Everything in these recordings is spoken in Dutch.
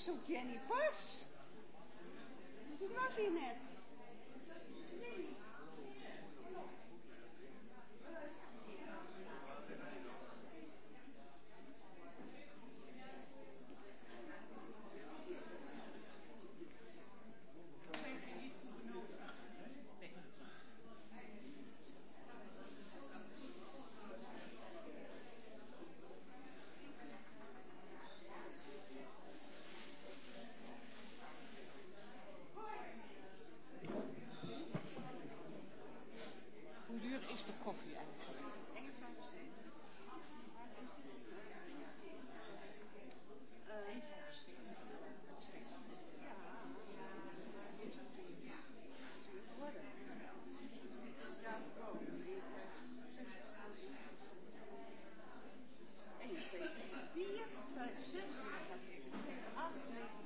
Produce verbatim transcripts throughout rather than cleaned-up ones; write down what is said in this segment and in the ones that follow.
zoek Jenny Pas. Die was hier net. Hoe duur is de koffie eigenlijk? één vijfenzeventig. Uh, één vijfenzeventig. Dat steekt dan. Ja, ja, maar dit is duur geworden. Ja, gewoon. één vijfenzestig. één, twee, vier, vijf, zes, zeven, acht, negen.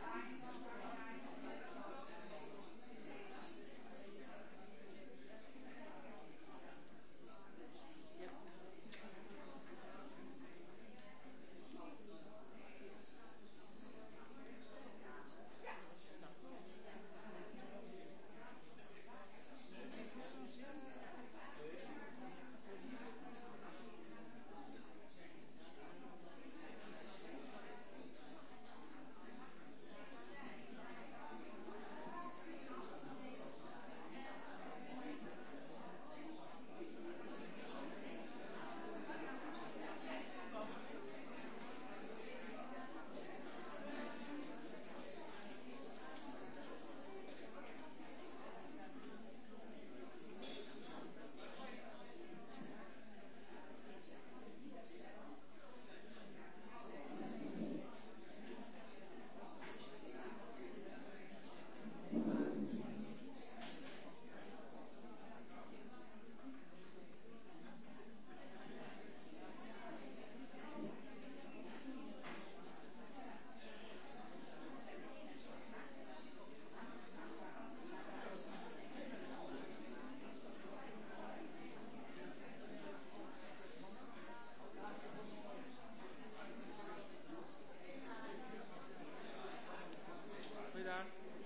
Goeiedag.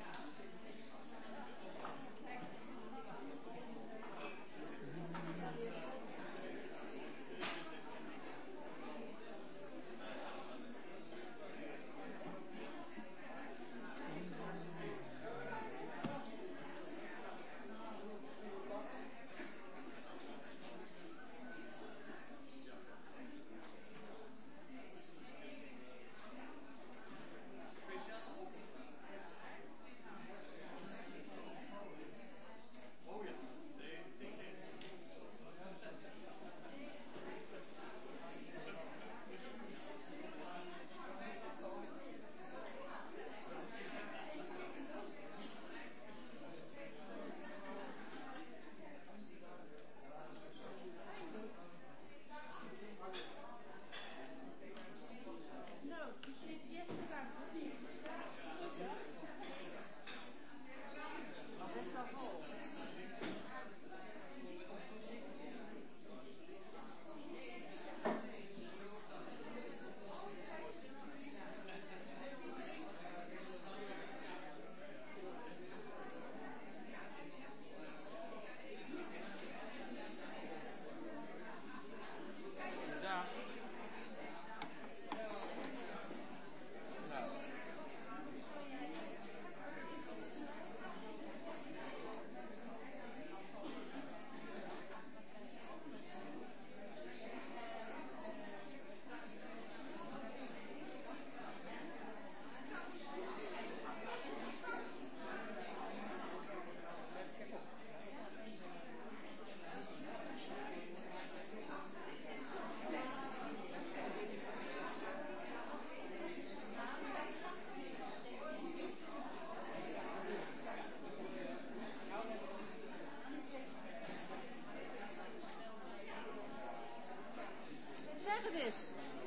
Zeg het eens.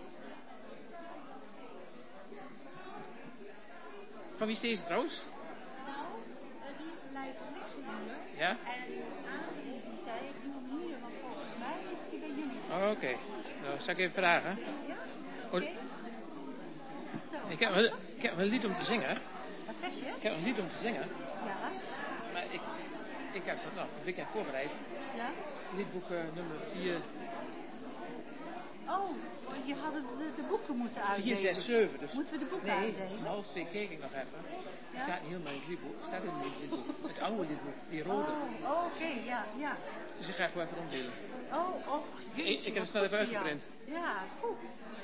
Van wie is deze trouwens? Nou, uh, die is bij collectiehuur. Ja? En Arie die zei, ik doe hem hier, want volgens mij is die bij jullie. Oh, oké. Okay. Nou, zal ik even vragen? Ja? Oké. Okay. Zo. Ik heb, wel, ik heb wel een lied om te zingen. Wat zeg je? Ik heb een lied om te zingen. Ja. Maar ik, ik heb het nou, een weekend voorbereid. Ja? Liedboek uh, nummer vier. Oh, je had de, de boeken moeten uitdelen. vier, zes, zeven. Dus moeten we de boeken nee, uitdelen? om half twee keek ik nog even. Het Ja? staat niet helemaal in het liedboek. Het staat in het liedboek. Het oude liedboek, die rode. Oh, oh oké, okay, ja, ja. Dus ik ga gewoon even ronddelen. Oh, oh. Jeetje, ik, ik heb het snel even uitgeprint. Ja, goed.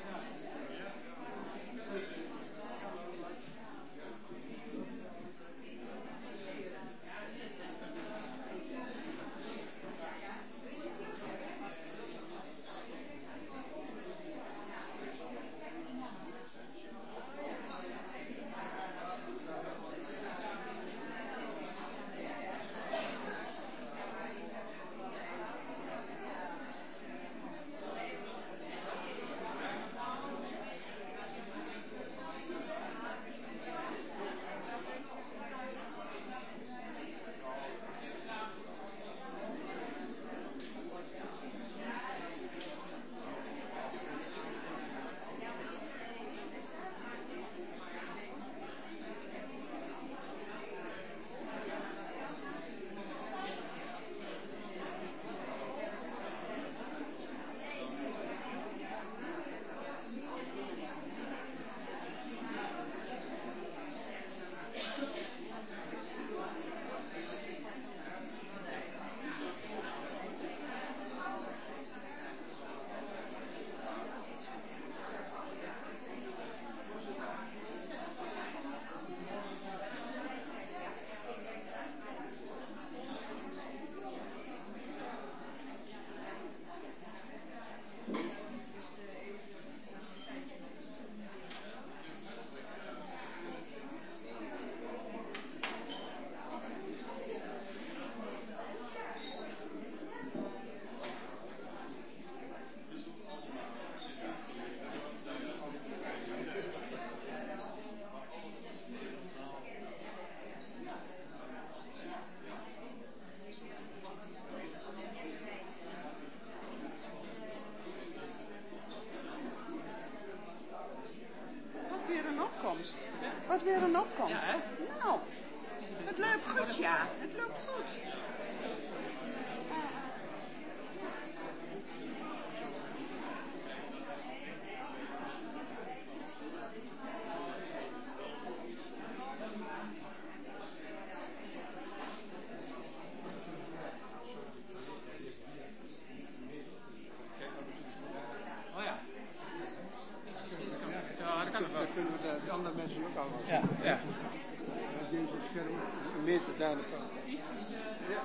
Opkomst. Wat weer een opkomst. Ja, hè? Nou, het loopt goed, ja. Het loopt goed. Oh ja. Ja, dat kan nog wel. Dan kunnen we de, de andere mensen ook allemaal zien. Ja, ja. Als die op het scherm een meter daar van. Ja.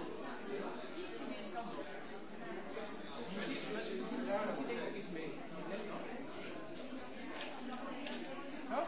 Oh?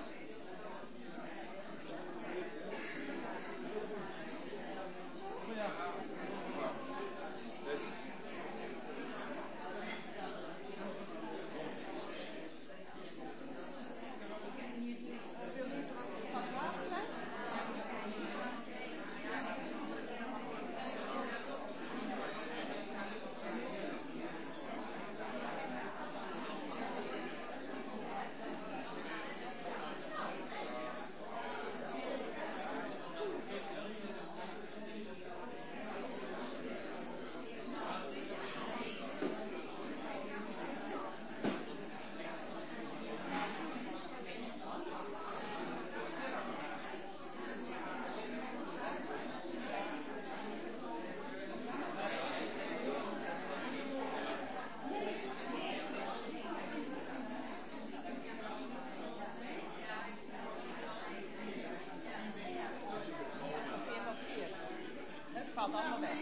Valt allemaal weg.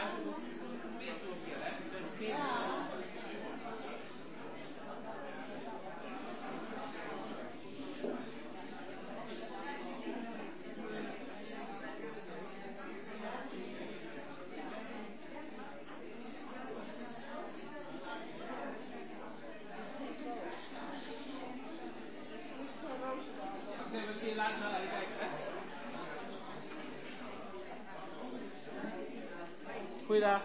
Ja. Goeiedag.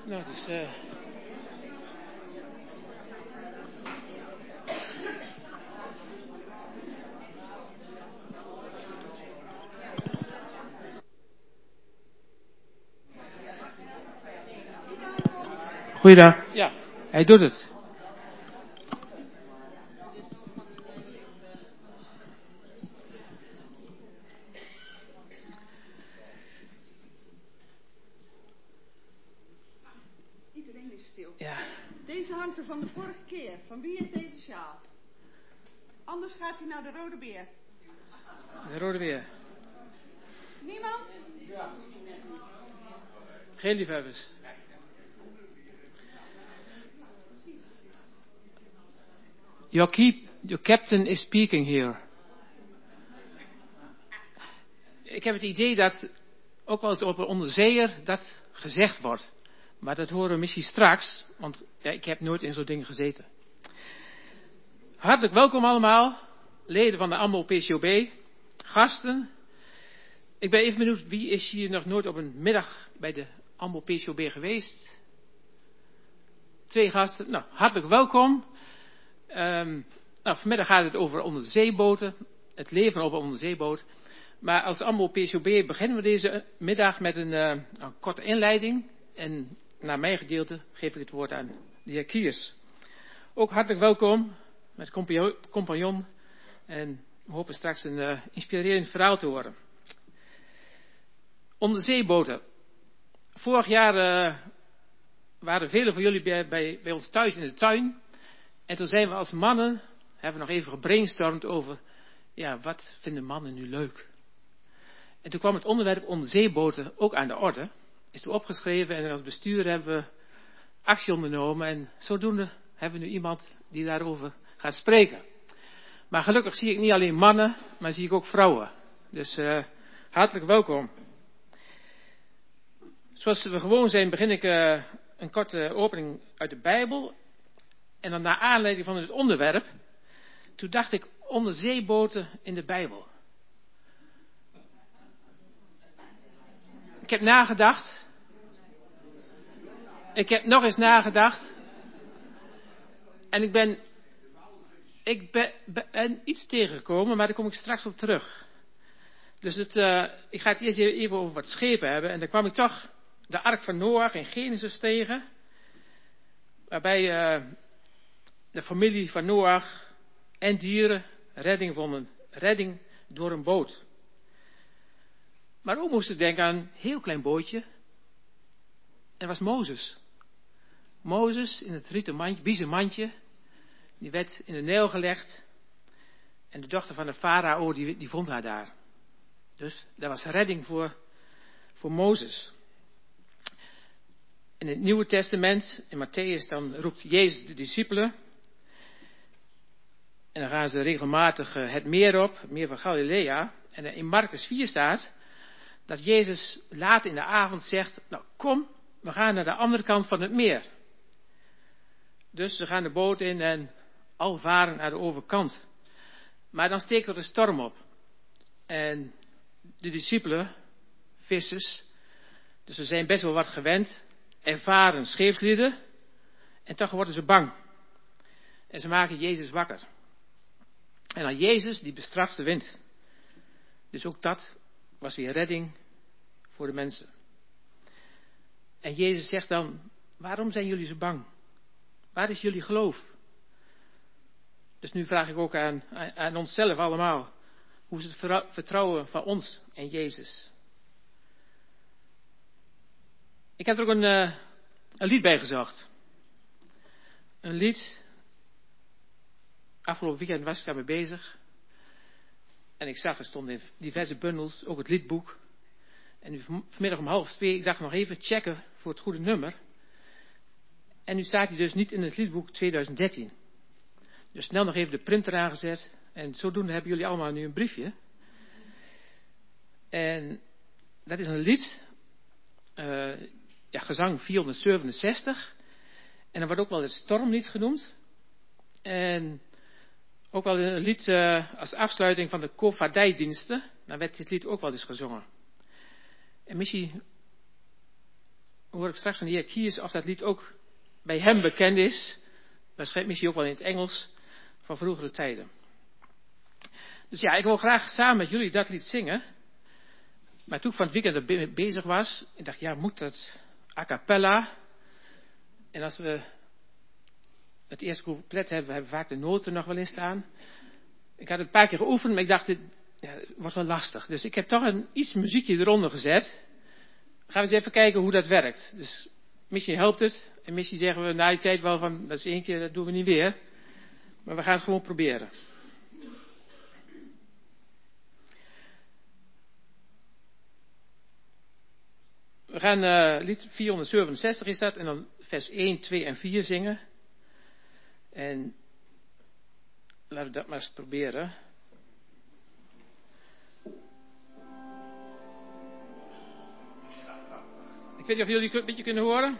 Nou, dus... Uh... Goeiedag. Ja. Hij doet het. Iedereen is stil. Ja. Deze hangt er van de vorige keer. Van wie is deze sjaal? Anders gaat hij naar de Rode Beer. De Rode Beer. Niemand? Geen liefhebbers. Your, keep, your captain is speaking here. Ik heb het idee dat ook wel eens op een onderzeeër dat gezegd wordt. Maar dat horen we misschien straks, want ja, ik heb nooit in zo'n ding gezeten. Hartelijk welkom allemaal, leden van de AMBO P C O B, gasten. Ik ben even benieuwd, wie is hier nog nooit op een middag bij de AMBO P C O B geweest? Twee gasten, nou, hartelijk welkom. Um, nou, vanmiddag gaat het over onderzeeboten, het leven op een onderzeeboot. Maar als AMBO P C O B beginnen we deze middag met een, uh, een korte inleiding. En naar mijn gedeelte geef ik het woord aan de heer Kiers. Ook hartelijk welkom met compagnon. En we hopen straks een uh, inspirerend verhaal te horen. Onderzeeboten. Vorig jaar uh, waren velen van jullie bij, bij, bij ons thuis in de tuin. En toen zijn we als mannen, hebben we nog even gebrainstormd over, ja, wat vinden mannen nu leuk? En toen kwam het onderwerp onderzeeboten ook aan de orde. Is toen opgeschreven en als bestuur hebben we actie ondernomen. En zodoende hebben we nu iemand die daarover gaat spreken. Maar gelukkig zie ik niet alleen mannen, maar zie ik ook vrouwen. Dus uh, hartelijk welkom. Zoals we gewoon zijn, begin ik uh, een korte opening uit de Bijbel. En dan naar aanleiding van het onderwerp, toen dacht ik onderzeeboten in de Bijbel. Ik heb nagedacht. Ik heb nog eens nagedacht. En ik ben, ik ben, ben iets tegengekomen, maar daar kom ik straks op terug. Dus het, uh, ik ga het eerst even over wat schepen hebben. En dan kwam ik toch de ark van Noach in Genesis tegen. Waarbij uh, de familie van Noach en dieren redding vonden. Redding door een boot. Maar ook moest ik denken aan een heel klein bootje. En dat was Mozes. Mozes in het rieten mandje, biezen mandje. Die werd in de Nijl gelegd. En de dochter van de farao, die, die vond haar daar. Dus dat was redding voor, voor Mozes. In het Nieuwe Testament, in Matthäus, dan roept Jezus de discipelen. En dan gaan ze regelmatig het meer op, het meer van Galilea. En in Marcus vier staat dat Jezus laat in de avond zegt, nou kom, we gaan naar de andere kant van het meer. Dus ze gaan de boot in en al varen naar de overkant. Maar dan steekt er een storm op. En de discipelen, vissers, dus ze zijn best wel wat gewend, ervaren scheepslieden, en toch worden ze bang. En ze maken Jezus wakker. En dan Jezus, die bestraft de wind. Dus ook dat was weer redding voor de mensen. En Jezus zegt dan, waarom zijn jullie zo bang? Waar is jullie geloof? Dus nu vraag ik ook aan, aan onszelf allemaal. Hoe is het vertrouwen van ons en Jezus? Ik heb er ook een, uh, een lied bij gezocht. Een lied. Afgelopen weekend was ik daarmee bezig. En ik zag, er stonden in diverse bundels, ook het liedboek. En nu vanmiddag om half twee, ik dacht nog even checken voor het goede nummer. En nu staat hij dus niet in het liedboek twintig dertien. Dus snel nog even de printer aangezet. En zodoende hebben jullie allemaal nu een briefje. En dat is een lied. Uh, ja, gezang vierhonderdzevenenzestig. En dat wordt ook wel het stormlied genoemd. En ook wel een lied uh, als afsluiting van de koopvaardijdiensten. Dan werd dit lied ook wel eens gezongen. En misschien hoor ik straks van de heer Kiers of dat lied ook bij hem bekend is. Waarschijnlijk misschien ook wel in het Engels van vroegere tijden. Dus ja, ik wil graag samen met jullie dat lied zingen. Maar toen ik van het weekend er bezig was, ik dacht, ja, moet dat a cappella? En als we het eerste couplet hebben, we hebben vaak de noten nog wel in staan. Ik had het een paar keer geoefend, maar ik dacht, het, ja, het wordt wel lastig. Dus ik heb toch een iets muziekje eronder gezet. Gaan we eens even kijken hoe dat werkt. Dus misschien helpt het. En misschien zeggen we na die tijd wel van, dat is één keer, dat doen we niet weer. Maar we gaan het gewoon proberen. We gaan uh, lied vierhonderdzevenenzestig is dat. En dan vers één, twee en vier zingen. En laten we dat maar eens proberen. Ik weet niet of jullie een beetje kunnen horen.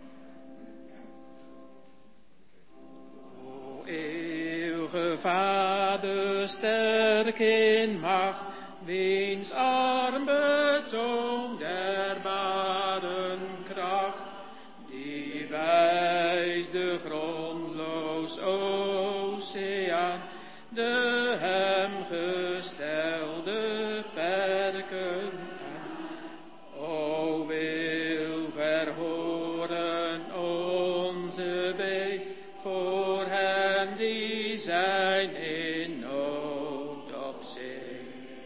O eeuwige Vader, sterk in macht, wiens arm betoont der baden kracht, die wijst de grondloos oceaan, de hem gestelde perken aan. O wil verhoren onze bee voor hen die zijn in nood op zee.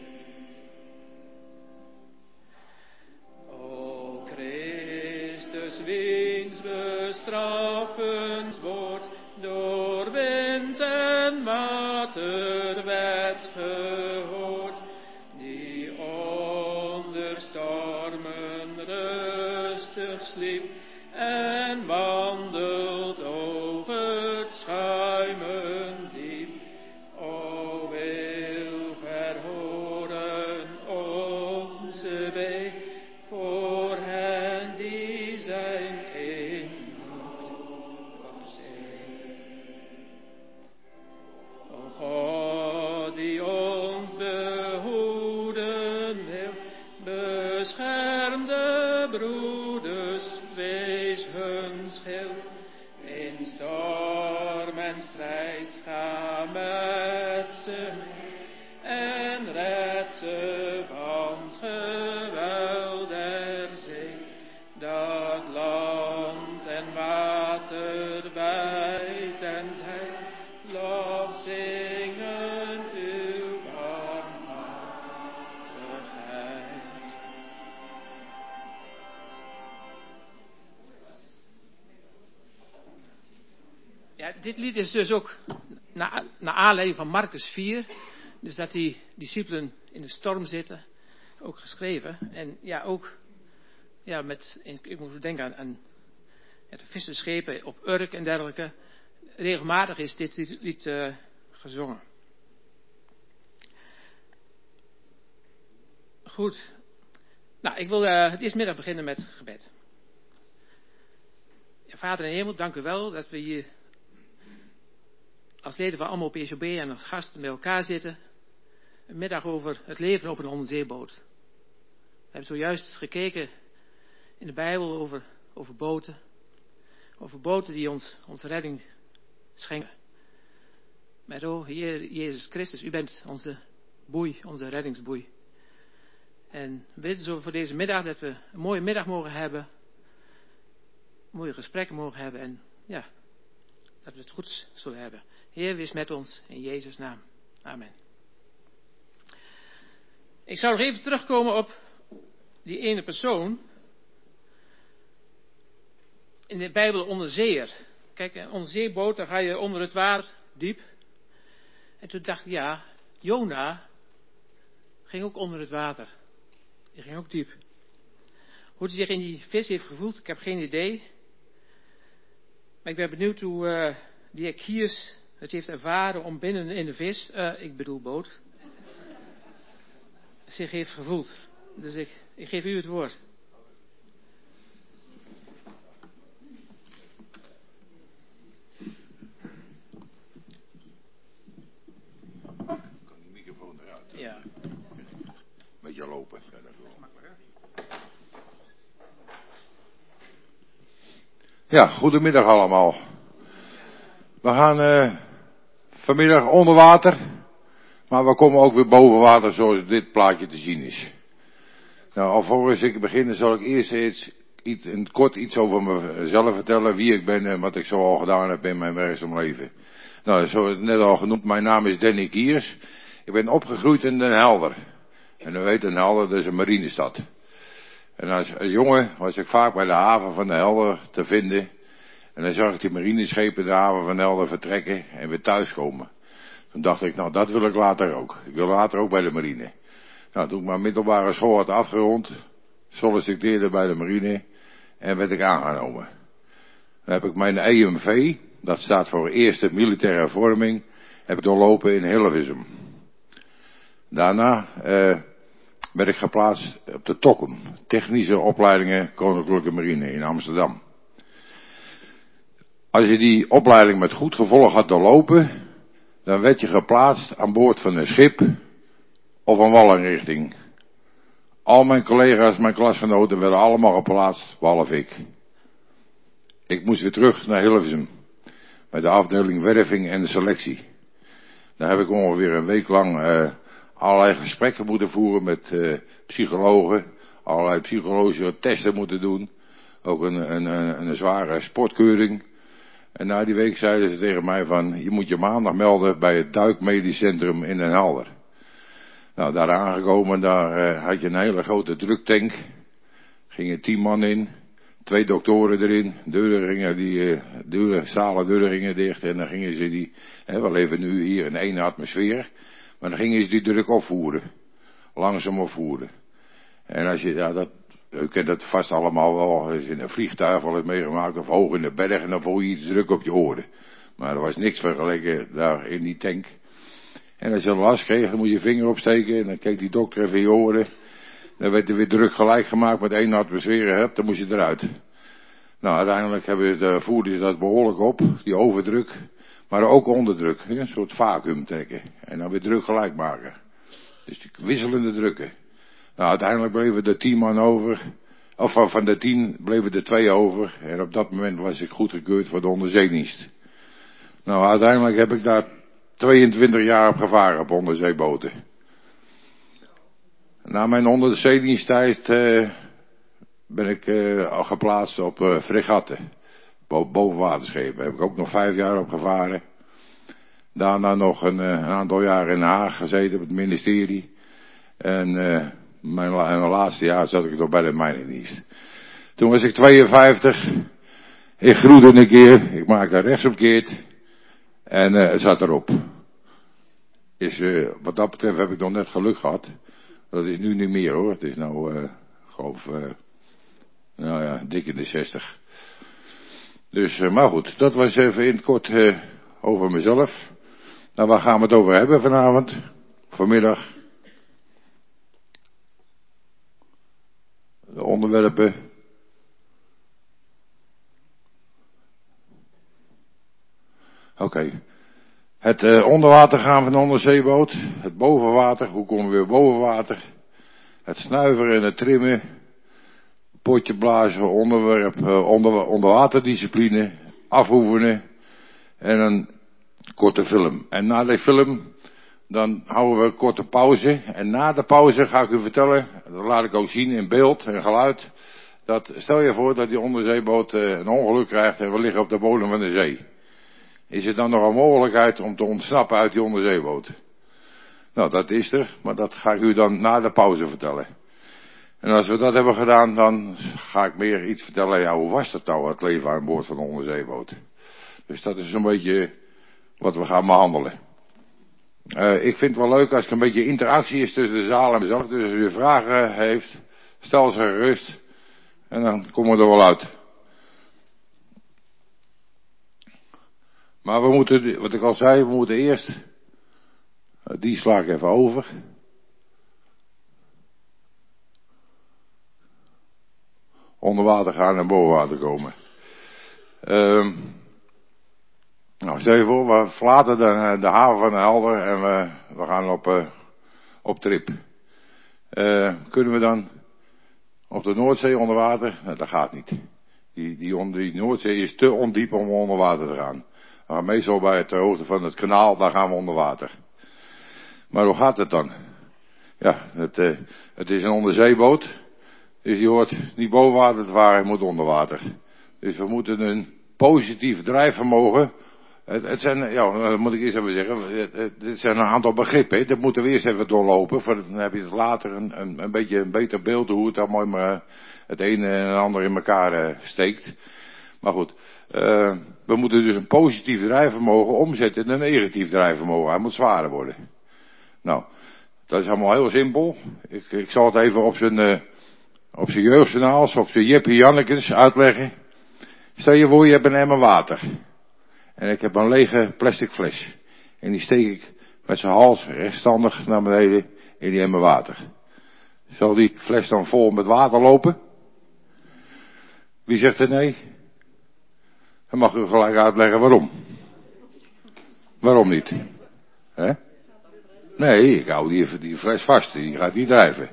O Christus, wiens bestraffenswoord door wind en water werd gehoord, die onder stormen rustig sliep en wandelt over het schuimen diep. O wil verhoren onze bee voor hen die zijn in nood op zee. O God die ons behoeden wil, bescherm de broeders, wees hun schild. In storm en strijd ga met ze mee en red ze van het geweld der zee. Dat land en water bijt en zij lof zingen uw barmhartigheid. Ja, dit lied is dus ook naar, naar aanleiding van Marcus vier. Dus dat die discipelen in de storm zitten. Ook geschreven. En ja, ook ja, met, ik moet denken aan, aan ja, de visserschepen op Urk en dergelijke. Regelmatig is dit lied, lied uh, gezongen. Goed. Nou, ik wil uh, het eerst middag beginnen met gebed. Ja, Vader in de hemel, dank u wel dat we hier als leden van Allemaal P S O B en als gasten bij elkaar zitten. Een middag over het leven op een onderzeeboot. We hebben zojuist gekeken in de Bijbel over, over boten. Over boten die ons onze redding schenken. Maar o Heer Jezus Christus, u bent onze boei, onze reddingsboei. En we bidden zo voor deze middag dat we een mooie middag mogen hebben. Mooie gesprekken mogen hebben en ja, dat we het goed zullen hebben. Heer, wees met ons in Jezus' naam. Amen. Ik zou nog even terugkomen op die ene persoon in de Bijbel, onderzeeër. Kijk, een onderzeeboot, dan ga je onder het water diep. En toen dacht ik, ja, Jona ging ook onder het water. Die ging ook diep. Hoe hij zich in die vis heeft gevoeld, ik heb geen idee. Maar ik ben benieuwd hoe uh, die heer Kiers het heeft ervaren om binnen in de vis, uh, ik bedoel boot, zich heeft gevoeld. Dus ik, ik geef u het woord. Kan die microfoon eruit? Ja. Met je lopen verder. Ja, goedemiddag allemaal. We gaan uh, vanmiddag onder water, maar we komen ook weer boven water zoals dit plaatje te zien is. Nou, alvorens ik begin, zal ik eerst iets, iets, in het kort iets over mezelf vertellen, wie ik ben en wat ik zo al gedaan heb in mijn werkzaam leven. Nou, zoals net al genoemd, mijn naam is Danny Kiers. Ik ben opgegroeid in Den Helder. En u weet, Den Helder, dat is een marinestad. En als jongen was ik vaak bij de haven van Den Helder te vinden. En dan zag ik die marineschepen de haven van Den Helder vertrekken en weer thuiskomen. Toen dacht ik, nou dat wil ik later ook. Ik wil later ook bij de marine. Nou, toen ik mijn middelbare school had afgerond, solliciteerde bij de marine en werd ik aangenomen. Dan heb ik mijn E M V, dat staat voor Eerste Militaire Vorming, heb ik doorlopen in Hilversum. Daarna eh, werd ik geplaatst op de T O C M, Technische Opleidingen Koninklijke Marine in Amsterdam. Als je die opleiding met goed gevolg had doorlopen, dan werd je geplaatst aan boord van een schip of een walinrichting. Al mijn collega's, mijn klasgenoten werden allemaal geplaatst, behalve ik. Ik moest weer terug naar Hilversum, met de afdeling werving en selectie. Daar heb ik ongeveer een week lang uh, allerlei gesprekken moeten voeren met uh, psychologen, allerlei psychologische testen moeten doen, ook een, een, een, een zware sportkeuring. En na die week zeiden ze tegen mij van, je moet je maandag melden bij het Duikmedisch Centrum in Den Helder. Nou, daar aangekomen, daar uh, had je een hele grote druktank. Gingen tien man in, twee doktoren erin, deuren gingen die, uh, deuren, zalen deuren gingen dicht en dan gingen ze die, hè, we leven nu hier in één atmosfeer, maar dan gingen ze die druk opvoeren. Langzaam opvoeren. En als je, ja dat, u kent dat vast allemaal wel, als je in een vliegtuig wel eens meegemaakt of hoog in de bergen, dan voel je iets druk op je oren. Maar er was niks vergeleken daar in die tank. En als je een last kreeg, dan moet je je vinger opsteken en dan keek die dokter even in je oren. Dan werd er weer druk gelijk gemaakt met één atmosfeer hebt, dan moest je eruit. Nou, uiteindelijk hebben de, voerden ze dat behoorlijk op, die overdruk, maar ook onderdruk, een soort vacuüm trekken. En dan weer druk gelijk maken. Dus die wisselende drukken. Nou, uiteindelijk bleven er tien man over, of van, van de tien bleven er twee over. En op dat moment was ik goedgekeurd voor de onderzeedienst. Nou, uiteindelijk heb ik daar tweeëntwintig jaar op gevaren op onderzeeboten. Na mijn onderzeediensttijd uh, ben ik uh, al geplaatst op uh, fregatten, bo- bovenwaterschepen. Heb ik ook nog vijf jaar op gevaren. Daarna nog een, uh, een aantal jaar in Den Haag gezeten op het ministerie. En uh, mijn, la- mijn laatste jaar zat ik nog bij de mijnendienst. Toen was ik tweeënvijftig. Ik groeide een keer. Ik maakte rechtsomkeert. En uh, het zat erop. Is, uh, wat dat betreft heb ik nog net geluk gehad. Dat is nu niet meer hoor. Het is nou, uh, geloof, uh, nou ja, dik in de zestig. Dus, uh, maar goed. Dat was even in het kort uh, over mezelf. Nou, waar gaan we het over hebben vanavond? Vanmiddag. De onderwerpen. Oké. Okay. Het uh, onderwater gaan van de onderzeeboot. Het bovenwater. Hoe komen we weer boven water? Het snuiveren en het trimmen. Potje blazen. Onderwerp. Uh, onder, onderwaterdiscipline. Afoefenen. En een korte film. En na de film. Dan houden we een korte pauze. En na de pauze ga ik u vertellen. Dat laat ik ook zien in beeld en geluid. Dat stel je voor dat die onderzeeboot uh, een ongeluk krijgt. En we liggen op de bodem van de zee. Is er dan nog een mogelijkheid om te ontsnappen uit die onderzeeboot? Nou, dat is er, maar dat ga ik u dan na de pauze vertellen. En als we dat hebben gedaan, dan ga ik meer iets vertellen. Ja, hoe was dat nou, het leven aan boord van een onderzeeboot? Dus dat is een beetje wat we gaan behandelen. Uh, ik vind het wel leuk als er een beetje interactie is tussen de zaal en mezelf. Dus als u vragen heeft, stel ze gerust. En dan komen we er wel uit. Maar we moeten, wat ik al zei, we moeten eerst, die sla ik even over. Onder water gaan en boven water komen. Uh, nou, stel je voor, we verlaten de, de haven van Den Helder en we, we gaan op, uh, op trip. Uh, kunnen we dan op de Noordzee onder water? Nou, dat gaat niet. Die, die, on, die Noordzee is te ondiep om onder water te gaan. Maar meestal bij het hoogte van het kanaal, daar gaan we onder water. Maar hoe gaat het dan? Ja, het, uh, het is een onderzeeboot. Dus die hoort niet boven water te varen, hij moet onder water. Dus we moeten een positief drijfvermogen. Het, het zijn, ja, dat moet ik eerst even zeggen. Het, het, het zijn een aantal begrippen. Hè. Dat moeten we eerst even doorlopen. Voor, dan heb je het later een, een, een beetje een beter beeld hoe het dan mooi maar het ene en het andere in elkaar uh, steekt. Maar goed, uh, we moeten dus een positief drijfvermogen omzetten in een negatief drijfvermogen. Hij moet zwaarder worden. Nou, dat is allemaal heel simpel. Ik, ik zal het even op zijn, uh, op zijn jeugdjournaals, op zijn Jippie Jannekes uitleggen. Stel je voor, je hebt een emmer water. En ik heb een lege plastic fles. En die steek ik met zijn hals rechtstandig naar beneden in die emmer water. Zal die fles dan vol met water lopen? Wie zegt er nee? Dan mag u gelijk uitleggen waarom. Waarom niet? Hè? Nee, ik hou die, die fles vast. Die gaat niet drijven.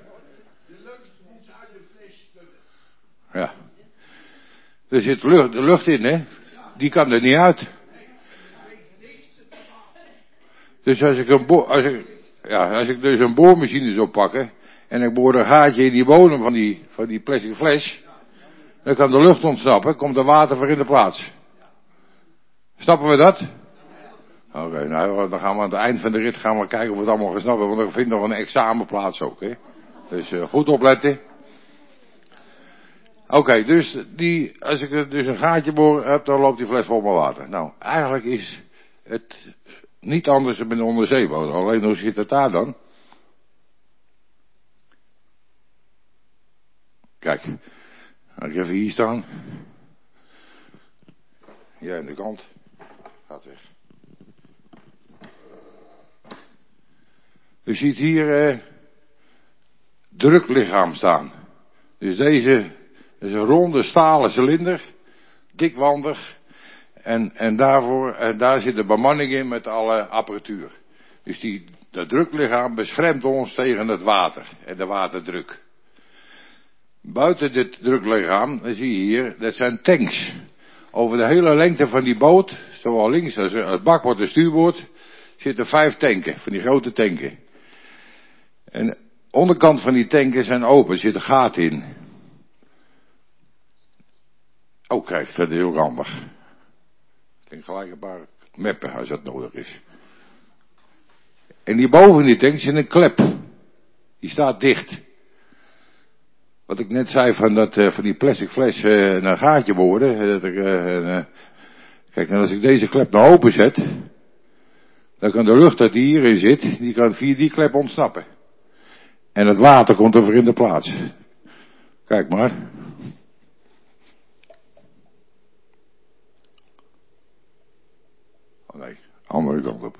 Ja. Er zit lucht, de lucht in, hè? Die kan er niet uit. Dus als ik een boor, als ik, ja, als ik dus een boormachine zou pakken en ik boor een gaatje in die bodem van die, van die plastic fles, dan kan de lucht ontsnappen, komt er water voor in de plaats. Snappen we dat? Oké, okay, nou dan gaan we aan het eind van de rit gaan we kijken of we het allemaal gaan snappen, want er vindt nog een examenplaats ook, hè. Dus uh, goed opletten. Oké, okay, dus die, als ik er dus een gaatje boor heb, dan loopt die fles vol met water. Nou, eigenlijk is het niet anders dan met een onderzeeboot. Alleen hoe zit het daar dan? Kijk, ga ik even hier staan. Hier aan de kant. Gaat weg. U ziet hier eh, druklichaam staan. Dus deze is een ronde stalen cilinder, dikwandig. En, en, daarvoor, en daar zit de bemanning in met alle apparatuur. Dus die, dat druklichaam beschermt ons tegen het water en de waterdruk. Buiten dit druklichaam, dan zie je hier, dat zijn tanks. Over de hele lengte van die boot, zowel links als het bakboord en stuurboord, zitten vijf tanken, van die grote tanken. En de onderkant van die tanken zijn open, er zitten gaten in. Oh, kijk, dat is heel handig. Ik denk gelijk een paar meppen als dat nodig is. En die boven die tank zit een klep. Die staat dicht. Wat ik net zei van, dat, uh, van die plastic fles uh, een gaatje boren. Dat ik, uh, uh, kijk, en als ik deze klep nou open zet. Dan kan de lucht dat die hierin zit. Die kan via die klep ontsnappen. En het water komt er voor in de plaats. Kijk maar. Oh nee, andere kant op.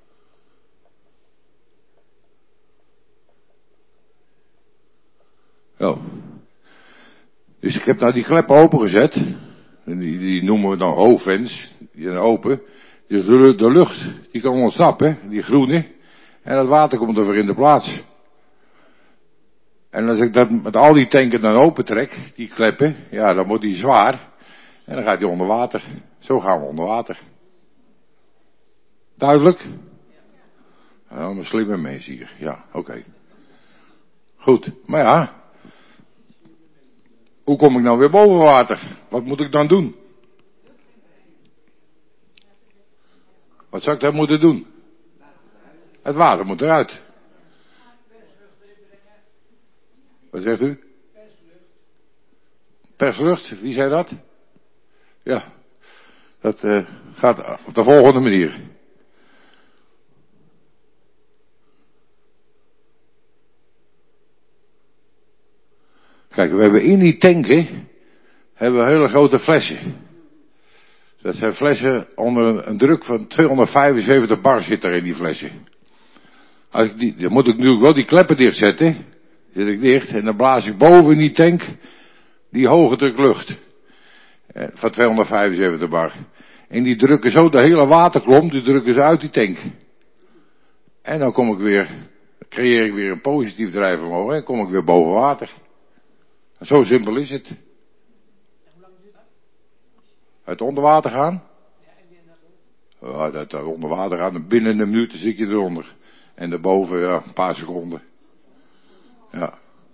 Oh. Dus ik heb nou die klep opengezet. En die, die noemen we dan hoofdvents. Die zijn open. Dus de, de lucht, die kan ontsnappen, die groene. En het water komt er voor in de plaats. En als ik dat met al die tanken dan opentrek, die kleppen, ja, dan wordt die zwaar. En dan gaat die onder water. Zo gaan we onder water. Duidelijk? Nou, een slimme mensen hier. Ja, oké. Okay. Goed, maar ja. Hoe kom ik nou weer boven water? Wat moet ik dan doen? Wat zou ik dan moeten doen? Het water moet eruit. Wat zegt u? Perslucht, wie zei dat? Ja, dat uh, gaat op de volgende manier. Kijk, we hebben in die tanken, hebben we hele grote flessen. Dat zijn flessen onder een druk van tweehonderdvijfenzeventig bar zit er in die flessen. Als ik die, dan moet ik natuurlijk wel die kleppen dichtzetten. Zet ik dicht en dan blaas ik boven in die tank die hoge druk lucht. Eh, van tweehonderdvijfenzeventig bar. En die drukken zo de hele waterklomp, die drukken ze uit die tank. En dan kom ik weer, creëer ik weer een positief drijfvermogen en kom ik weer boven water. Zo simpel is het. Het onder water gaan? Ja, dat, dat onder water gaan, binnen een minuut zit je eronder. En daarboven, ja, een paar seconden. Ja.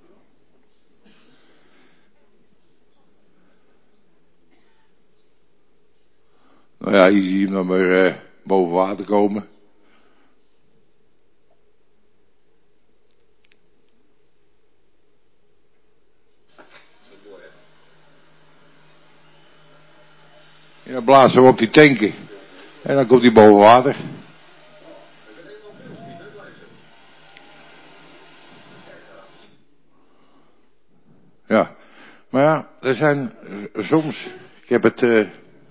Nou ja, hier zie je hem dan weer uh, boven water komen. En dan blazen we op die tanken. En dan komt hij boven water. Ja. Maar ja, er zijn soms, ik heb het... Uh,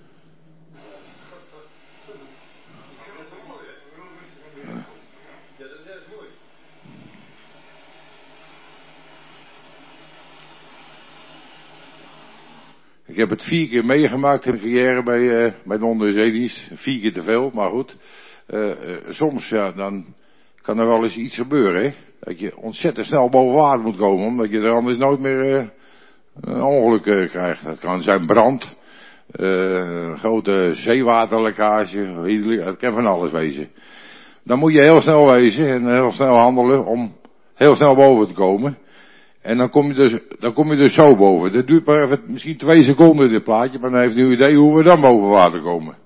Ik heb het vier keer meegemaakt in mijn carrière bij, uh, bij de onderzeedienst. Vier keer te veel, maar goed. Uh, uh, soms, ja, dan kan er wel eens iets gebeuren, hè. Dat je ontzettend snel boven water moet komen, omdat je er anders nooit meer uh, een ongeluk uh, krijgt. Dat kan zijn brand, uh, grote zeewaterlekkage, dat kan van alles wezen. Dan moet je heel snel wezen en heel snel handelen om heel snel boven te komen. En dan kom je dus, dan kom je dus zo boven. Dat duurt maar even, misschien twee seconden dit plaatje, maar dan heeft u een idee hoe we dan boven water komen.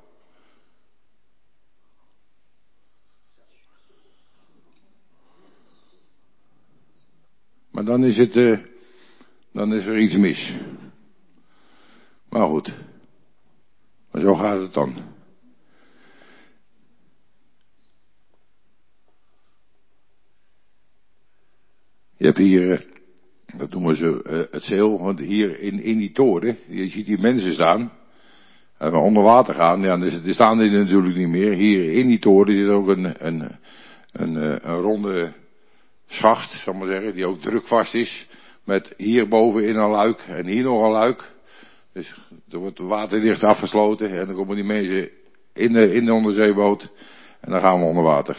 Maar dan is het, uh, dan is er iets mis. Maar goed. Maar zo gaat het dan. Je hebt hier... Uh, Dat noemen ze uh, het zeel, want hier in, in die toren, je ziet die mensen staan, en we onder water gaan, ja, dus, die staan er natuurlijk niet meer. Hier in die toren zit ook een, een, een, een ronde schacht, zal ik maar zeggen, die ook drukvast is, met hierboven in een luik en hier nog een luik. Dus er wordt waterdicht afgesloten en dan komen die mensen in de, in de onderzeeboot en dan gaan we onder water.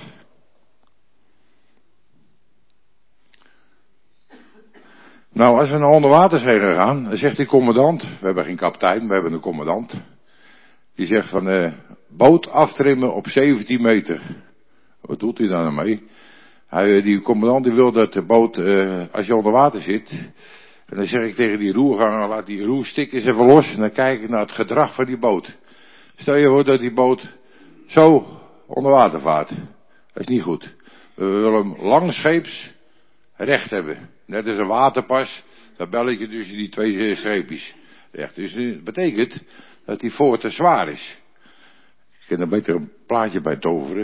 Nou, als we naar onderwaterzee gaan, dan zegt die commandant, we hebben geen kapitein, we hebben een commandant. Die zegt van, eh, boot aftrimmen op zeventien meter. Wat doet hij daar nou mee? Hij, die commandant die wil dat de boot, eh, als je onder water zit, en dan zeg ik tegen die roerganger, laat die roerstik eens even los, en dan kijk ik naar het gedrag van die boot. Stel je voor dat die boot zo onder water vaart. Dat is niet goed. We willen hem langscheeps recht hebben. Net als een waterpas, dat belletje tussen die twee streepjes. Recht. Dus dat betekent dat die voor te zwaar is. Ik kan er beter een plaatje bij toveren.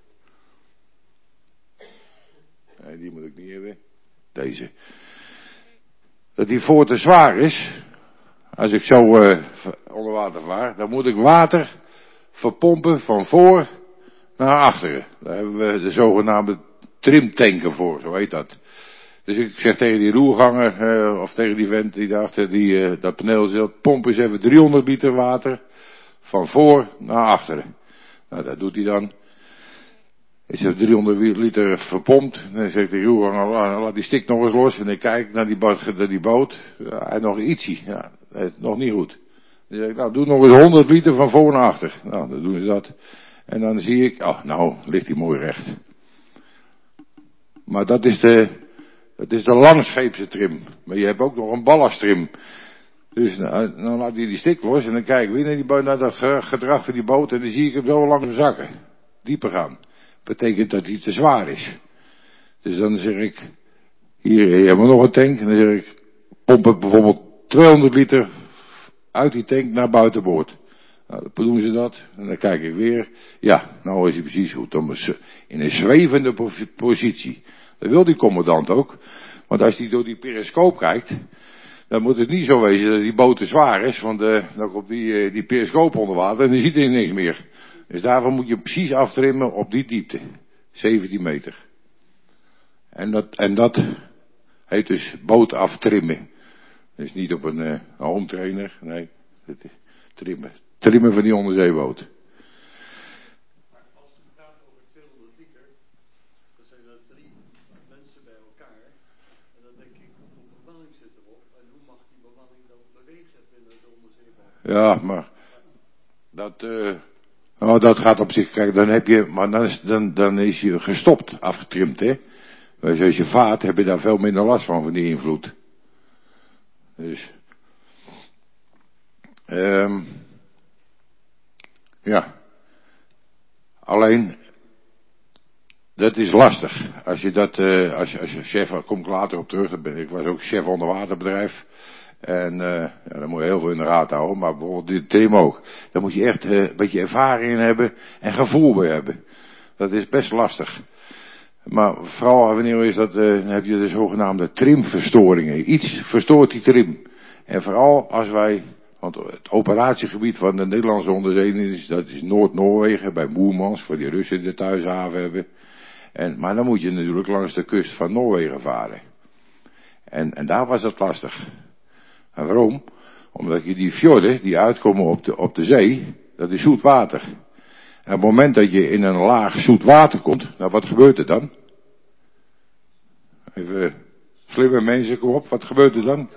Nee, die moet ik niet hebben. Deze. Dat die voor te zwaar is. Als ik zo uh, onder water vaar, dan moet ik water verpompen van voor naar achteren. Daar hebben we de zogenaamde trimtanken voor, zo heet dat. Dus ik zeg tegen die roerganger, uh, of tegen die vent die daarachter die, uh, dat paneel zit, pomp eens even driehonderd liter water van voor naar achteren. Nou, dat doet hij dan. Is er driehonderd liter verpompt. En dan zegt die roerganger, laat die stik nog eens los. En ik kijk naar die boot, naar die boot. Ja, hij nog ietsie. Ja, nog niet goed. Dan zeg ik, nou, doe nog eens honderd liter van voor naar achter. Nou, dan doen ze dat. En dan zie ik, oh, nou, ligt hij mooi recht. Maar dat is de... Het is de langscheepse trim. Maar je hebt ook nog een ballastrim. Dus nou, dan laat hij die stik los en dan kijken we naar, die boot, naar dat gedrag van die boot en dan zie ik hem zo langzaam zakken. Dieper gaan. Betekent dat hij te zwaar is. Dus dan zeg ik, hier hebben we nog een tank. En dan zeg ik, pomp ik bijvoorbeeld tweehonderd liter uit die tank naar buitenboord. Nou, dan doen ze dat. En dan kijk ik weer. Ja, nou is hij precies goed. Dan in een zwevende positie. Dat wil die commandant ook. Want als hij door die periscoop kijkt, dan moet het niet zo wezen dat die boot te zwaar is. Want uh, dan komt die, uh, die periscoop onder water en dan ziet hij niks meer. Dus daarvoor moet je precies aftrimmen op die diepte. zeventien meter. En dat, en dat heet dus boot aftrimmen. Dus niet op een, uh, een home trainer. Nee, het is trimmen. Trimmen van die onderzeeboot. Ja, maar Dat, uh, nou, dat gaat op zich, kijk, dan heb je, maar dan is, dan, dan is je gestopt, afgetrimd, hè. Dus als je vaart, heb je daar veel minder last van, van die invloed. Dus, um, ja. Alleen, dat is lastig. Als je dat, uh, als, als je chef, daar kom ik later op terug, ben, ik was ook chef onderwaterbedrijf. En uh, ja, dan moet je heel veel in de raad houden, maar bijvoorbeeld dit thema ook. Daar moet je echt uh, een beetje ervaring in hebben en gevoel bij hebben. Dat is best lastig. Maar vooral wanneer is dat, uh, dan heb je de zogenaamde trimverstoringen. Iets verstoort die trim. En vooral als wij, want het operatiegebied van de Nederlandse onderzeedienst, dat is Noord-Noorwegen, bij Moermans, waar die Russen de thuishaven hebben. En, maar dan moet je natuurlijk langs de kust van Noorwegen varen. En, en daar was het lastig. En waarom? Omdat je die fjorden, die uitkomen op de, op de zee, dat is zoet water. En op het moment dat je in een laag zoet water komt, nou wat gebeurt er dan? Even slimme mensen, kom op, wat gebeurt er dan?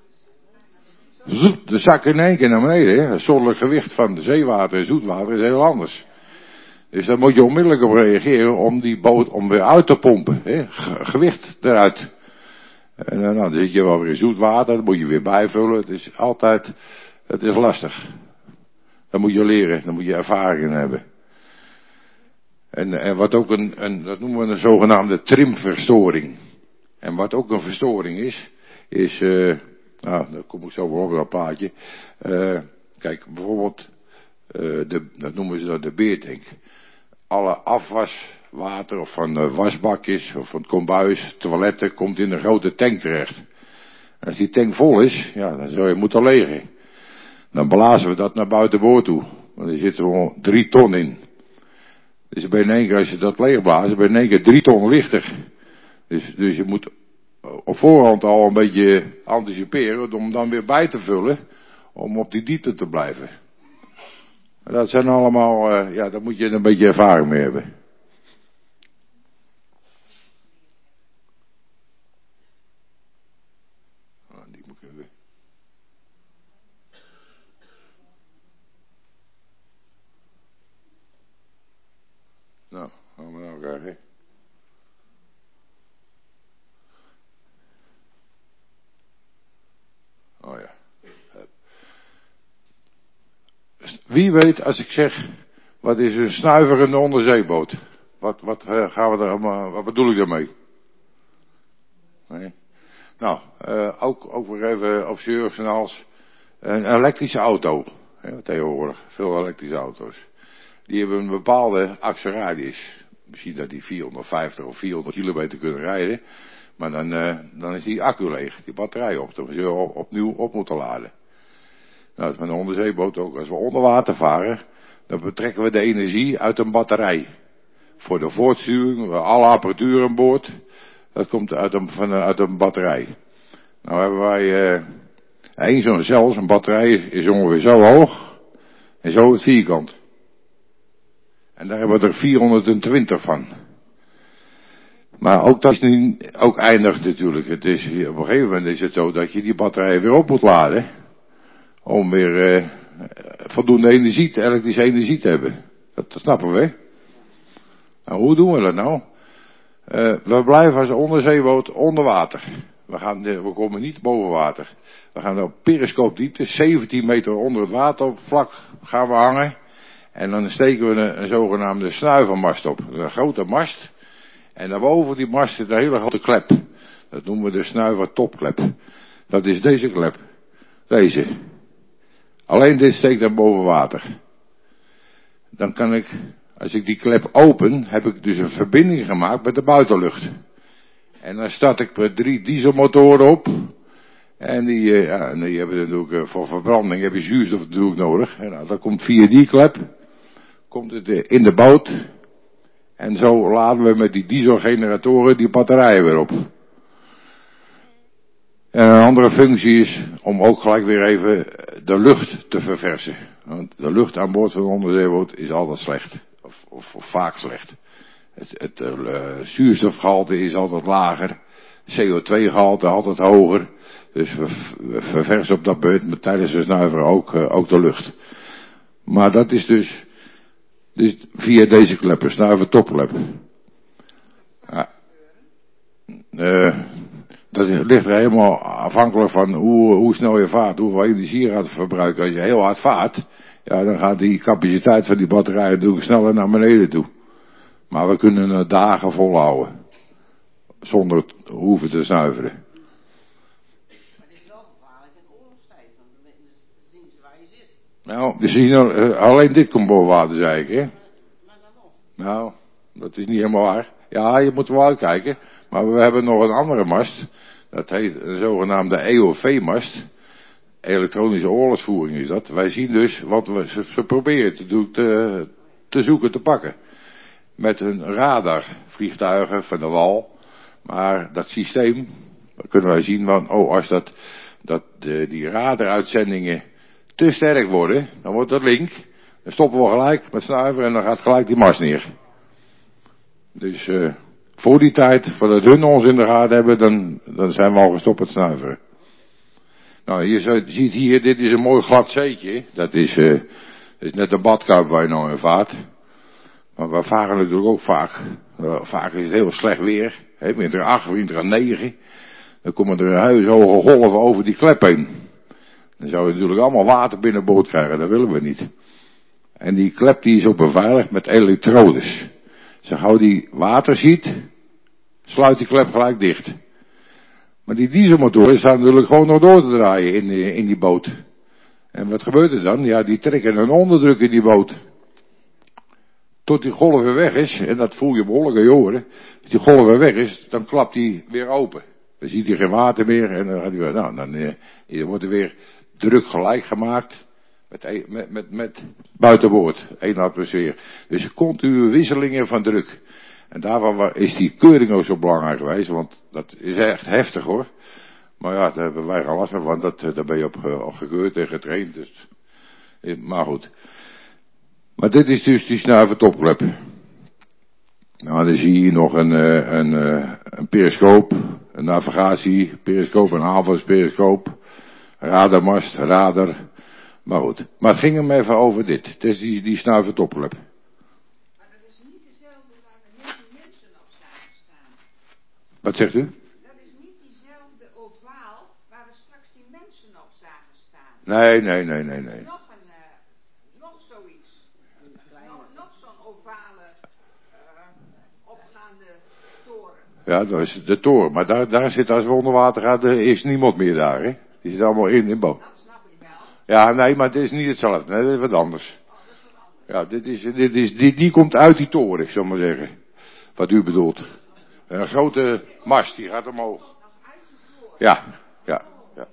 De zak in één keer naar beneden, hè? Het soortelijk gewicht van zeewater en zoetwater is heel anders. Dus daar moet je onmiddellijk op reageren om die boot om weer uit te pompen, hè? Gewicht eruit. En nou, dan zit je wel weer in zoet water, dan moet je weer bijvullen. Het is altijd, het is lastig. Dan moet je leren, dan moet je ervaring hebben. En, en wat ook een, een, dat noemen we een zogenaamde trimverstoring. En wat ook een verstoring is, is, uh, nou, daar kom ik zo wel op dat plaatje. Uh, kijk, bijvoorbeeld, uh, de, dat noemen ze dan de beertank. Alle afwaswater of van uh, wasbakjes of van het kombuis, toiletten, komt in een grote tank terecht. En als die tank vol is, ja, dan zou je moeten legen. Dan blazen we dat naar buitenboord toe. Want er zit er drie ton in. Dus ben in één keer, als je dat leegblazen, ben je in één keer drie ton lichter. Dus, dus je moet op voorhand al een beetje anticiperen om dan weer bij te vullen, om op die diepte te blijven. Dat zijn allemaal, uh, ja, daar moet je een beetje ervaring mee hebben. Oh, die moet ik even. Nou, gaan we nou krijgen. Oh ja. Wie weet, als ik zeg, wat is een snuiverende onderzeeboot? Wat, wat uh, gaan we daar, uh, wat bedoel ik daarmee? Nee. Nou, uh, ook, ook weer even op serieus een elektrische auto. Hè, tegenwoordig, veel elektrische auto's. Die hebben een bepaalde actieradius. Misschien dat die vierhonderdvijftig of vierhonderd kilometer kunnen rijden. Maar dan, uh, dan is die accu leeg, die batterij op. Dan zul je op, opnieuw op moeten laden. Nou, dat is met een onderzeeboot ook. Als we onder water varen, dan betrekken we de energie uit een batterij. Voor de voortstuwing, alle apparatuur aan boord, dat komt uit een, van, uit een batterij. Nou hebben wij, uh, één zo'n cel, zo'n batterij is ongeveer zo hoog en zo het vierkant. En daar hebben we er vierhonderdtwintig van. Maar ook dat is niet, ook eindig natuurlijk. Het is, op een gegeven moment is het zo dat je die batterij weer op moet laden. Om weer uh, voldoende energie, elektrische energie te hebben. Dat, dat snappen we. Nou, hoe doen we dat nou? Uh, we blijven als onderzeeboot onder water. We, gaan, we komen niet boven water. We gaan op periscoopdiepte, zeventien meter onder het wateroppervlak gaan we hangen. En dan steken we een, een zogenaamde snuivermast op. Een grote mast. En daarboven die mast zit een hele grote klep. Dat noemen we de snuivertopklep. Dat is deze klep. Deze. Alleen dit steekt dan boven water. Dan kan ik, als ik die klep open, heb ik dus een verbinding gemaakt met de buitenlucht. En dan start ik met drie dieselmotoren op. En die, uh, ja, en die hebben natuurlijk, uh, voor verbranding heb je zuurstof natuurlijk nodig. En nou, dat komt via die klep, komt het uh, in de boot. En zo laden we met die dieselgeneratoren die batterijen weer op. En een andere functie is om ook gelijk weer even de lucht te verversen. Want de lucht aan boord van een onderzeeboot is altijd slecht. Of, of, of vaak slecht. Het, het uh, zuurstofgehalte is altijd lager. C O twee gehalte altijd hoger. Dus we, we verversen op dat punt tijdens de snuiveren ook, uh, ook de lucht. Maar dat is dus, dus via deze kleppen, snuiver topklep. Ja. Uh, dat ligt er helemaal afhankelijk van hoe, hoe snel je vaart, hoeveel energie je gaat verbruiken. Als je heel hard vaart, ja, dan gaat die capaciteit van die batterij natuurlijk sneller naar beneden toe. Maar we kunnen het dagen volhouden. Zonder het hoeven te snuiveren. Maar het is wel gevaarlijk in oorlogstijd, want dan zien ze waar je zit. Nou, we zien uh, alleen dit komt boven water, zei ik, hè. Maar dan nog. Nou, dat is niet helemaal waar. Ja, je moet er wel uitkijken. Maar we hebben nog een andere mast. Dat heet een zogenaamde E O V-mast. Elektronische oorlogsvoering is dat. Wij zien dus wat we ze, ze proberen te, doen, te, te zoeken te pakken. Met een radar, vliegtuigen van de wal. Maar dat systeem, dan kunnen wij zien van, oh, als dat, dat de, die radaruitzendingen te sterk worden, dan wordt dat link. Dan stoppen we gelijk met snuiveren en dan gaat gelijk die mast neer. Dus uh, voor die tijd, voordat hun ons in de gaten hebben, dan, dan zijn we al gestopt met snuiveren. Nou, je ziet hier, dit is een mooi glad zeetje. Dat is, uh, dat is net een badkuip waar je nou in vaart. Maar we varen natuurlijk ook vaak. Uh, vaak is het heel slecht weer. He, winter acht, winter negen. Dan komen er huishoge golven over die klep heen. Dan zou je natuurlijk allemaal water binnenboord krijgen. Dat willen we niet. En die klep die is ook beveiligd met elektrodes. Zo gauw die water ziet, sluit die klep gelijk dicht. Maar die dieselmotoren staan natuurlijk gewoon nog door te draaien in die, in die boot. En wat gebeurt er dan? Ja, die trekken een onderdruk in die boot. Tot die golf weer weg is, en dat voel je behoorlijk aan je oren. Als die golf weer weg is, dan klapt die weer open. Dan ziet hij geen water meer en dan gaat hij weer, nou, dan eh, wordt er weer druk gelijk gemaakt. Met, met, met, met buitenboord, één atmosfeer. Dus continue wisselingen van druk. En daarvan is die keuring ook zo belangrijk geweest, want dat is echt heftig hoor. Maar ja, daar hebben wij geen last van, want dat, daar ben je op, op gekeurd en getraind. Dus, maar goed. Maar dit is dus die snuiver topklep. Nou, dan zie je nog een, een, een periscoop, een navigatie, periscoop, een aanvalsperiscoop, radarmast, radar. Maar goed. Maar het ging hem even over dit. Het is die, die snuiver topklep. Maar dat is niet dezelfde waar de net mensen op zagen staan. Wat zegt u? Dat is niet diezelfde ovaal waar we straks die mensen op zagen staan. Nee, nee, nee, nee, nee. Nog een, uh, nog zoiets. Nog, nog zo'n ovale, uh, opgaande toren. Ja, dat is de toren. Maar daar, daar zit, als we onder water gaan, er is niemand meer daar, hè. Die zit allemaal in, in boot. Dat snap ik wel. Ja, nee, maar het is niet hetzelfde. Nee, dat is wat anders. Oh, dat is wat anders. Ja, dit is, dit is, die, die komt uit die toren, zal ik maar zeggen. Wat u bedoelt. Een grote mast, die gaat omhoog. Nog uit de toren. Ja, ja, ja.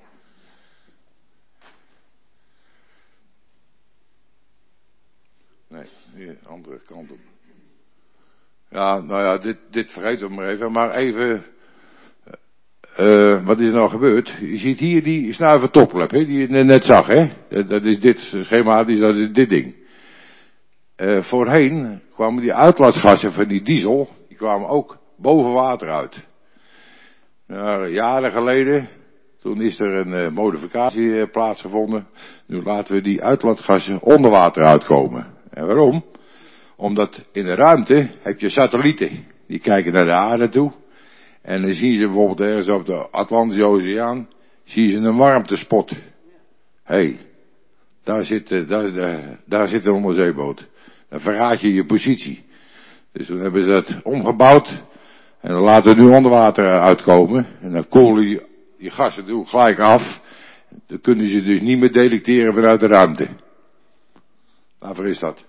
Nee, hier, andere kant op. Ja, nou ja, dit, dit vergeten we maar even. Maar even, uh, wat is er nou gebeurd? Je ziet hier die snuiver topklep, hè, die je net zag, hè. Dat, dat is dit schematisch, dat is dit ding. Uh, voorheen kwamen die uitlaatgassen van die diesel, die kwamen ook boven water uit. Nou, jaren geleden, toen is er een uh, modificatie uh, plaatsgevonden. Nu laten we die uitlaatgassen onder water uitkomen. En waarom? Omdat in de ruimte heb je satellieten. Die kijken naar de aarde toe. En dan zien ze bijvoorbeeld ergens op de Atlantische Oceaan, zien ze een warmtespot. Hé, hey, daar zit, uh, daar, daar, daar zit een onderzeeboot. Dan verraad je je positie. Dus toen hebben ze dat omgebouwd. En dan laten we nu onder water uitkomen. En dan koelen die, die gassen doen gelijk af. Dan kunnen ze dus niet meer detecteren vanuit de ruimte. Waarvoor is dat?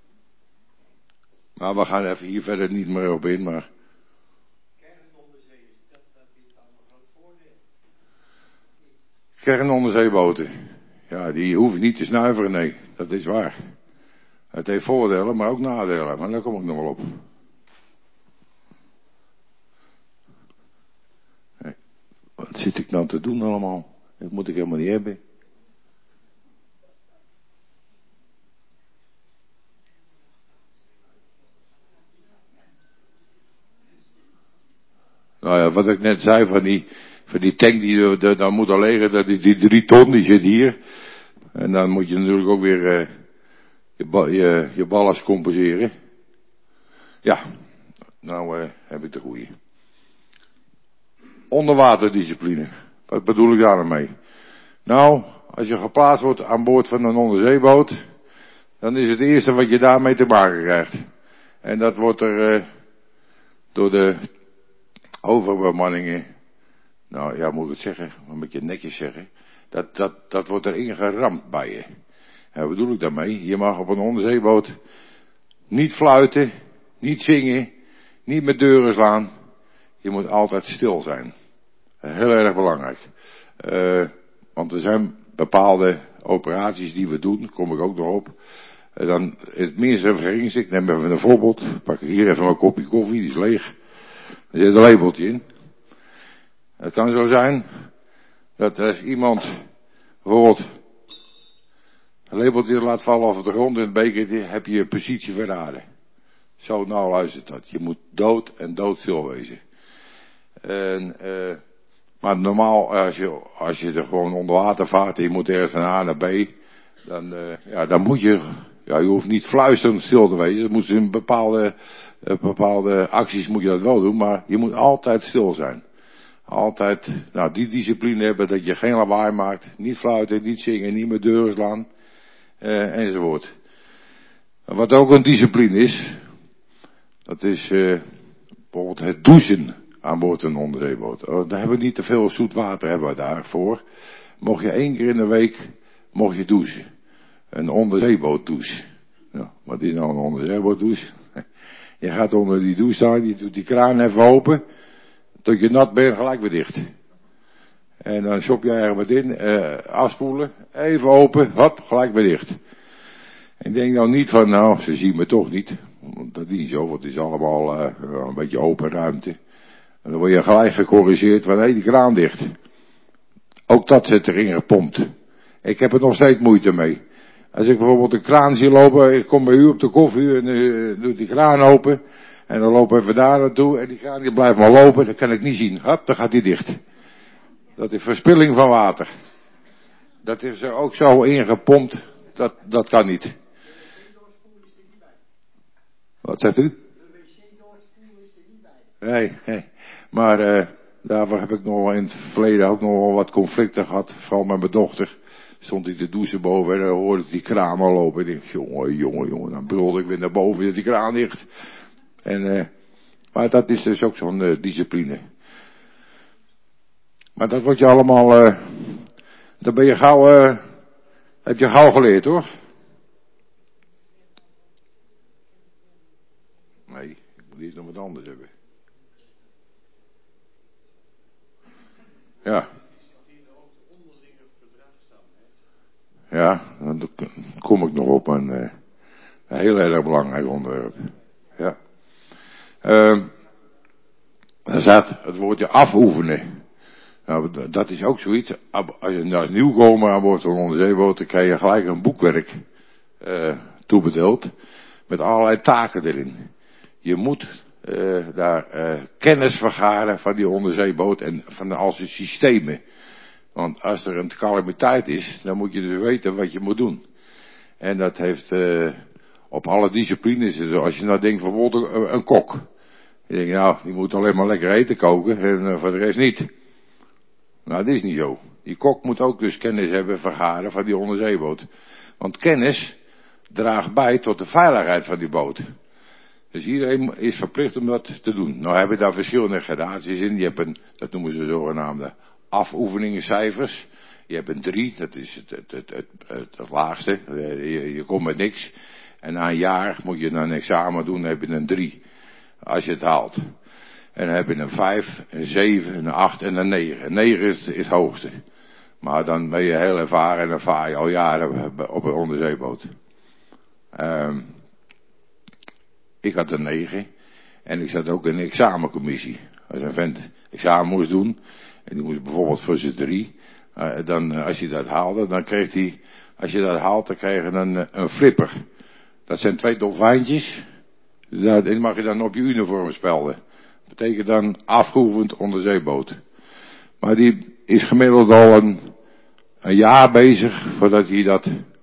Maar we gaan even hier verder niet meer op in, maar... Kernonderzee, dat, dat is dan een groot voordeel. Kernonderzeeboten. Ja, die hoeven niet te snuiveren, nee. Dat is waar. Het heeft voordelen, maar ook nadelen. Maar daar kom ik nog wel op. Nee. Wat zit ik nou te doen allemaal? Dat moet ik helemaal niet hebben. Nou ja, wat ik net zei van die, van die tank die er dan moet al liggen, dat die, die drie ton, die zit hier. En dan moet je natuurlijk ook weer uh, je, ba- je, je ballast compenseren. Ja, nou uh, heb ik de goeie. Onderwaterdiscipline. Wat bedoel ik daar nou mee? Nou, als je geplaatst wordt aan boord van een onderzeeboot, dan is het eerste wat je daarmee te maken krijgt. En dat wordt er uh, door de overbemanningen, nou ja, moet ik het zeggen, een beetje netjes zeggen, dat, dat, dat wordt erin geramd bij je. En wat bedoel ik daarmee? Je mag op een onderzeeboot niet fluiten, niet zingen, niet met deuren slaan. Je moet altijd stil zijn. Heel erg belangrijk. Uh, want er zijn bepaalde operaties die we doen, daar kom ik ook nog op. Uh, dan het minste en geringste, ik neem even een voorbeeld. Pak ik hier even een kopje koffie, die is leeg. Er zit een labeltje in. Het kan zo zijn dat als iemand bijvoorbeeld een labeltje laat vallen over de grond in het bekertje, heb je je positie verraden. Zo nou luistert dat. Je moet dood en doodstil wezen. En, uh, maar normaal, als je, als je er gewoon onder water vaart en je moet ergens van A naar B, dan, uh, ja, dan moet je, ja, je hoeft niet fluisterend stil te wezen. Dat moet in bepaalde, uh, bepaalde acties moet je dat wel doen, maar je moet altijd stil zijn. Altijd, nou, die discipline hebben dat je geen lawaai maakt, niet fluiten, niet zingen, niet met deuren slaan, uh, enzovoort. Wat ook een discipline is, dat is uh, bijvoorbeeld het douchen aan boord van een onderzeeboot. Oh, daar hebben we niet te veel zoet water hebben we daarvoor. Mocht je één keer in de week, mocht je douchen. Een onderzeebootdouche. Nou, wat is nou een onderzeebootdouche? Je gaat onder die douche staan, je doet die kraan even open, tot je nat bent, gelijk weer dicht. En dan shop je er wat in, uh, afspoelen, even open, hop, gelijk weer dicht. En ik denk nou niet van, nou, ze zien me toch niet. Want dat is niet zo, want het is allemaal uh, een beetje open ruimte. En dan word je gelijk gecorrigeerd van, hé, hey, die kraan dicht. Ook dat zit erin gepompt. Ik heb er nog steeds moeite mee. Als ik bijvoorbeeld een kraan zie lopen, ik kom bij u op de koffie en uh, doe die kraan open. En dan loop ik even daar naartoe en die kraan die blijft maar lopen, dat kan ik niet zien. Hop, dan gaat die dicht. Dat is verspilling van water. Dat is er ook zo ingepompt, dat, dat kan niet. Wat zegt u? Nee, nee. Maar uh, daarvoor heb ik nog in het verleden ook nog wel wat conflicten gehad. Vooral met mijn dochter. Stond ik te douchen boven en dan hoorde ik die kraan al lopen. Ik denk, jongen, jongen, jongen. Dan brulde ik weer naar boven, dat die kraan dicht. En, uh, maar dat is dus ook zo'n uh, discipline. Maar dat wordt je allemaal, uh, dan ben je gauw, uh, heb je gauw geleerd hoor. Nee, ik moet eerst nog wat anders hebben. Ja. Ja, dan kom ik nog op een, uh, een heel erg belangrijk onderwerp. Ja. Uh, er staat het woordje afoefenen. Nou, dat is ook zoiets. Als je als nieuwkomer aan boord van een onderzeeboot, dan krijg je gelijk een boekwerk uh, toebedeeld. Met allerlei taken erin. Je moet uh, daar uh, kennis vergaren van die onderzeeboot en van al zijn systemen. Want als er een calamiteit is, dan moet je dus weten wat je moet doen. En dat heeft uh, op alle disciplines, als je nou denkt bijvoorbeeld een, een kok. Je denkt, nou, die moet alleen maar lekker eten koken en uh, voor de rest niet. Nou, dat is niet zo. Die kok moet ook dus kennis hebben, vergaren van die onderzeeboot. Want kennis draagt bij tot de veiligheid van die boot. Dus iedereen is verplicht om dat te doen. Nou hebben daar verschillende gradaties in. Je hebt een, dat noemen ze zogenaamde afoefeningencijfers. Je hebt een drie, dat is het, het, het, het, het, het laagste. Je, je komt met niks. En na een jaar moet je dan een examen doen, dan heb je een drie. Als je het haalt. En dan heb je een vijf, een zeven, een acht en een negen. Een negen is, is het hoogste. Maar dan ben je heel ervaren en dan vaar je al jaren op een onderzeeboot. Um, ik had een negen. En ik zat ook in een examencommissie. Als een vent examen moest doen. En die moest bijvoorbeeld voor zijn drie. Uh, dan, als je dat haalde, dan kreeg hij, als je dat haalt, dan kreeg je een, een flipper. Dat zijn twee dolfijntjes. Die mag je dan op je uniform spelden. Dat betekent dan afgeoefend onderzeeboot. Maar die is gemiddeld al een, een jaar bezig voordat hij dat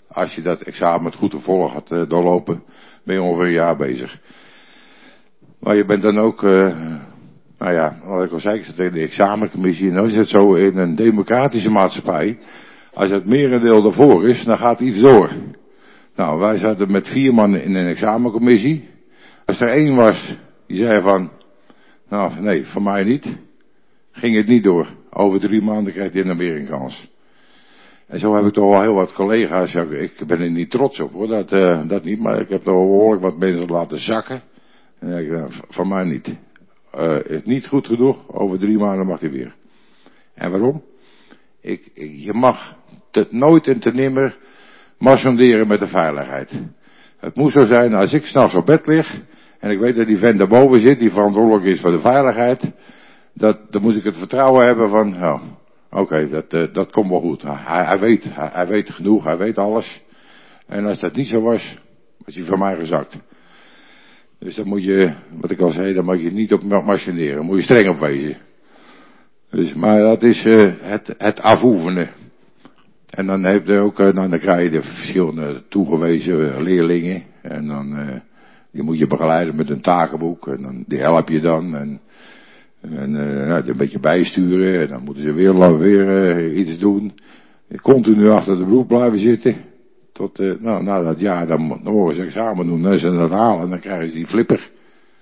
als je dat examen met goed gevolg had uh, doorlopen, ben je ongeveer een jaar bezig. Maar je bent dan ook, uh, nou ja, wat ik al zei, ik zit in de examencommissie. En dan is het zo in een democratische maatschappij, als het merendeel ervoor is, dan gaat iets door. Nou, wij zaten met vier man in een examencommissie. Als er één was, die zei van, nou nee, voor mij niet, ging het niet door. Over drie maanden kreeg hij dan weer een kans. En zo heb ik toch wel heel wat collega's, ik ben er niet trots op hoor, dat, uh, dat niet, maar ik heb toch behoorlijk wat mensen laten zakken. En ik denk, van mij niet. Uh, is niet goed genoeg, over drie maanden mag hij weer. En waarom? Ik, ik, je mag te, nooit en te nimmer marchanderen met de veiligheid. Het moet zo zijn, als ik 's nachts op bed lig, en ik weet dat die vent daarboven zit, die verantwoordelijk is voor de veiligheid, dat, dan moet ik het vertrouwen hebben van, nou, oké, okay, dat, uh, dat komt wel goed. Hij, hij weet, hij, hij weet genoeg, hij weet alles. En als dat niet zo was, was hij van mij gezakt. Dus dan moet je, wat ik al zei, daar moet je niet op marchanderen. Daar moet je streng op wezen. Dus, maar dat is uh, het, het afoefenen. En dan heb je ook, uh, dan krijg je de verschillende toegewezen leerlingen. En dan, uh, die moet je begeleiden met een takenboek. En dan, die help je dan. En, en uh, nou, een beetje bijsturen. En dan moeten ze weer, weer uh, iets doen. Continu achter de broek blijven zitten. Tot, uh, nou, na dat jaar, dan, dan mogen ze examen doen. Dan ze dat halen en dan krijgen ze die flipper.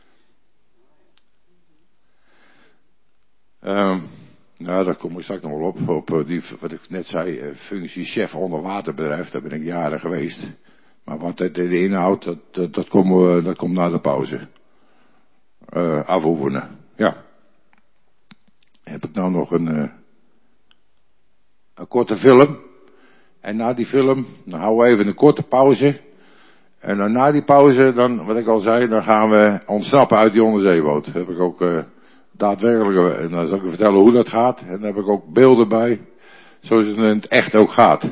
Um, nou, daar kom ik straks nog wel op. Op uh, die, wat ik net zei, uh, functie chef onderwaterbedrijf. Daar ben ik jaren geweest. Maar wat het de inhoudt, dat, dat, dat, komt, uh, dat komt na de pauze. Uh, afoefenen. Ja. Heb ik nou nog een, uh, een korte film. En na die film, dan houden we even een korte pauze. En dan na die pauze, dan, wat ik al zei, dan gaan we ontsnappen uit die onderzeeboot. Dat heb ik ook uh, daadwerkelijk, en dan zal ik je vertellen hoe dat gaat. En dan heb ik ook beelden bij, zoals het in het echt ook gaat.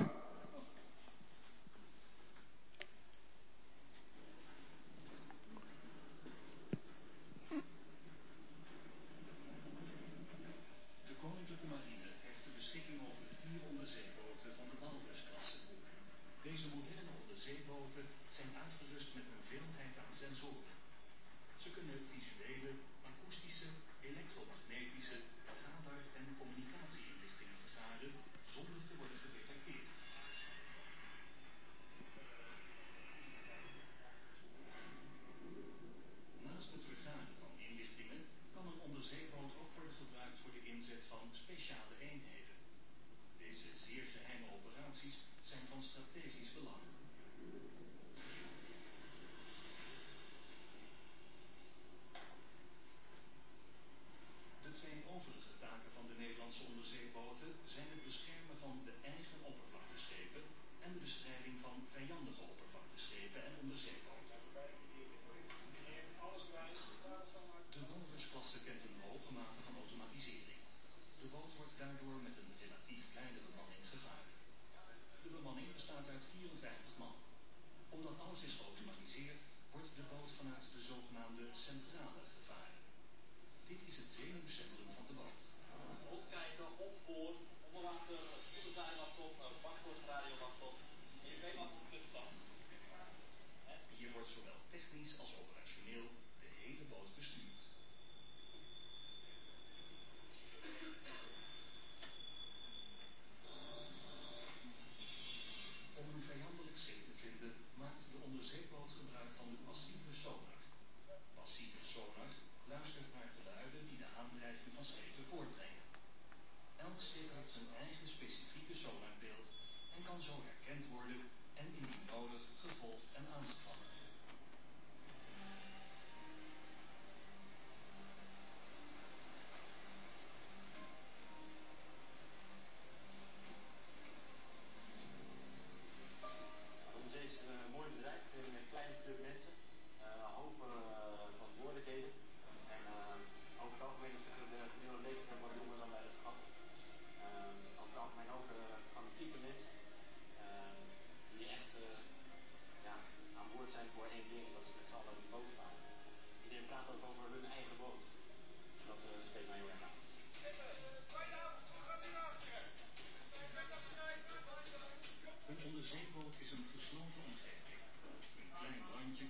Van die echt uh, ja, aan boord zijn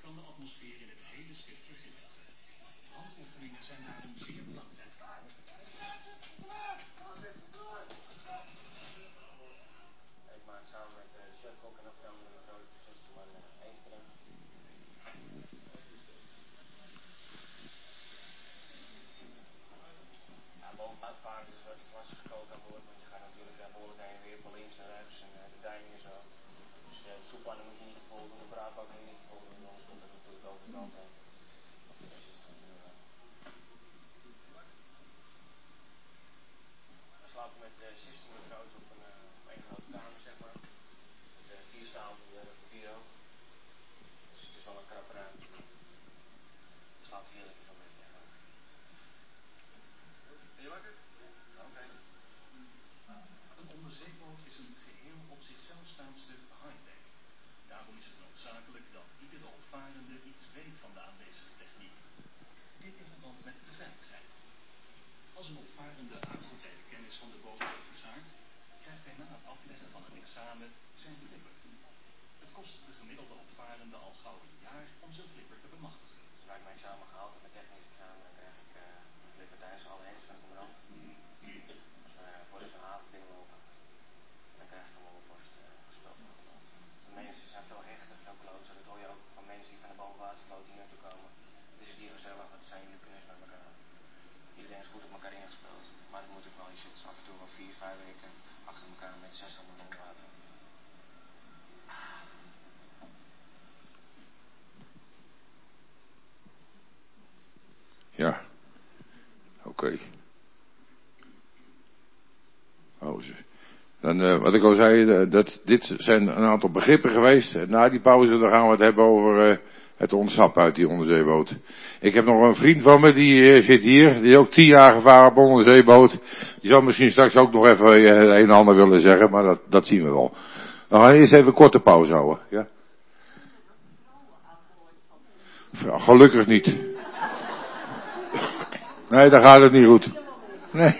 kan de atmosfeer in het hele schip vergiftigen. Handoefeningen zijn daarom zeer belangrijk. Ik maak samen met de chefkok en nog veel andere grote processen maar één streng. Ja, boven uitvaart is het lastig gekookt aan boord, want je gaat natuurlijk uh, behoorlijk heen en weer van links en rechts en uh, de deining en zo. Dus uh, de soeppannen moet je niet te vol doen, de braadbak moet je niet te vol doen, anders komt het natuurlijk over de kant heen. Dus is het, uh, we slapen met uh, zeshonderd groots op een, uh, op één grote kamer, zeg maar. Met uh, vier stapels uh, vier hoog. Dus het is wel een krappe ruimte. Het slaapt heerlijk in zo'n bed, ja. Ben je wakker? Oké. Okay. Een onderzeeboot is een geheel op zichzelf staand stuk high-tech. Daarom is het noodzakelijk dat iedere opvarende iets weet van de aanwezige techniek. Dit in verband met de veiligheid. Als een opvarende uitgebreide kennis van de boot heeft vergaard, krijgt hij na het afleggen van een examen zijn flipper. Het kost de gemiddelde opvarende al gauw een jaar om zijn flipper te bemachtigen. Zodra ik mijn examen gehaald heb, mijn technisch examen, dan krijg ik uh, een flipper thuis, alle hands van de commandant. Als we uh, voor zo'n haven binnenlopen, dan krijg ik hem op de borst uh, gespeeld. De mensen zijn veel hechter, veel closer. Dat hoor je ook van mensen die van de bovenwatervloot hier naartoe komen. Het is hier gezellig, het zijn jullie kennis met elkaar. Iedereen is goed op elkaar ingespeeld. Maar dat moet ook wel. Je zit af en toe wel vier, vijf weken achter elkaar met zeshonderd onder water. Ja. Oké. Okay. Oh, dan, uh, wat ik al zei, dat, dit zijn een aantal begrippen geweest. Na die pauze dan gaan we het hebben over uh, het ontsnappen uit die onderzeeboot. Ik heb nog een vriend van me, die uh, zit hier. Die is ook tien jaar gevaren op een onderzeeboot. Die zal misschien straks ook nog even uh, een en ander willen zeggen, maar dat, dat zien we wel. We gaan eerst even een korte pauze houden. Ja? Gelukkig niet. Nee, dan gaat het niet goed. Nee.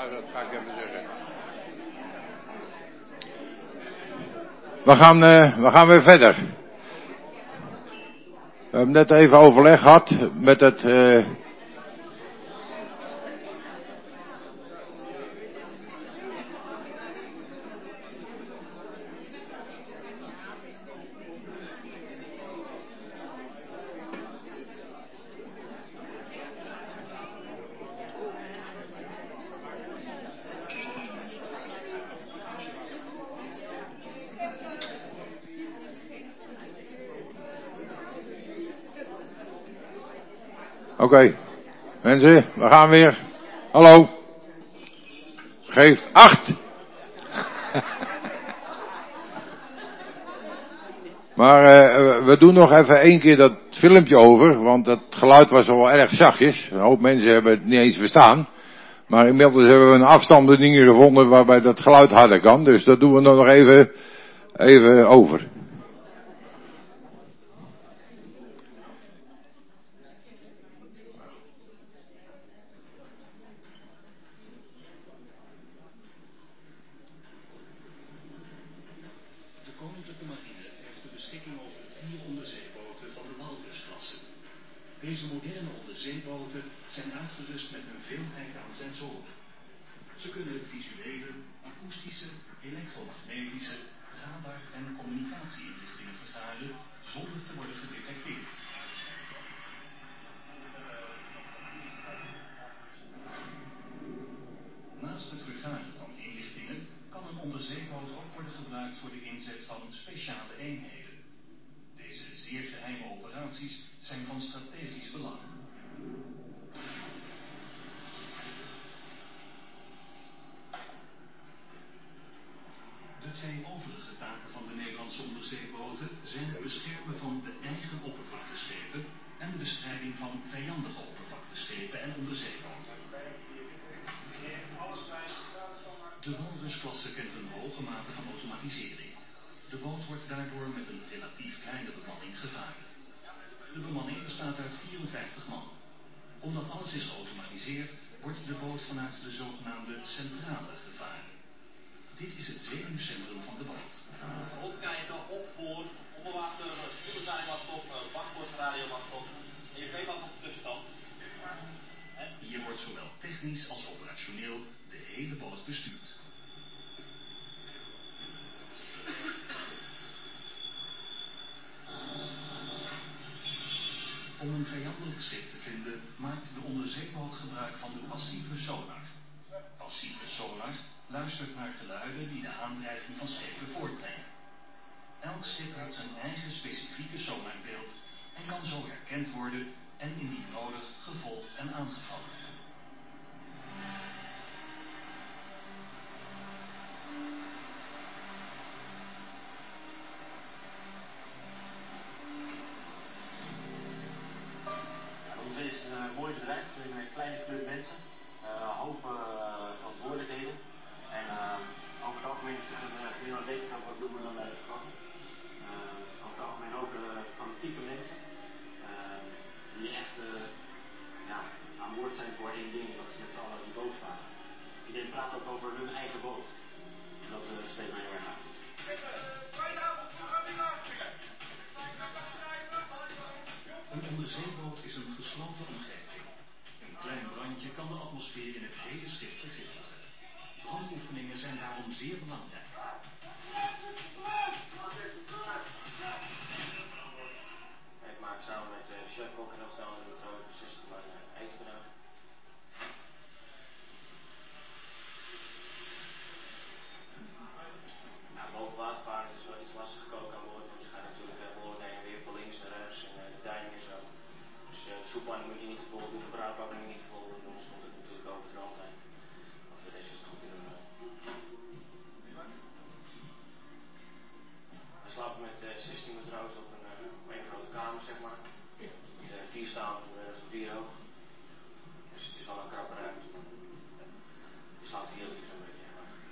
Ja, dat ga ik even zeggen. We gaan, uh, we gaan weer verder. We hebben net even overleg gehad met het... Uh, Oké, okay. Mensen, we gaan weer. Hallo. Geeft acht. Maar uh, we doen nog even één keer dat filmpje over, want het geluid was wel erg zachtjes. Een hoop mensen hebben het niet eens verstaan. Maar inmiddels hebben we een afstandsbediening gevonden waarbij dat geluid harder kan. Dus dat doen we dan nog even, even over. Deze moderne onderzeeboten zijn uitgerust met een veelheid aan sensoren. Ze kunnen visuele, akoestische, elektromagnetische, radar- en communicatieinrichtingen vergaren zonder te worden gedetecteerd. Naast het vergaren van inlichtingen kan een onderzeeboot ook worden gebruikt voor de inzet van speciale eenheden. Deze zeer geheime operaties zijn van strategisch belang. De twee overige taken van de Nederlandse onderzeeboten zijn het beschermen van de eigen oppervlakteschepen en de bestrijding van vijandige oppervlakteschepen en onderzeeboten. De Walrus-klasse kent een hoge mate van automatisering. De boot wordt daardoor met een relatief kleine bemanning gevaren. De bemanning bestaat uit vierenvijftig man. Omdat alles is geautomatiseerd, wordt de boot vanuit de zogenaamde centrale gevaren. Dit is het zenuwcentrum van de boot. Rondkijken, op, voor, onderwater, spoederzijnmast op, bakboordradio op en je veemast op de tussenstand. Hier wordt zowel technisch als operationeel de hele boot bestuurd. Om een vijandelijk schip te vinden, maakt de onderzeeboot gebruik van de passieve sonar. Passieve sonar luistert naar geluiden die de aandrijving van schepen voortbrengen. Elk schip heeft zijn eigen specifieke sonarbeeld en kan zo herkend worden en indien nodig gevolgd en aangevallen. Het is een uh, mooi bedrijf, het is een kleine club mensen, uh, een hoop uh, verantwoordelijkheden en uh, over het algemeen is het een uh, gemiddelde wetenschap wat doen we dan uit het klas. Uh, over het algemeen ook uh, van het type mensen uh, die echt uh, ja, aan boord zijn voor één ding, dat ze met z'n allen die boot varen. Iedereen praat ook over hun eigen boot. Dat uh, spreekt mij heel erg aan. Een onderzeeboot is een gesloten omgeving. Een klein brandje kan de atmosfeer in het hele schip vergiftigen. Brandoefeningen zijn daarom zeer belangrijk. Ik maak samen met uh, chef-kok en heel snel een matroos beslist om een uh, eten te brengen. Nou, boven watervaart is wel iets lastig koken aan boord, want je gaat natuurlijk uh, behoorlijk heen en weer van links naar rechts en uh, de deining en zo. Dus uh, de soeppannen moet je niet te vol doen, de braadpannen moet je niet te vol doen, anders komt het natuurlijk over het rand heen. Of de rest is het goed te doen. Uh. We slapen met uh, zestien matrozen op een, uh, op één grote kamer, zeg maar. Die zijn vier staan en uh, zo'n vier hoog. Dus het is wel een krapper uit. Je slaapt heerlijk zo'n beetje.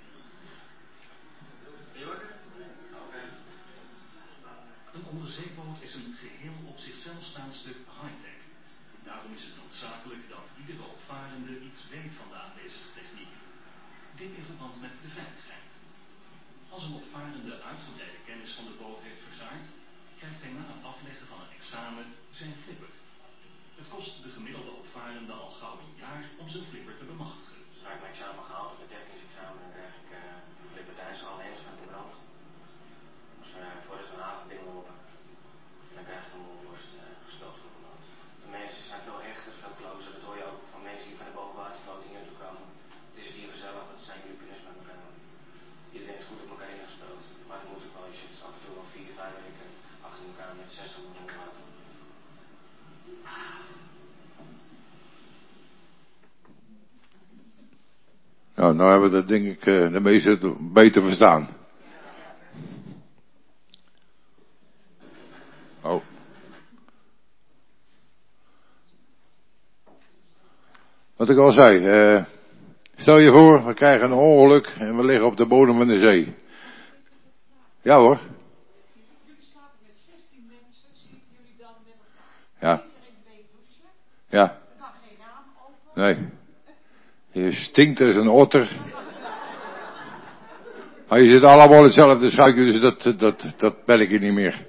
Ben je wakker? Oké. Okay. Een onderzeeboot is een geheel op zichzelf staand stuk high-tech. Daarom is het noodzakelijk dat iedere opvarende iets weet van de aanwezige techniek. Dit in verband met de veiligheid. Als een opvarende uitgebreide kennis van de boot heeft vergaard, krijgt hij na het afleggen van een examen zijn flipper. Het kost de gemiddelde opvarende al gauw een jaar om zijn flipper te bemachtigen. Zodra ik mijn examen gehaald heb, het technisch examen, dan krijg ik uh, een flipper thuis al eens met de brand. Als we uh, voordat we een havenbing lopen, dan krijg ik een molvorst uh, gespeeld voor de brand. De mensen zijn veel hechter, veel closer. Dat hoor je ook van mensen die van de bovenwatervloot hier naartoe komen. Het is hier gezellig, want het zijn jullie kennis met elkaar. Iedereen is goed op elkaar ingespeeld. Maar dat moet ook wel, je zit af en toe al vier, vijf weken achter elkaar met zestig miljoen water. Nou, nou hebben we dat denk ik de meesten beter verstaan. Oh. Wat ik al zei, uh, stel je voor, we krijgen een ongeluk en we liggen op de bodem van de zee. Ja hoor. Jullie slapen met zestien mensen, zitten jullie dan met elkaar? Ja. Iedereen twee douchen? Ja. Er kan geen raam open? Nee. Je stinkt als een otter. Maar je zit allemaal in hetzelfde schuitje, dus dat, dat, dat bel ik je niet meer.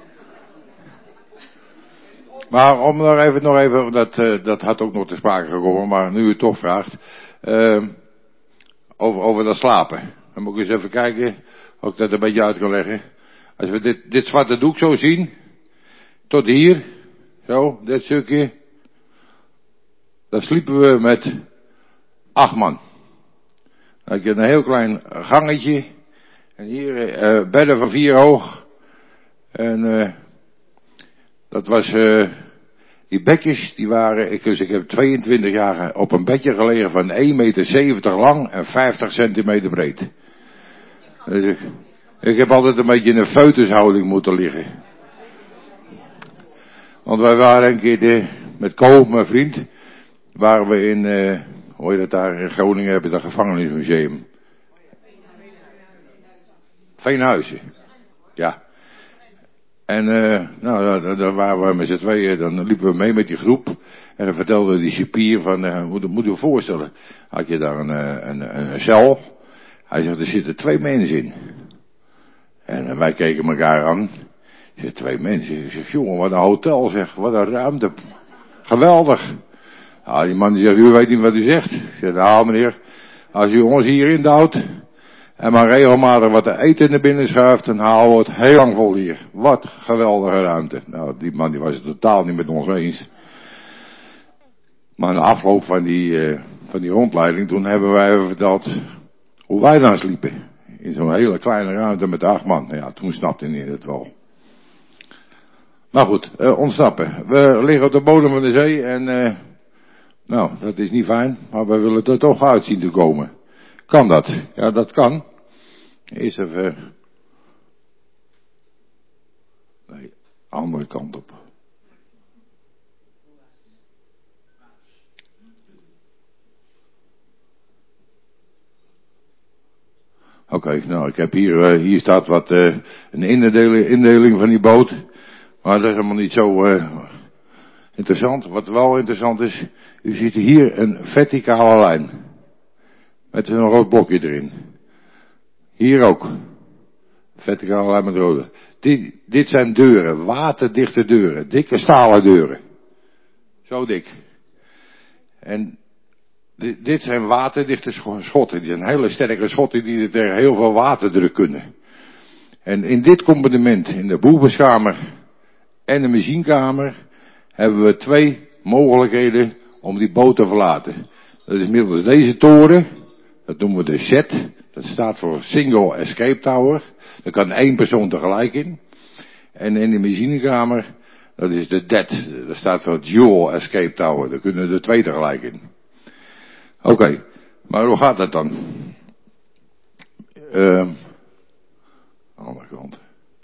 Maar om nog even, nog even dat, uh, dat had ook nog te sprake gekomen, maar nu u het toch vraagt, uh, over, over dat slapen. Dan moet ik eens even kijken, of ik dat een beetje uit kan leggen. Als we dit, dit zwarte doek zo zien, tot hier, zo, dit stukje, dan sliepen we met acht man. Dan had je een heel klein gangetje, en hier uh, bedden van vier hoog, en uh, dat was, uh, die bedjes, die waren, ik, dus ik heb tweeëntwintig jaar op een bedje gelegen van één meter zeventig lang en vijftig centimeter breed. Dus ik, ik heb altijd een beetje in een foetushouding moeten liggen. Want wij waren een keer de, met Ko, mijn vriend, waren we in, uh, hoe heet dat daar, in Groningen hebben we dat gevangenismuseum. Veenhuizen. Ja. En uh, nou, daar, daar waren we met z'n tweeën, dan liepen we mee met die groep. En dan vertelde die cipier van, uh, moet, moet je voorstellen, had je daar een, een, een, een cel. Hij zegt, er zitten twee mensen in. En uh, wij keken elkaar aan. Er zitten twee mensen. Ik zeg, jongen, wat een hotel zeg, wat een ruimte. Geweldig. Nou, die man die zegt, u weet niet wat u zegt. Ik zeg, nou meneer, als u ons hierin duwt, en maar regelmatig wat te eten naar binnen schuift, dan halen we het heel lang vol hier. Wat geweldige ruimte. Nou, die man die was het totaal niet met ons eens. Maar na afloop van die, uh, van die rondleiding, toen hebben wij even verteld hoe wij dan sliepen. In zo'n hele kleine ruimte met acht man. Ja, toen snapte hij het wel. Maar goed, uh, ontsnappen. We liggen op de bodem van de zee en, uh, nou, dat is niet fijn, maar we willen er toch uit zien te komen. Kan dat? Ja, dat kan. Eerst even. Nee, andere kant op. Oké, okay, nou, ik heb hier, uh, hier staat wat, uh, een indeling, indeling van die boot. Maar dat is helemaal niet zo, uh, interessant. Wat wel interessant is, u ziet hier een verticale lijn. Met een rood blokje erin. Hier ook. Verticale lijn met rode. Dit, dit zijn deuren, waterdichte deuren, dikke stalen deuren. Zo dik. En dit, dit zijn waterdichte schotten. Die zijn hele sterke schotten die tegen heel veel waterdruk kunnen. En in dit compartiment, in de boevenskamer en de machinekamer, hebben we twee mogelijkheden om die boot te verlaten. Dat is middels deze toren. Dat noemen we de Z. Dat staat voor Single Escape Tower. Daar kan één persoon tegelijk in. En in de machinekamer, dat is de D E T. Dat staat voor Dual Escape Tower. Daar kunnen er twee tegelijk in. Oké, okay. Maar hoe gaat dat dan? Uh, andere kant.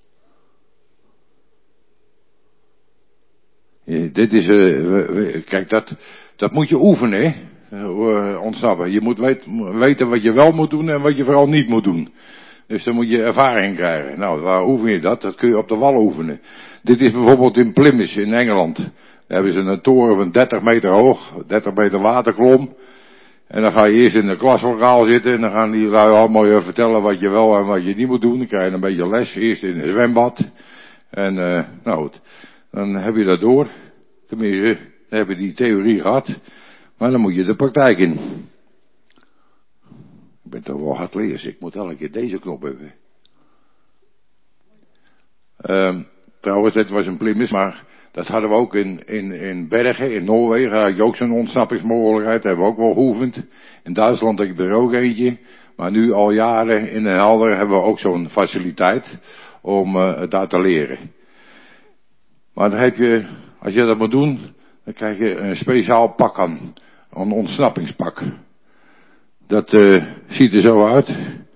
Ja, dit is, uh, kijk, dat, dat moet je oefenen, hè. Uh, ontsnappen. Je moet weet, weten wat je wel moet doen en wat je vooral niet moet doen. Dus dan moet je ervaring krijgen. Nou, waar oefen je dat? Dat kun je op de wal oefenen. Dit is bijvoorbeeld in Plymouth in Engeland. Daar hebben ze een toren van dertig meter hoog, dertig meter waterklom. En dan ga je eerst in de klaslokaal zitten en dan gaan die lui allemaal je vertellen wat je wel en wat je niet moet doen. Dan krijg je een beetje les, eerst in het zwembad. En uh, nou goed, dan heb je dat door. Tenminste, dan heb je die theorie gehad. Maar dan moet je de praktijk in. Ik ben toch wel hard leers, ik moet elke keer deze knop hebben. Um, trouwens, dit was een plimis, maar dat hadden we ook in, in, in Bergen, in Noorwegen, had je ook zo'n ontsnappingsmogelijkheid, dat hebben we ook wel geoefend. In Duitsland heb je er ook eentje, maar nu al jaren in Den Helder hebben we ook zo'n faciliteit om uh, daar te leren. Maar dan heb je, als je dat moet doen, dan krijg je een speciaal pak aan, een ontsnappingspak. Dat uh, ziet er zo uit.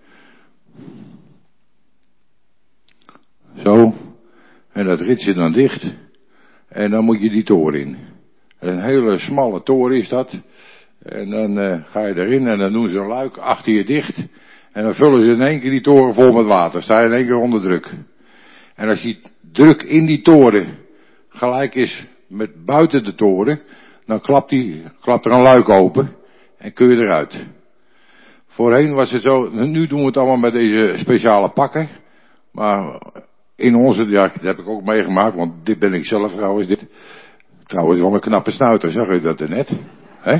Zo. En dat rits je dan dicht. En dan moet je die toren in. Een hele smalle toren is dat. En dan uh, ga je erin en dan doen ze een luik achter je dicht. En dan vullen ze in één keer die toren vol met water. Sta je in één keer onder druk. En als die druk in die toren gelijk is met buiten de toren, dan klapt, die, klapt er een luik open en kun je eruit. Voorheen was het zo, nu doen we het allemaal met deze speciale pakken. Maar in onze, ja, dat heb ik ook meegemaakt, want dit ben ik zelf trouwens. Dit, trouwens wel een knappe snuiter, zag u dat er net? Hè?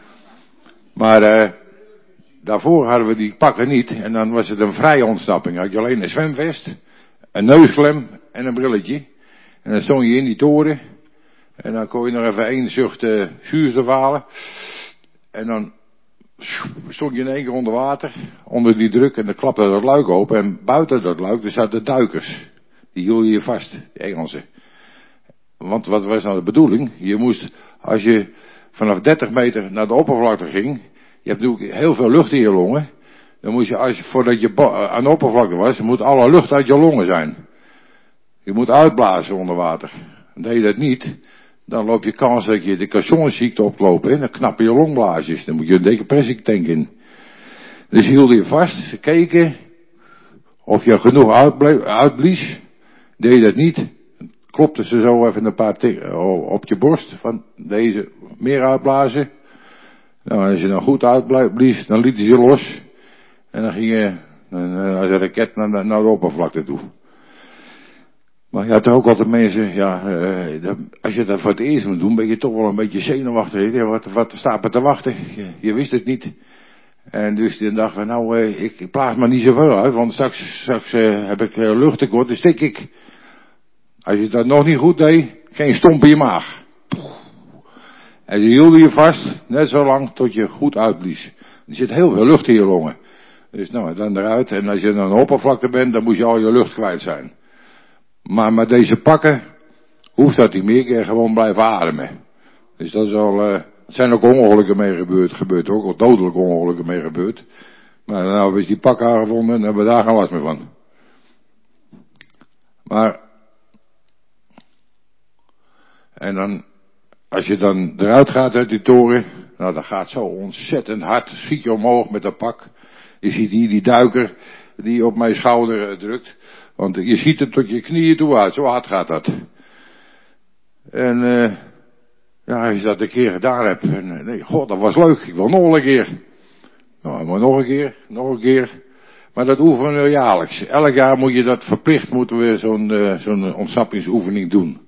Maar uh, daarvoor hadden we die pakken niet en dan was het een vrije ontsnapping. Had je alleen een zwemvest, een neusklem en een brilletje. En dan stond je in die toren en dan kon je nog even één zucht uh, zuurstof halen. En dan stond je in één keer onder water, onder die druk en dan klapte dat luik open. En buiten dat luik, er zaten duikers. Die hielden je vast, de Engelsen. Want wat was nou de bedoeling? Je moest, als je vanaf dertig meter naar de oppervlakte ging, je hebt natuurlijk heel veel lucht in je longen. Dan moest je, als je voordat je aan de oppervlakte was, moet alle lucht uit je longen zijn. Je moet uitblazen onder water. En deed je dat niet, dan loop je kans dat je de caissonziekte oploopt. Dan knappen je longblaasjes. Dan moet je een decompressietank in. Dus hielden je vast. Ze keken of je genoeg uitblies. Deed je dat niet, klopten ze zo even een paar t- op je borst. Van deze meer uitblazen. Nou, als je dan goed uitblies, dan lieten ze je los. En dan ging je als een raket naar de, naar de oppervlakte toe. Maar je had er ook altijd mensen, ja, uh, als je dat voor het eerst moet doen, ben je toch wel een beetje zenuwachtig. Ja, wat, wat staat er te wachten? Je, je wist het niet. En dus dan dacht we, nou, uh, ik, ik plaats me niet zoveel uit, want straks, straks uh, heb ik uh, luchttekort, dan stik ik. Als je dat nog niet goed deed, geen stomp in je maag. En ze hielden je vast, net zo lang tot je goed uitblies. Er zit heel veel lucht in je longen. Dus nou, dan eruit. En als je aan de oppervlakte bent, dan moet je al je lucht kwijt zijn. Maar met deze pakken hoeft dat niet meer, je kan gewoon blijven ademen. Dus dat is al, uh, er zijn ook ongelukken mee gebeurd, gebeurd ook, of dodelijke ongelukken mee gebeurd. Maar nou hebben we die pakken aangevonden en hebben we daar geen last meer van. Maar, en dan, als je dan eruit gaat uit die toren, nou dat gaat zo ontzettend hard, schiet je omhoog met dat pak. Je ziet hier die duiker die op mijn schouder uh, drukt. Want je ziet het tot je knieën toe uit, zo hard gaat dat. En uh, ja, als je dat een keer gedaan hebt, en nee, god, dat was leuk, ik wil nog een keer. Nou, maar nog een keer, nog een keer. Maar dat oefenen we jaarlijks. Elk jaar moet je dat verplicht, moeten we zo'n uh, zo'n ontsnappingsoefening doen.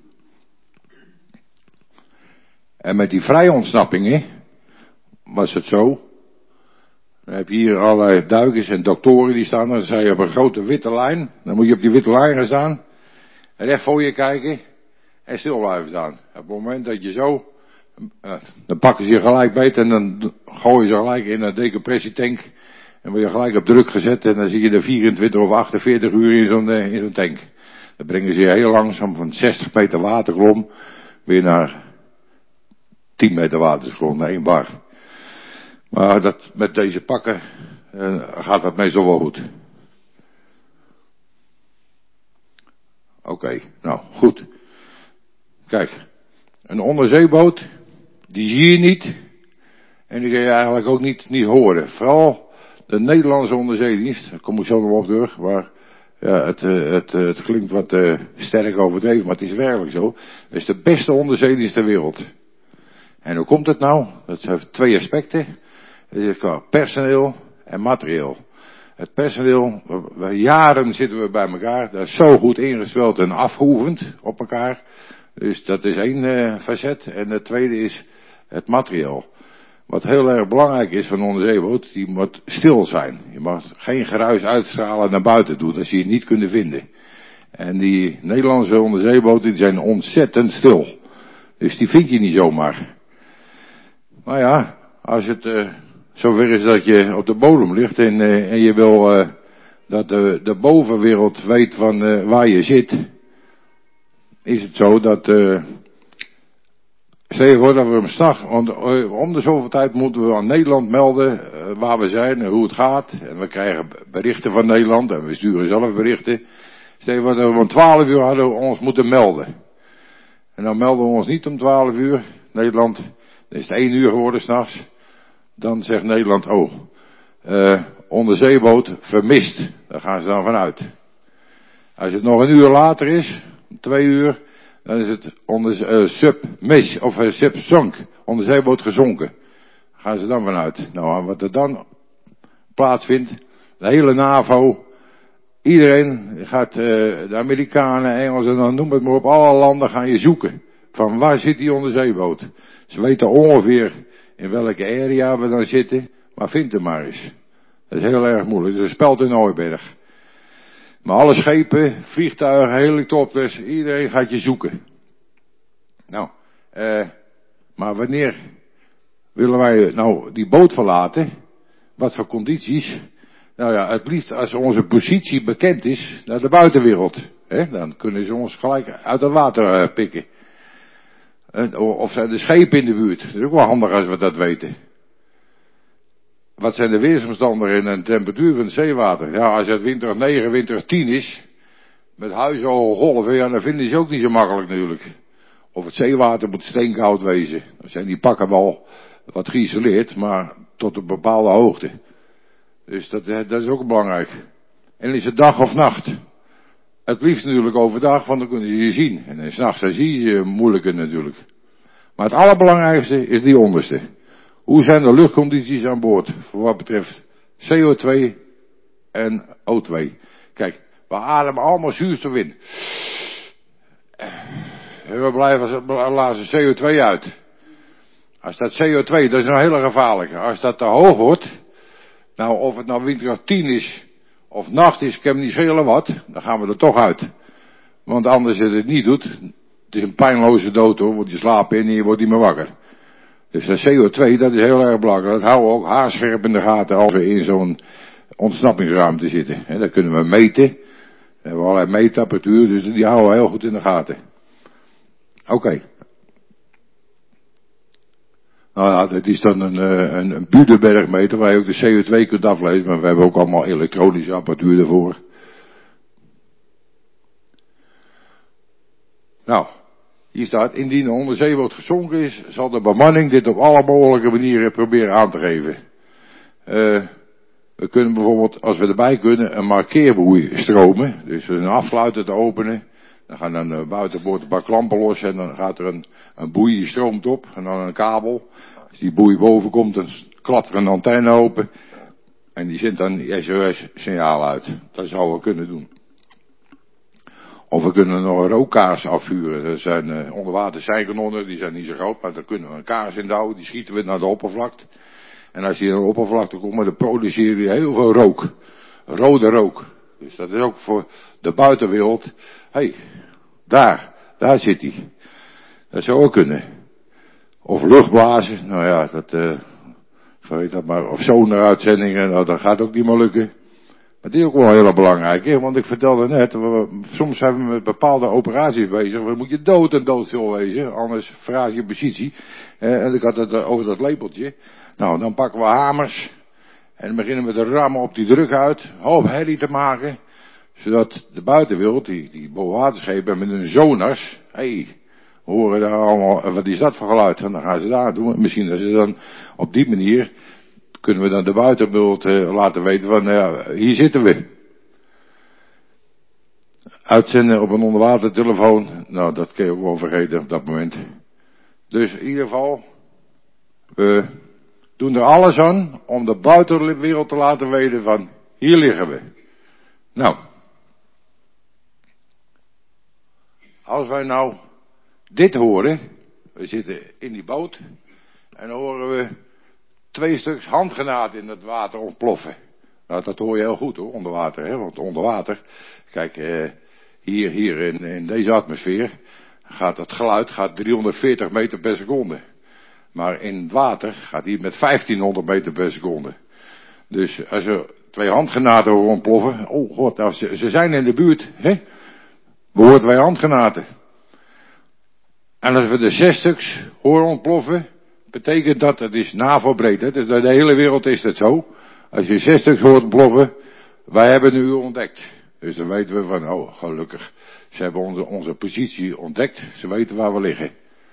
En met die vrije ontsnappingen was het zo. Dan heb je hier allerlei duikers en doktoren die staan. Dan sta je op een grote witte lijn. Dan moet je op die witte lijn gaan staan. En recht voor je kijken. En stil blijven staan. Op het moment dat je zo. Dan pakken ze je gelijk beet. En dan gooien ze gelijk in een decompressietank. En word je gelijk op druk gezet. En dan zie je er vierentwintig of achtenveertig uur in zo'n, in zo'n tank. Dan brengen ze je heel langzaam van zestig meter waterklom. Weer naar tien meter waterklom. Naar één bar. Maar dat, met deze pakken uh, gaat dat meestal wel goed. Oké, okay, nou goed. Kijk, een onderzeeboot, die zie je niet. En die kun je eigenlijk ook niet, niet horen. Vooral de Nederlandse onderzeedienst, daar kom ik zo nog op terug. Maar ja, het, het, het, het klinkt wat uh, sterk overdreven, maar het is werkelijk zo. Het is de beste onderzeedienst ter wereld. En hoe komt het nou? Dat heeft twee aspecten. Het is qua personeel en materieel. Het personeel, we, we, jaren zitten we bij elkaar. Dat is zo goed ingesteld en afgeoefend op elkaar. Dus dat is één uh, facet. En het tweede is het materieel. Wat heel erg belangrijk is van een onderzeeboot, die moet stil zijn. Je mag geen geruis uitstralen naar buiten doen, als je je niet kunt vinden. En die Nederlandse onderzeeboten, die zijn ontzettend stil. Dus die vind je niet zomaar. Maar ja, als het uh, zover is dat je op de bodem ligt en, uh, en je wil uh, dat de, de bovenwereld weet van uh, waar je zit, is het zo dat... Uh, Stel je voor dat we hem s'nachts, want om de zoveel tijd moeten we aan Nederland melden uh, waar we zijn en hoe het gaat. En we krijgen berichten van Nederland en we sturen zelf berichten. Stel je voor dat we om twaalf uur hadden we ons moeten melden. En dan melden we ons niet om twaalf uur, Nederland, dan is het één uur geworden s'nachts. Dan zegt Nederland, oh, uh, onderzeeboot vermist. Daar gaan ze dan vanuit. Als het nog een uur later is, twee uur... Dan is het onder, uh, submiss, of uh, subsunk, onderzeeboot gezonken. Gaan ze dan vanuit. Nou, wat er dan plaatsvindt, de hele NAVO, iedereen gaat, uh, de Amerikanen, Engelsen, dan noem het maar op, alle landen gaan je zoeken. Van waar zit die onderzeeboot? Ze weten ongeveer in welke area we dan zitten, maar vind hem maar eens. Dat is heel erg moeilijk, dat is een speld in Hooiberg. Maar alle schepen, vliegtuigen, helikopters, iedereen gaat je zoeken. Nou, eh, maar wanneer willen wij nou die boot verlaten? Wat voor condities? Nou ja, het liefst als onze positie bekend is naar de buitenwereld. Hè? Dan kunnen ze ons gelijk uit het water uh, pikken. En, of zijn de schepen in de buurt? Dat is ook wel handig als we dat weten. Wat zijn de weersomstandigheden en de temperatuur van het zeewater? Ja, als het windkracht negen, windkracht tien is, met huishoge golven, ja, dan vinden ze ook niet zo makkelijk natuurlijk. Of het zeewater moet steenkoud wezen. Dan zijn die pakken wel wat geïsoleerd, maar tot een bepaalde hoogte. Dus dat, dat is ook belangrijk. En is het dag of nacht? Het liefst natuurlijk overdag, want dan kunnen ze je zien. En 's nachts dan zie je je moeilijker natuurlijk. Maar het allerbelangrijkste is die onderste. Hoe zijn de luchtcondities aan boord voor wat betreft C O twee en O twee? Kijk, we ademen allemaal zuurstof in. En we blijven laten C O twee uit. Als dat C O twee, dat is nou heel gevaarlijk. Als dat te hoog wordt, nou of het nou windkracht tien is of nacht is, kan me niet schelen wat, dan gaan we er toch uit. Want anders als je het niet doet, het is een pijnloze dood hoor, want je slaapt in en je wordt niet meer wakker. Dus dat C O twee, dat is heel erg belangrijk. Dat houden we ook haarscherp in de gaten als we in zo'n ontsnappingsruimte zitten. En dat kunnen we meten. We hebben allerlei meetapparatuur, dus die houden we heel goed in de gaten. Oké. Okay. Nou ja, dat is dan een, een, een Budenbergmeter waar je ook de C O twee kunt aflezen, maar we hebben ook allemaal elektronische apparatuur ervoor. Nou. Hier staat, indien een onderzeeboot gezonken is, zal de bemanning dit op alle mogelijke manieren proberen aan te geven. Uh, we kunnen bijvoorbeeld, als we erbij kunnen, een markeerboei stromen. Dus een afsluiter te openen. Dan gaan dan uh, buitenboord een paar klampen los en dan gaat er een, een boei die stroomt op. En dan een kabel. Als die boei boven komt, dan klapt er een antenne open. En die zendt dan die S O S-signaal uit. Dat zouden we kunnen doen. Of we kunnen nog een rookkaars afvuren. Dat zijn uh, onderwater zijkanonnen, die zijn niet zo groot, maar daar kunnen we een kaars in douwen, die schieten we naar de oppervlakte. En als die naar de oppervlakte komt, dan produceer je heel veel rook. Rode rook. Dus dat is ook voor de buitenwereld. Hé, hey, daar, daar zit hij. Dat zou ook kunnen. Of luchtblazen, nou ja, dat, uh, weet dat maar. Of sonaruitzendingen, nou dat gaat ook niet meer lukken. Maar dit is ook wel heel belangrijk, hè? Want ik vertelde net, we, soms zijn we met bepaalde operaties bezig, dan moet je dood en doodstil wezen, anders verraad je positie. Eh, en ik had het over dat lepeltje. Nou, dan pakken we hamers en dan beginnen we te rammen op die druk uit, hoop herrie te maken, zodat de buitenwereld, die, die bovenwaterschepen met hun sonars, hé, hey, horen daar allemaal, wat is dat voor geluid? En dan gaan ze daar doen, misschien dat ze dan op die manier, kunnen we dan de buitenwereld uh, laten weten van, ja, hier zitten we. Uitzenden op een onderwatertelefoon, nou dat kun je ook wel vergeten op dat moment. Dus in ieder geval, we doen er alles aan om de buitenwereld te laten weten van, hier liggen we. Nou, als wij nou dit horen, we zitten in die boot, en dan horen we twee stuks handgranaten in het water ontploffen. Nou, dat hoor je heel goed hoor, onder water, hè? Want onder water, kijk, eh, hier, hier in, in deze atmosfeer, gaat het geluid gaat driehonderdveertig meter per seconde. Maar in het water gaat hij met vijftienhonderd meter per seconde. Dus als je twee handgranaten horen ontploffen, oh god, nou, ze, ze zijn in de buurt, hè? We horen twee handgranaten. En als we er zes stuks horen ontploffen, betekent dat, dat is NAVO-breed, hè? De, de hele wereld is dat zo. Als je zes stuks hoort ontploffen, wij hebben nu ontdekt. Dus dan weten we van, oh gelukkig, ze hebben onze, onze positie ontdekt, ze weten waar we liggen.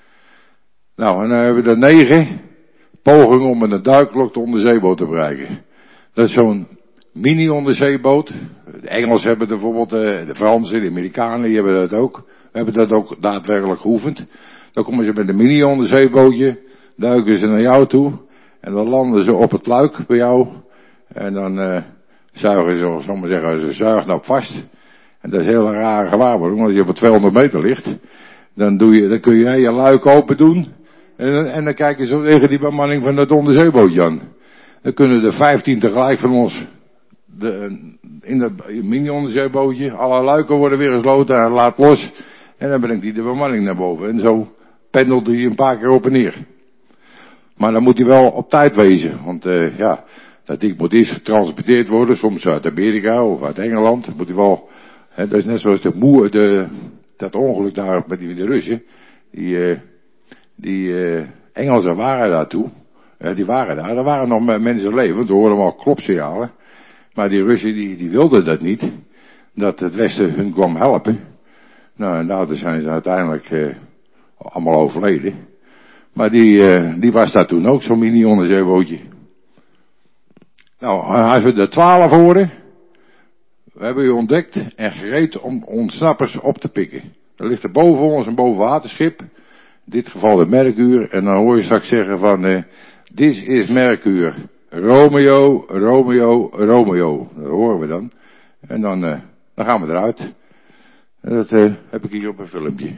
Nou, en dan hebben we er negen pogingen om met een duikklok de onderzeeboot te bereiken. Dat is zo'n mini-onderzeeboot. De Engelsen hebben bijvoorbeeld, de Fransen, de Amerikanen, die hebben dat ook. We hebben dat ook daadwerkelijk geoefend. Dan komen ze met een mini-onderzeebootje, duiken ze naar jou toe, en dan landen ze op het luik bij jou, en dan uh, zuigen ze, zal ik maar zeggen, ze zuigen op vast. En dat is een hele rare gewaarwording, want als je op tweehonderd meter ligt, dan, doe je, dan kun jij je luik open doen, en, en dan kijken ze tegen die bemanning van dat onderzeebootje aan. Dan kunnen er vijftien tegelijk van ons de, in dat mini-onderzeebootje, alle luiken worden weer gesloten, en laat los, en dan brengt hij de bemanning naar boven. En zo pendelt hij een paar keer op en neer. Maar dan moet hij wel op tijd wezen, want uh, ja, dat ding moet eerst getransporteerd worden, soms uit Amerika of uit Engeland, moet hij wel, hè, dat is net zoals de moe, de, dat ongeluk daar met die de Russen, die, uh, die uh, Engelsen waren daartoe, uh, die waren daar, er waren nog mensen levend, er hoorden wel klopsignalen, maar die Russen die, die wilden dat niet, dat het Westen hun kwam helpen. Nou, en daardoor zijn ze uiteindelijk uh, allemaal overleden. Maar die, uh, die was daar toen ook, zo'n mini-onderzeebootje. Nou, als we de twaalf horen, we hebben u ontdekt en gereed om ontsnappers op te pikken. Er ligt er boven ons een bovenwaterschip, in dit geval de Mercure, en dan hoor je straks zeggen van, uh, this is Mercure, Romeo, Romeo, Romeo. Dat horen we dan. En dan, uh, dan gaan we eruit. En dat uh, heb ik hier op een filmpje.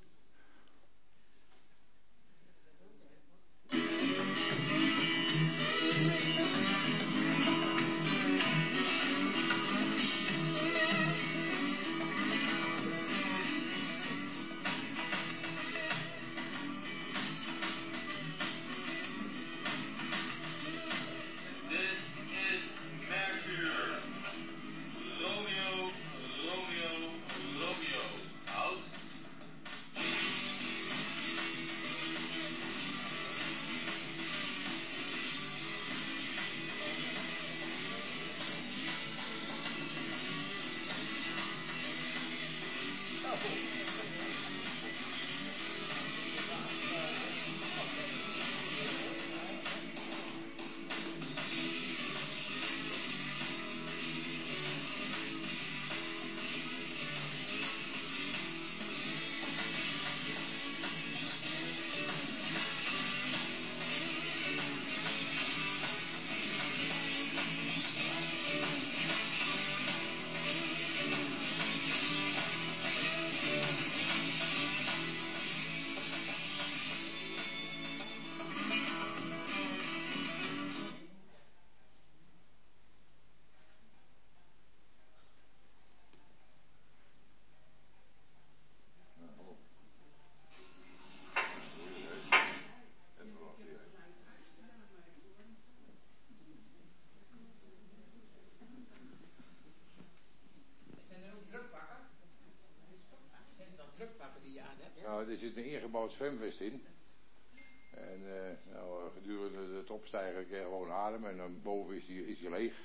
Nou, er zit een ingebouwd zwemvest in. En uh, nou, gedurende het opstijgen kun je gewoon ademen en dan boven is die, is die leeg.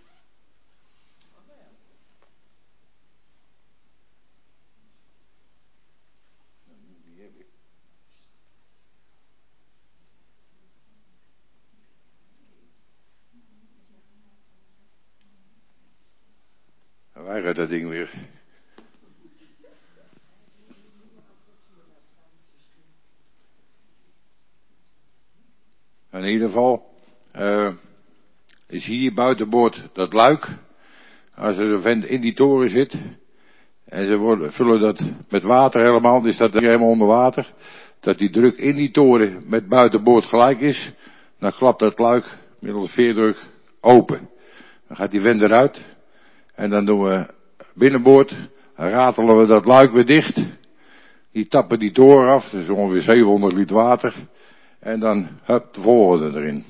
Die heb ik. Dan weigert dat ding weer. In ieder geval, Uh, is hier buitenboord dat luik. Als er een vent in die toren zit. En ze worden, vullen dat met water helemaal. Dus dat er helemaal onder water. Dat die druk in die toren met buitenboord gelijk is. Dan klapt dat luik middels veerdruk open. Dan gaat die vent eruit. En dan doen we binnenboord. Dan ratelen we dat luik weer dicht. Die tappen die toren af. Dat is ongeveer zevenhonderd liter water. En dan hup de volgende erin.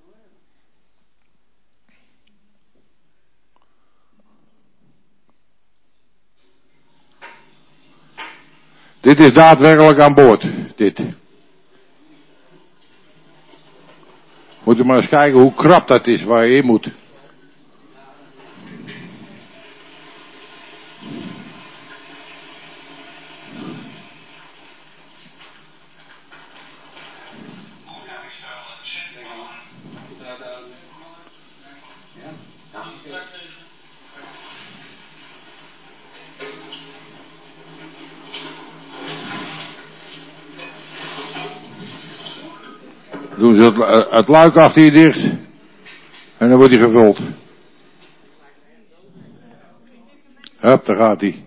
Dit is daadwerkelijk aan boord, dit. Moet je maar eens kijken hoe krap dat is waar je in moet. Doen ze het, het luik achter je dicht. En dan wordt hij gevuld. Hup, daar gaat hij.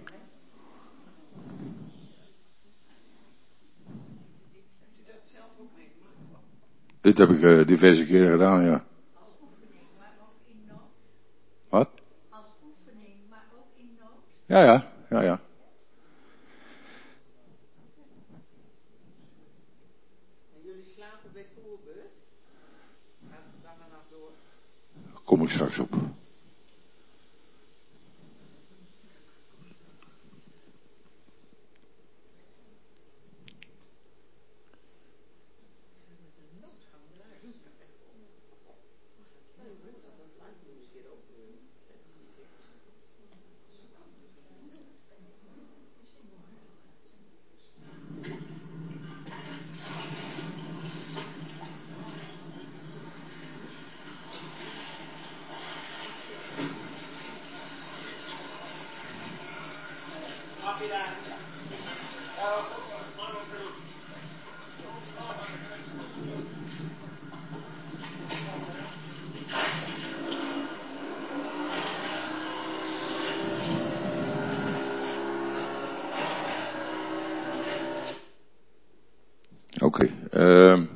Dit heb ik uh, diverse keren gedaan, ja. Als oefening, maar ook in nood. Wat? Als oefening, maar ook in nood. Ja, ja, ja, ja. Kom ik straks op. Oké, okay, uh,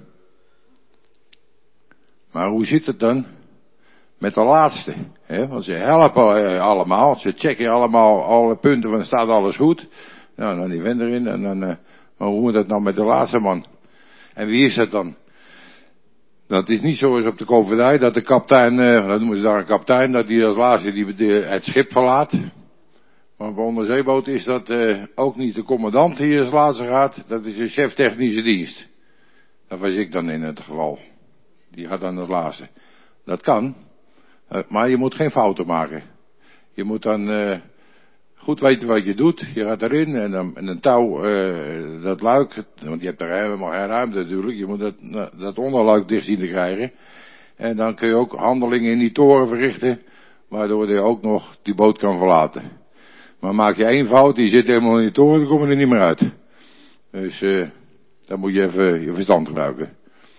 maar hoe zit het dan met de laatste? Hè? Want ze helpen allemaal, ze checken allemaal alle punten, van staat alles goed. Nou, dan die vent erin, en dan, uh, maar hoe moet dat nou met de laatste man? En wie is dat dan? Dat is niet zoals op de koopvaardij, dat de kapitein, uh, dat noemen ze daar een kapitein, dat die als laatste die, die het schip verlaat. Maar bij onderzeeboot is dat uh, ook niet de commandant die als laatste gaat, dat is de chef technische dienst. Dat was ik dan in het geval. Die gaat dan als laatste. Dat kan, uh, maar je moet geen fouten maken. Je moet dan uh, goed weten wat je doet. Je gaat erin en dan en een touw, uh, dat luik, want je hebt er helemaal geen ruimte natuurlijk. Je moet dat, dat onderluik dicht zien te krijgen. En dan kun je ook handelingen in die toren verrichten, waardoor je ook nog die boot kan verlaten. Maar maak je één fout, die zit helemaal in die toren, dan kom je er niet meer uit. Dus uh, dan moet je even je verstand gebruiken.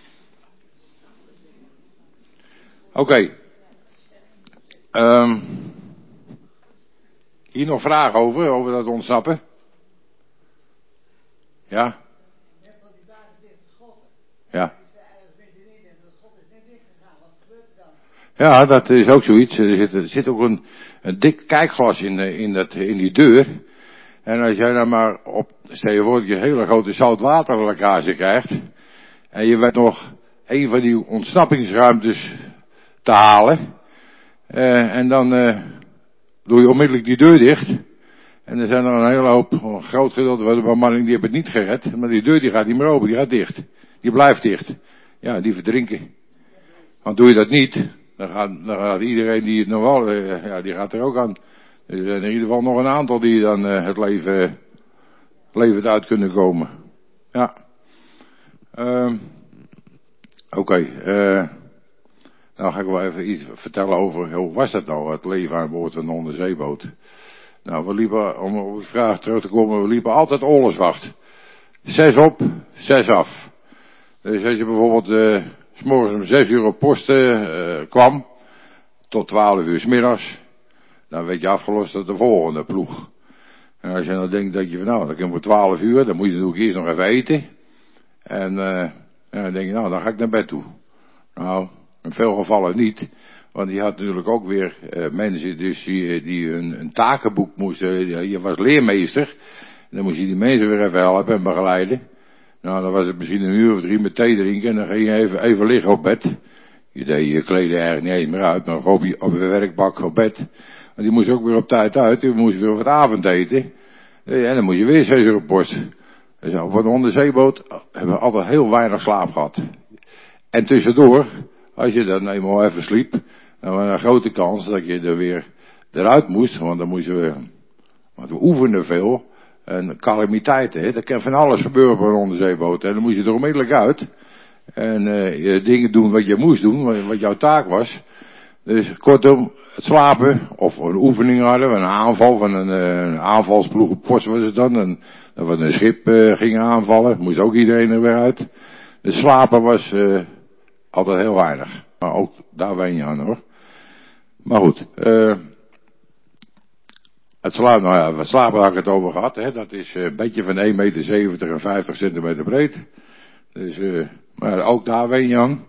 Oké. Okay. Um, hier nog vragen over, over dat ontsnappen? Ja? Ja. Ja, dat is ook zoiets. Er zit, er zit ook een, een dik kijkglas in, in, dat, in die deur. En als jij dan maar op, stel je voor dat je een hele grote zoutwaterlekkage krijgt. En je weet nog een van die ontsnappingsruimtes te halen. Uh, en dan uh, doe je onmiddellijk die deur dicht. En er zijn er een hele hoop, een groot gedeelte van de bemanning die hebben het niet gered. Maar die deur die gaat niet meer open, die gaat dicht. Die blijft dicht. Ja, die verdrinken. Want doe je dat niet, dan gaat, dan gaat iedereen die het nog wel, uh, ja, die gaat er ook aan. Er zijn in ieder geval nog een aantal die dan uh, het leven, levend uit kunnen komen. Ja. Uh, Oké, okay, uh, nou ga ik wel even iets vertellen over, hoe was dat nou, het leven aan boord van een onderzeeboot. Nou, we liepen, om op de vraag terug te komen, we liepen altijd oorlogswacht. Zes op, zes af. Dus als je bijvoorbeeld uh, 's morgens om zes uur op post uh, kwam, tot twaalf uur 's middags, dan werd je afgelost tot de volgende ploeg. En als je dan denkt dat je van nou, dan kan voor twaalf uur, dan moet je natuurlijk eerst nog even eten. En, uh, en dan denk je, nou, dan ga ik naar bed toe. Nou, in veel gevallen niet. Want je had natuurlijk ook weer uh, mensen dus die, die een, een takenboek moesten. Je was leermeester. En dan moest je die mensen weer even helpen en begeleiden. Nou, dan was het misschien een uur of drie met thee drinken. En dan ging je even, even liggen op bed. Je deed je kleden eigenlijk niet eens meer uit. Maar op je, op je werkbak op bed. Want die moest ook weer op tijd uit. Die moest weer op het avondeten. En dan moet je weer zes uur op post. Dus op een onderzeeboot hebben we altijd heel weinig slaap gehad. En tussendoor, als je dan eenmaal even sliep, dan was er een grote kans dat je er weer eruit moest. Want dan moesten we, want we oefenden veel. En calamiteiten, hè, dat kan van alles gebeuren op een onderzeeboot. En dan moest je er onmiddellijk uit. En uh, je dingen doen wat je moest doen, wat jouw taak was. Dus kortom, het slapen, of een oefening hadden, een aanval van een, een aanvalsploeg op post was het dan. En dat we een schip uh, gingen aanvallen, moest ook iedereen er weer uit. Dus slapen was uh, altijd heel weinig. Maar ook daar wen je aan hoor. Maar goed, uh, het slapen, nou ja, het slapen had ik het over gehad, hè. Dat is uh, een beetje van één meter zeventig en vijftig centimeter breed. Dus, uh, maar ook daar wen je aan.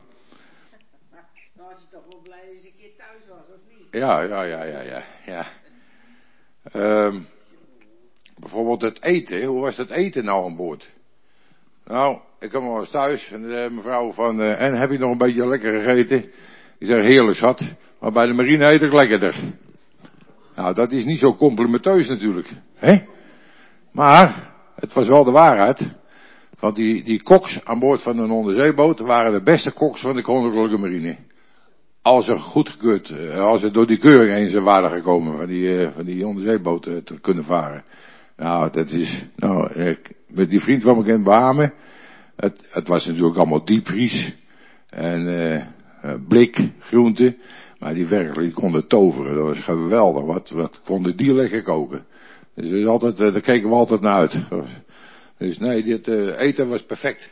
Ja, ja, ja, ja, ja, ja. Um, bijvoorbeeld het eten. Hoe was het eten nou aan boord? Nou, ik kwam wel eens thuis en de mevrouw van, uh, en heb je nog een beetje lekker gegeten? Ik zeg, heerlijk schat, maar bij de marine eet ik lekkerder. Nou, dat is niet zo complimenteus natuurlijk, hè? Maar, het was wel de waarheid. Want die, die koks aan boord van een onderzeeboot waren de beste koks van de Koninklijke Marine. Als ze goedgekeurd, als ze door die keuring heen zijn waren gekomen van die, van die onderzeeboten te kunnen varen. Nou, dat is, nou, ik, met die vriend kwam ik in Bahamen. Het, het was natuurlijk allemaal diepvries. En, uh, blik, groente. Maar die werkelijk konden toveren. Dat was geweldig. Wat, wat konden die lekker koken. Dus is altijd, uh, daar keken we altijd naar uit. Dus nee, dit uh, eten was perfect.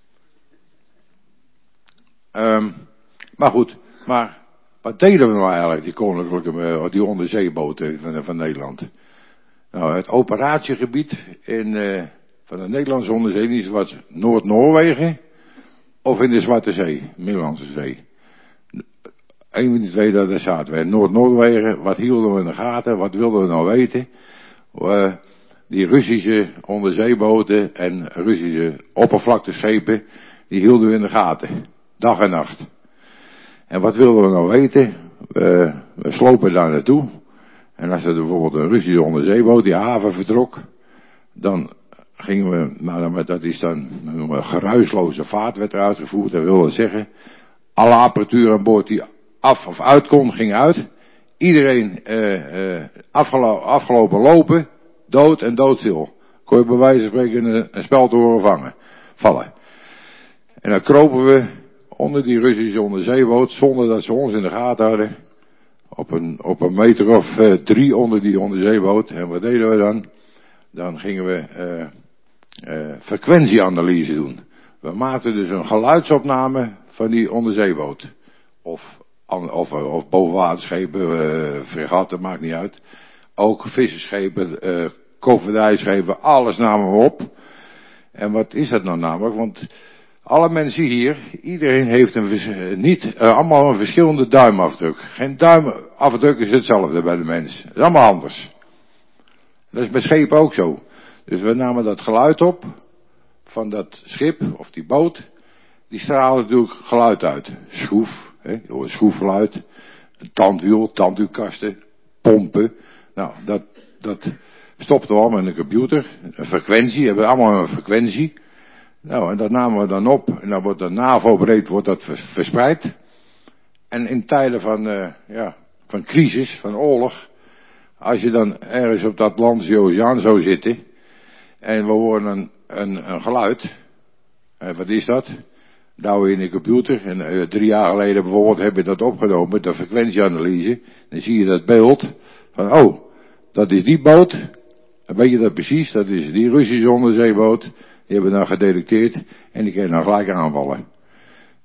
Um, maar goed. Maar wat deden we nou eigenlijk, die koninklijke, die onderzeeboten van, van Nederland? Nou, het operatiegebied in, uh, van de Nederlandse onderzeedienst was Noord-Noorwegen of in de Zwarte Zee, Middellandse Zee. Eén van die twee, daar zaten we. Noord-Noorwegen, wat hielden we in de gaten, wat wilden we nou weten? Uh, die Russische onderzeeboten en Russische oppervlakteschepen, die hielden we in de gaten, dag en nacht. En wat wilden we nou weten? We, we slopen daar naartoe. En als er bijvoorbeeld een Russische onderzeeboot die haven vertrok, dan gingen we, nou, dat is dan een geruisloze vaart werd er uitgevoerd. Dat wil zeggen, alle apparatuur aan boord die af of uit kon, ging uit. Iedereen uh, uh, afgelo- afgelopen lopen, dood en doodstil. Kon je bij wijze van spreken een, een speltoren vangen, vallen. En dan kropen we onder die Russische onderzeeboot, zonder dat ze ons in de gaten hadden, op een, op een meter of uh, drie onder die onderzeeboot. En wat deden we dan? Dan gingen we uh, uh, frequentieanalyse doen. We maakten dus een geluidsopname van die onderzeeboot. Of, of, of bovenwaterschepen, uh, fregatten, maakt niet uit. Ook visserschepen, uh, koopvaardijschepen, alles namen we op. En wat is dat nou namelijk? Want alle mensen hier, iedereen heeft een, niet, uh, allemaal een verschillende duimafdruk. Geen duimafdruk is hetzelfde bij de mens. Dat is allemaal anders. Dat is met schepen ook zo. Dus we namen dat geluid op van dat schip of die boot. Die straalde natuurlijk geluid uit. Schroef, hè, je hoort schroefgeluid. Een tandwiel, tandwielkasten, pompen. Nou, dat, dat stopten we allemaal in een computer. Een frequentie, hebben we allemaal een frequentie. Nou, en dat namen we dan op. En dan wordt dat NAVO-breed wordt dat verspreid. En in tijden van, uh, ja, van crisis, van oorlog. Als je dan ergens op dat Atlantische Oceaan zou zitten. En we horen een, een, een geluid. En wat is dat? Douwen we in de computer. En uh, drie jaar geleden bijvoorbeeld heb je dat opgenomen. De frequentieanalyse. Dan zie je dat beeld. Van, oh, dat is die boot. Dan weet je dat precies. Dat is die Russische onderzeeboot. Die hebben we dan gedetecteerd en die kunnen dan gelijk aanvallen.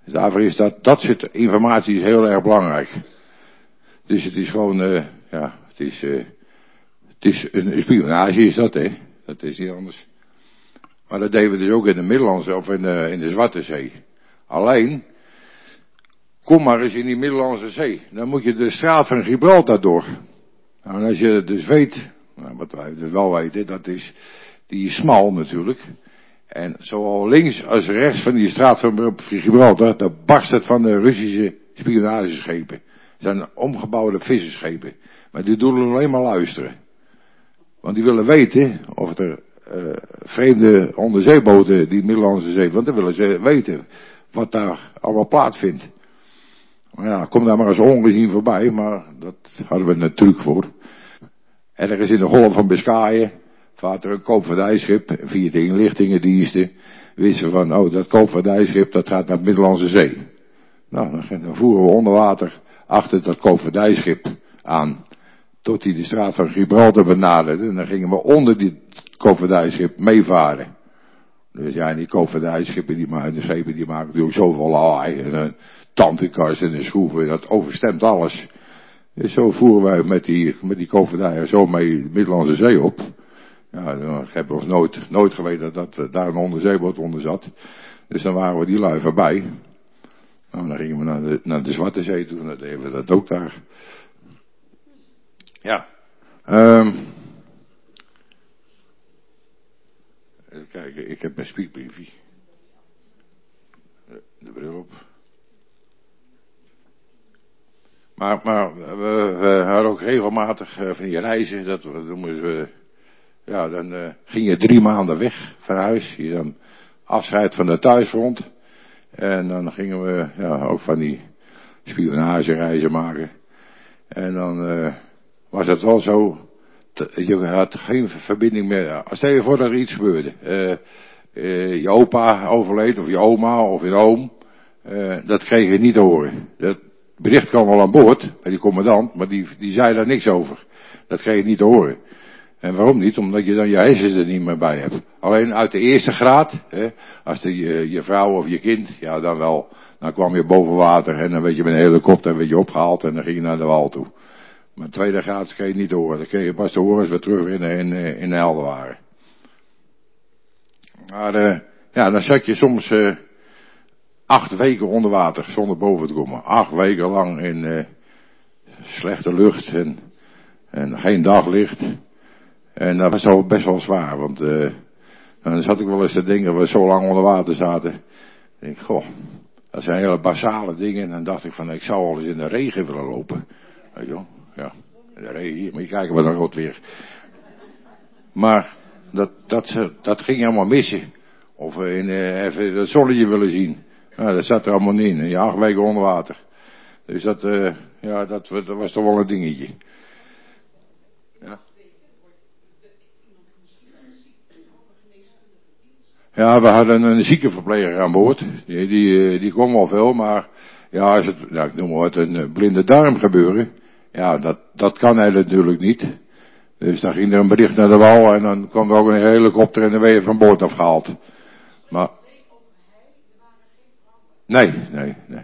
Dus daarvoor is dat, dat soort informatie is heel erg belangrijk. Dus het is gewoon, uh, ja, het is, uh, het is een spionage is dat, hè. Dat is niet anders. Maar dat deden we dus ook in de Middellandse, of in de, in de Zwarte Zee. Alleen, kom maar eens in die Middellandse Zee. Dan moet je de straat van Gibraltar door. Nou, en als je dus weet, nou, wat wij dus wel weten, dat is, die is smal natuurlijk. En zowel links als rechts van die straat van Gibraltar, daar barst het van de Russische spionageschepen. Het zijn omgebouwde visserschepen. Maar die doen alleen maar luisteren. Want die willen weten of er uh, vreemde onderzeeboten die Middellandse Zee, want dan willen ze weten wat daar allemaal plaatsvindt. Maar ja, kom daar maar eens ongezien voorbij, maar dat hadden we natuurlijk voor. En er is in de golf van Biscayen, vaart er een koopvaardijschip, via de inlichtingendiensten, wisten van, oh, dat koopvaardijschip, dat gaat naar de Middellandse Zee. Nou, dan, dan voeren we onder water achter dat koopvaardijschip aan, tot hij de straat van Gibraltar benaderde, en dan gingen we onder die koopvaardijschip meevaren. Dus ja, en die koopvaardijschippen, die maken, de schepen, die maken natuurlijk zoveel lawaai, en een tantenkast en een schroeven, dat overstemt alles. Dus zo voeren wij met die, met die koopvaardij zo mee de Middellandse Zee op. Ja, dan hebben we ons nooit, nooit geweten dat, dat daar een onderzeeboot onder zat. Dus dan waren we die lui voorbij. Nou, dan gingen we naar de, naar de Zwarte Zee toe en dan deden we dat ook daar. Ja. Um, even kijken, ik heb mijn spiekbriefje. De bril op. Maar, maar we, we hadden ook regelmatig uh, van die reizen, dat we, dan moesten we, ja, dan uh, ging je drie maanden weg van huis. Je dan afscheid van de thuisfront. En dan gingen we, ja, ook van die spionagereizen maken. En dan uh, was het wel zo, te, je had geen verbinding meer. Stel je voor dat er iets gebeurde. Uh, uh, je opa overleed, of je oma, of je oom. Uh, dat kreeg je niet te horen. Dat bericht kwam wel aan boord, bij die commandant, maar die, die zei daar niks over. Dat kreeg je niet te horen. En waarom niet? Omdat je dan je hersens er niet meer bij hebt. Alleen uit de eerste graad, hè, als de, je, je vrouw of je kind, ja dan wel, dan kwam je boven water en dan werd je met een helikopter werd je opgehaald en dan ging je naar de wal toe. Maar tweede graad kreeg je niet te horen. Dat kreeg je pas te horen als we terug in, in, in de helder waren. Maar uh, ja, dan zat je soms uh, acht weken onder water zonder boven te komen. Acht weken lang in uh, slechte lucht en, en geen daglicht. En dat was al best wel zwaar, want uh, dan zat ik wel eens te denken, dat we zo lang onder water zaten. Ik denk, goh, dat zijn hele basale dingen. En dan dacht ik van, ik zou wel eens in de regen willen lopen. Weet je wel, ja, in de regen hier, moet je kijken wat een rot weer. Maar dat, dat, dat ging helemaal missen. Of we in, uh, even het zonnetje willen zien. Nou, dat zat er allemaal niet in. Ja, acht weken onder water. Dus dat, uh, ja, dat, dat was toch wel een dingetje. Ja. Ja, we hadden een ziekenverpleger aan boord. Die, die, die kon wel veel, maar ja, als het, nou, ik noem maar wat, een blinde darm gebeuren. Ja, dat, dat kan hij natuurlijk niet. Dus dan ging er een bericht naar de wal en dan kwam er ook een helikopter en dan werd je van boord afgehaald. Maar, nee, nee, nee.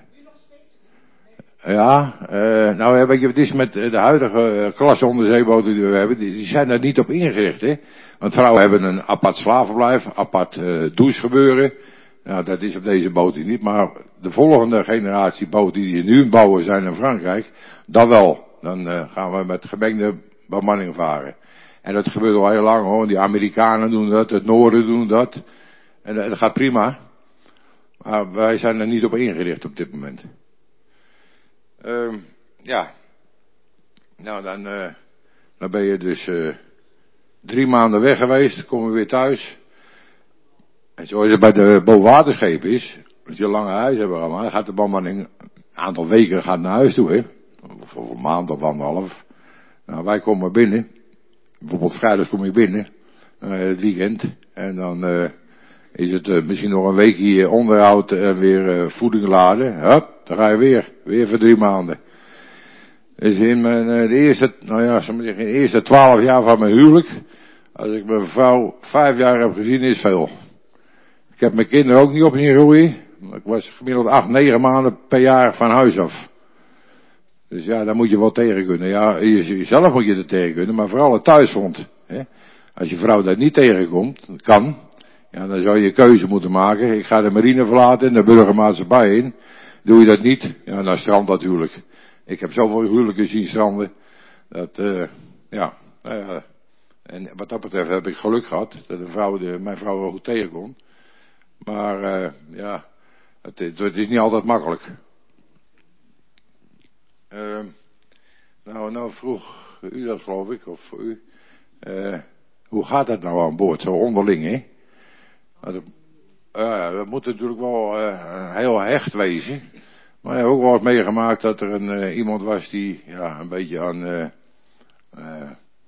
Ja, uh, nou weet je, het is met de huidige uh, klasse onderzeeboten die we hebben, die, die zijn daar niet op ingericht, hè. Want vrouwen hebben een apart slavenverblijf, apart uh, douchegebeuren. Nou, dat is op deze boot niet, maar de volgende generatie boten die nu bouwen zijn in Frankrijk, dat wel. Dan uh, gaan we met gemengde bemanning varen. En dat gebeurt al heel lang hoor, die Amerikanen doen dat, het Noorden doen dat. En uh, dat gaat prima. Maar wij zijn er niet op ingericht op dit moment. Uh, ja. Nou, dan, uh, dan ben je dus uh, drie maanden weg geweest, kom je weer thuis. En zoals het bij de bovenwaterschepen is, als je een lange huis hebben allemaal, dan gaat de bemanning een aantal weken gaat naar huis toe, hè. Of, of een maand of anderhalf. Nou, wij komen binnen. Bijvoorbeeld vrijdag kom je binnen, uh, het weekend. En dan uh, is het uh, misschien nog een week hier onderhoud en weer uh, voeding laden. Hup, dan ga je weer. Weer voor drie maanden. Dus in mijn uh, de eerste, nou ja, zo moet ik zeggen, de eerste twaalf jaar van mijn huwelijk, als ik mijn vrouw vijf jaar heb gezien, is veel. Ik heb mijn kinderen ook niet op zien groeien, Ik was gemiddeld acht, negen maanden per jaar van huis af. Dus ja, daar moet je wel tegen kunnen. Ja, jezelf moet je er tegen kunnen, maar vooral het thuisfront. Hè? Als je vrouw dat niet tegenkomt, kan, ja, dan zou je keuze moeten maken. Ik ga de marine verlaten en de burgermaatschappij in. Doe je dat niet, ja, dan strandt dat huwelijk. Ik heb zoveel huwelijken zien stranden. Dat, uh, ja, uh, en wat dat betreft heb ik geluk gehad. Dat de vrouw, de, mijn vrouw wel goed tegenkomt. Maar, uh, ja, het, het is niet altijd makkelijk. Uh, nou, nou vroeg u dat, geloof ik, of voor u. Uh, hoe gaat dat nou aan boord, zo onderling, hè? Uh, we moeten natuurlijk wel uh, heel hecht wezen. Maar ik heb ook wel eens meegemaakt dat er een, uh, iemand was die, ja, een beetje aan, uh, uh,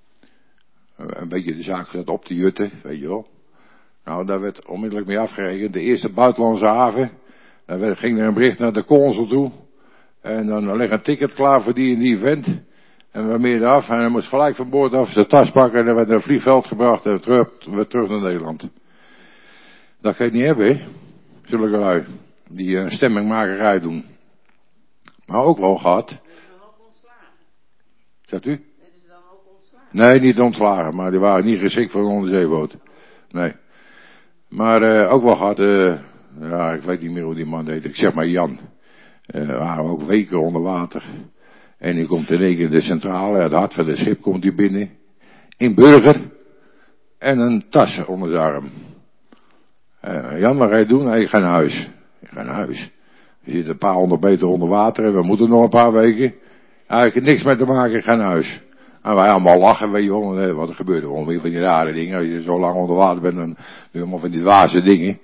een beetje de zaak zat op te jutten, weet je wel. Nou, daar werd onmiddellijk mee afgerekend. De eerste buitenlandse haven, daar werd, ging er een bericht naar de consul toe. En dan ligt een ticket klaar voor die en die vent. En we meerden af en hij moest gelijk van boord af zijn tas pakken en dan werd naar een vliegveld gebracht en terug, weer terug naar Nederland. Dat kan je niet hebben, hè. Zulke lui, die een stemmingmakerij doen. Maar ook wel gehad. Dat is dan ook ontslagen. Zegt u? Dat is dan ook ontslagen. Nee, niet ontslagen, maar die waren niet geschikt voor een onderzeeboot. Nee. Maar uh, ook wel gehad, uh, ja, ik weet niet meer hoe die man heet, ik zeg maar Jan. Uh, we waren ook weken onder water. En die komt in één keer de centrale, het hart van het schip komt hier binnen. Een burger en een tas onder zijn arm. Uh, Jan, wat ga je doen? Hey, ik ga naar huis. Ik ga naar huis. We zitten een paar honderd meter onder water en we moeten nog een paar weken. Ja, ik heb niks mee te maken, ik ga naar huis. En wij allemaal lachen, weet je wel, wat er gebeurt. Gewoon weer van die rare dingen. Als je zo lang onder water bent, dan doe je allemaal van die dwaze dingen.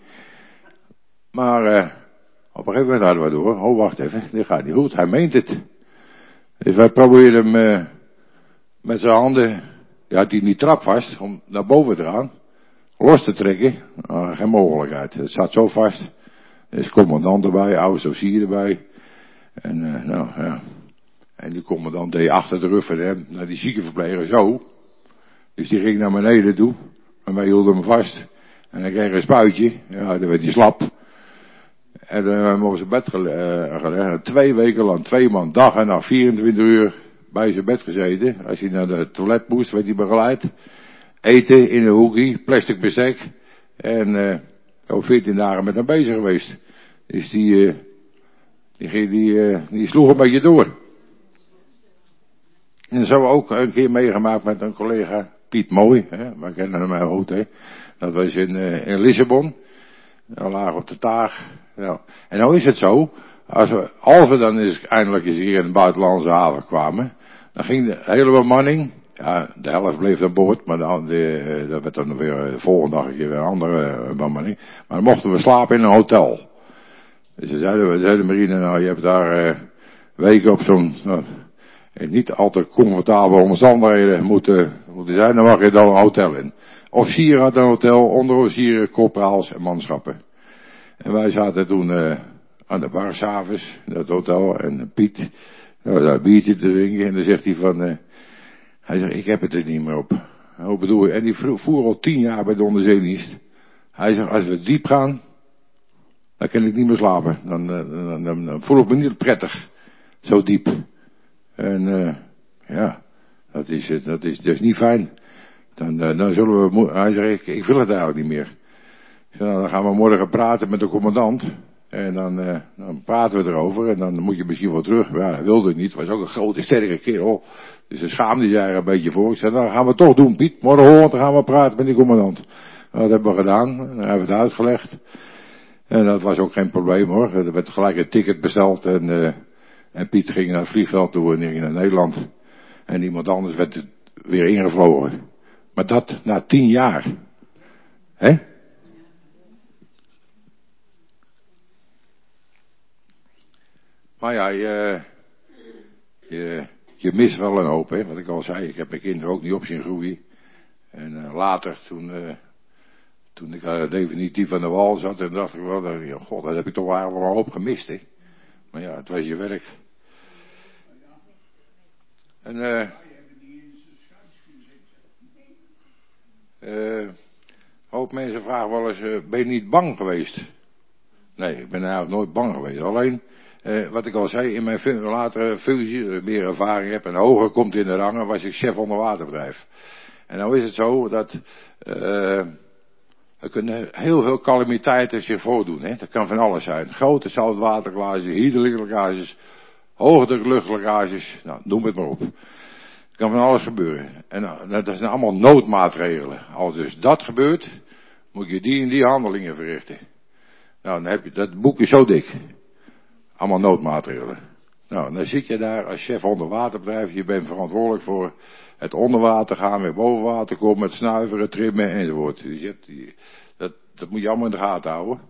Maar uh, op een gegeven moment hadden we door. Oh, wacht even, dit gaat niet goed. Hij meent het. Dus wij probeerden hem uh, met zijn handen, die had hij niet trap vast, om naar boven te gaan. Los te trekken. Nou, geen mogelijkheid. Het zat zo vast. Er is commandant erbij, oude officier erbij. En uh, nou ja. En die commandant deed achter de rug van hem, naar die ziekenverpleger, zo. Dus die ging naar beneden toe. En wij hielden hem vast. En hij kreeg een spuitje. Ja, dan werd hij slap. En dan hebben we hem op zijn bed gelegd. Twee weken lang, twee man, dag en nacht, vierentwintig uur bij zijn bed gezeten. Als hij naar de toilet moest, werd hij begeleid. Eten in een hoekie, plastic bestek. En uh, ook veertien dagen met hem bezig geweest. Dus die, uh, die, die, uh, die sloeg een beetje door. En dat hebben we ook een keer meegemaakt met een collega, Piet Mooi, hè, we kennen hem heel goed, hè. Dat was in, uh, in Lissabon. We lagen op de Taag. Ja. En nou is het zo, als we, als we dan eens, eindelijk eens hier in de buitenlandse haven kwamen, dan ging de hele bemanning, ja, de helft bleef aan boord, maar de, de, dat werd dan weer de volgende dag een keer weer een andere bemanning. Maar dan mochten we slapen in een hotel. Dus ze zeiden, we zeiden marine, nou je hebt daar uh, weken op zo'n, nou, niet altijd comfortabele omstandigheden moeten, moeten zijn, dan mag je dan een hotel in. Officier had een hotel, onderofficieren, korporaals en manschappen. En wij zaten toen uh, aan de bar s'avonds, in dat hotel, en Piet, nou, daar een biertje te drinken, en dan zegt hij van, uh, hij zegt, ik heb het er niet meer op. Hoe bedoel je? En die voer al tien jaar bij de onderzeedienst. Hij zegt, als we diep gaan, dan kan ik niet meer slapen. Dan, dan, dan, dan, dan voel ik me niet prettig. Zo diep. En uh, ja, dat is, dat is, dat is niet fijn. Dan, uh, dan zullen we, hij zegt, ik, ik wil het eigenlijk niet meer. Ik zeg, nou, dan gaan we morgen praten met de commandant. En dan, uh, dan praten we erover. En dan moet je misschien wel terug. Ja, hij wilde het niet. Hij was ook een grote, sterke kerel. Dus hij schaamde zich er een beetje voor. Ik zei, nou, gaan we toch doen, Piet. Morgen dan gaan we praten met die commandant. Nou, dat hebben we gedaan. Dan hebben we het uitgelegd. En dat was ook geen probleem hoor. Er werd gelijk een ticket besteld. En, uh, en Piet ging naar het vliegveld toe en ging naar Nederland. En iemand anders werd weer ingevlogen. Maar dat na tien jaar. Hè? Maar ja, je, je, je mist wel een hoop, hè. Wat ik al zei, ik heb mijn kinderen ook niet op zien groeien. En uh, later, toen, uh, toen ik uh, definitief aan de wal zat, en dacht ik wel, dat, ja, god, dat heb ik toch wel een hoop gemist, hè. Maar ja, het was je werk. En, uh, uh, hoop mensen vragen wel eens, uh, ben je niet bang geweest? Nee, ik ben eigenlijk nooit bang geweest. Alleen, eh, wat ik al zei, in mijn fun- latere functie, dat ik meer ervaring heb en hoger komt in de rangen, was ik chef onderwaterbedrijf. En nou is het zo dat, eh, er kunnen heel veel calamiteiten zich voordoen. Hè? Dat kan van alles zijn. Grote zoutwaterlekkages, hydraulieklekkages, hoogdrukluchtlekkages, nou, noem het maar op. Er kan van alles gebeuren. En nou, dat zijn allemaal noodmaatregelen. Als dus dat gebeurt, moet je die en die handelingen verrichten. Nou, dan heb je, dat boek is zo dik. Allemaal noodmaatregelen. Nou, dan zit je daar als chef onderwaterbedrijf. Je bent verantwoordelijk voor het onderwater gaan, weer boven water komen, het snuiveren, trimmen enzovoort. Dus je hebt die, dat, dat moet je allemaal in de gaten houden.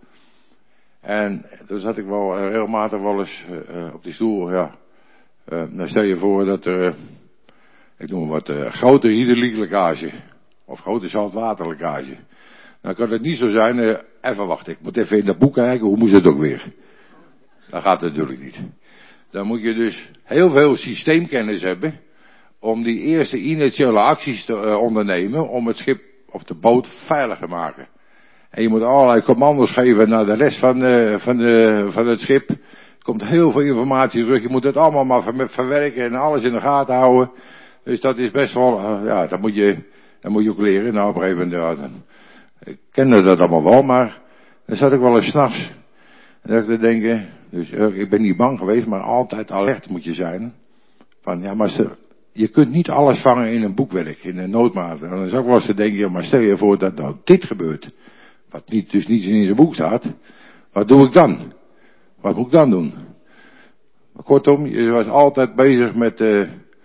En toen zat ik wel uh, regelmatig wel eens uh, op die stoel, ja. Uh, dan stel je voor dat er, uh, ik noem wat, uh, grote hydraulieklekkage. Of grote zoutwaterlekkage. Dan kan het niet zo zijn, uh, even wachten, ik moet even in dat boek kijken, hoe moest het ook weer? Dat gaat natuurlijk niet. Dan moet je dus heel veel systeemkennis hebben om die eerste initiële acties te uh, ondernemen om het schip of de boot veilig te maken. En je moet allerlei commando's geven naar de rest van, uh, van, de, van het schip. Er komt heel veel informatie terug, je moet het allemaal maar ver- verwerken en alles in de gaten houden. Dus dat is best wel, uh, ja, dat moet je, dat moet je ook leren. Nou, op een gegeven moment, ja, dan, ik kende dat allemaal wel, maar dan zat ik wel eens 's nachts en dat ik te denken, dus uh, ik ben niet bang geweest, maar altijd alert moet je zijn. Van, ja, maar ze, je kunt niet alles vangen in een boekwerk, in een noodmaat. En dan is ook wel eens te denken, ja, maar stel je voor dat nou dit gebeurt. Wat niet, dus niet in zijn boek staat. Wat doe ik dan? Wat moet ik dan doen? Maar kortom, je was altijd bezig met, uh,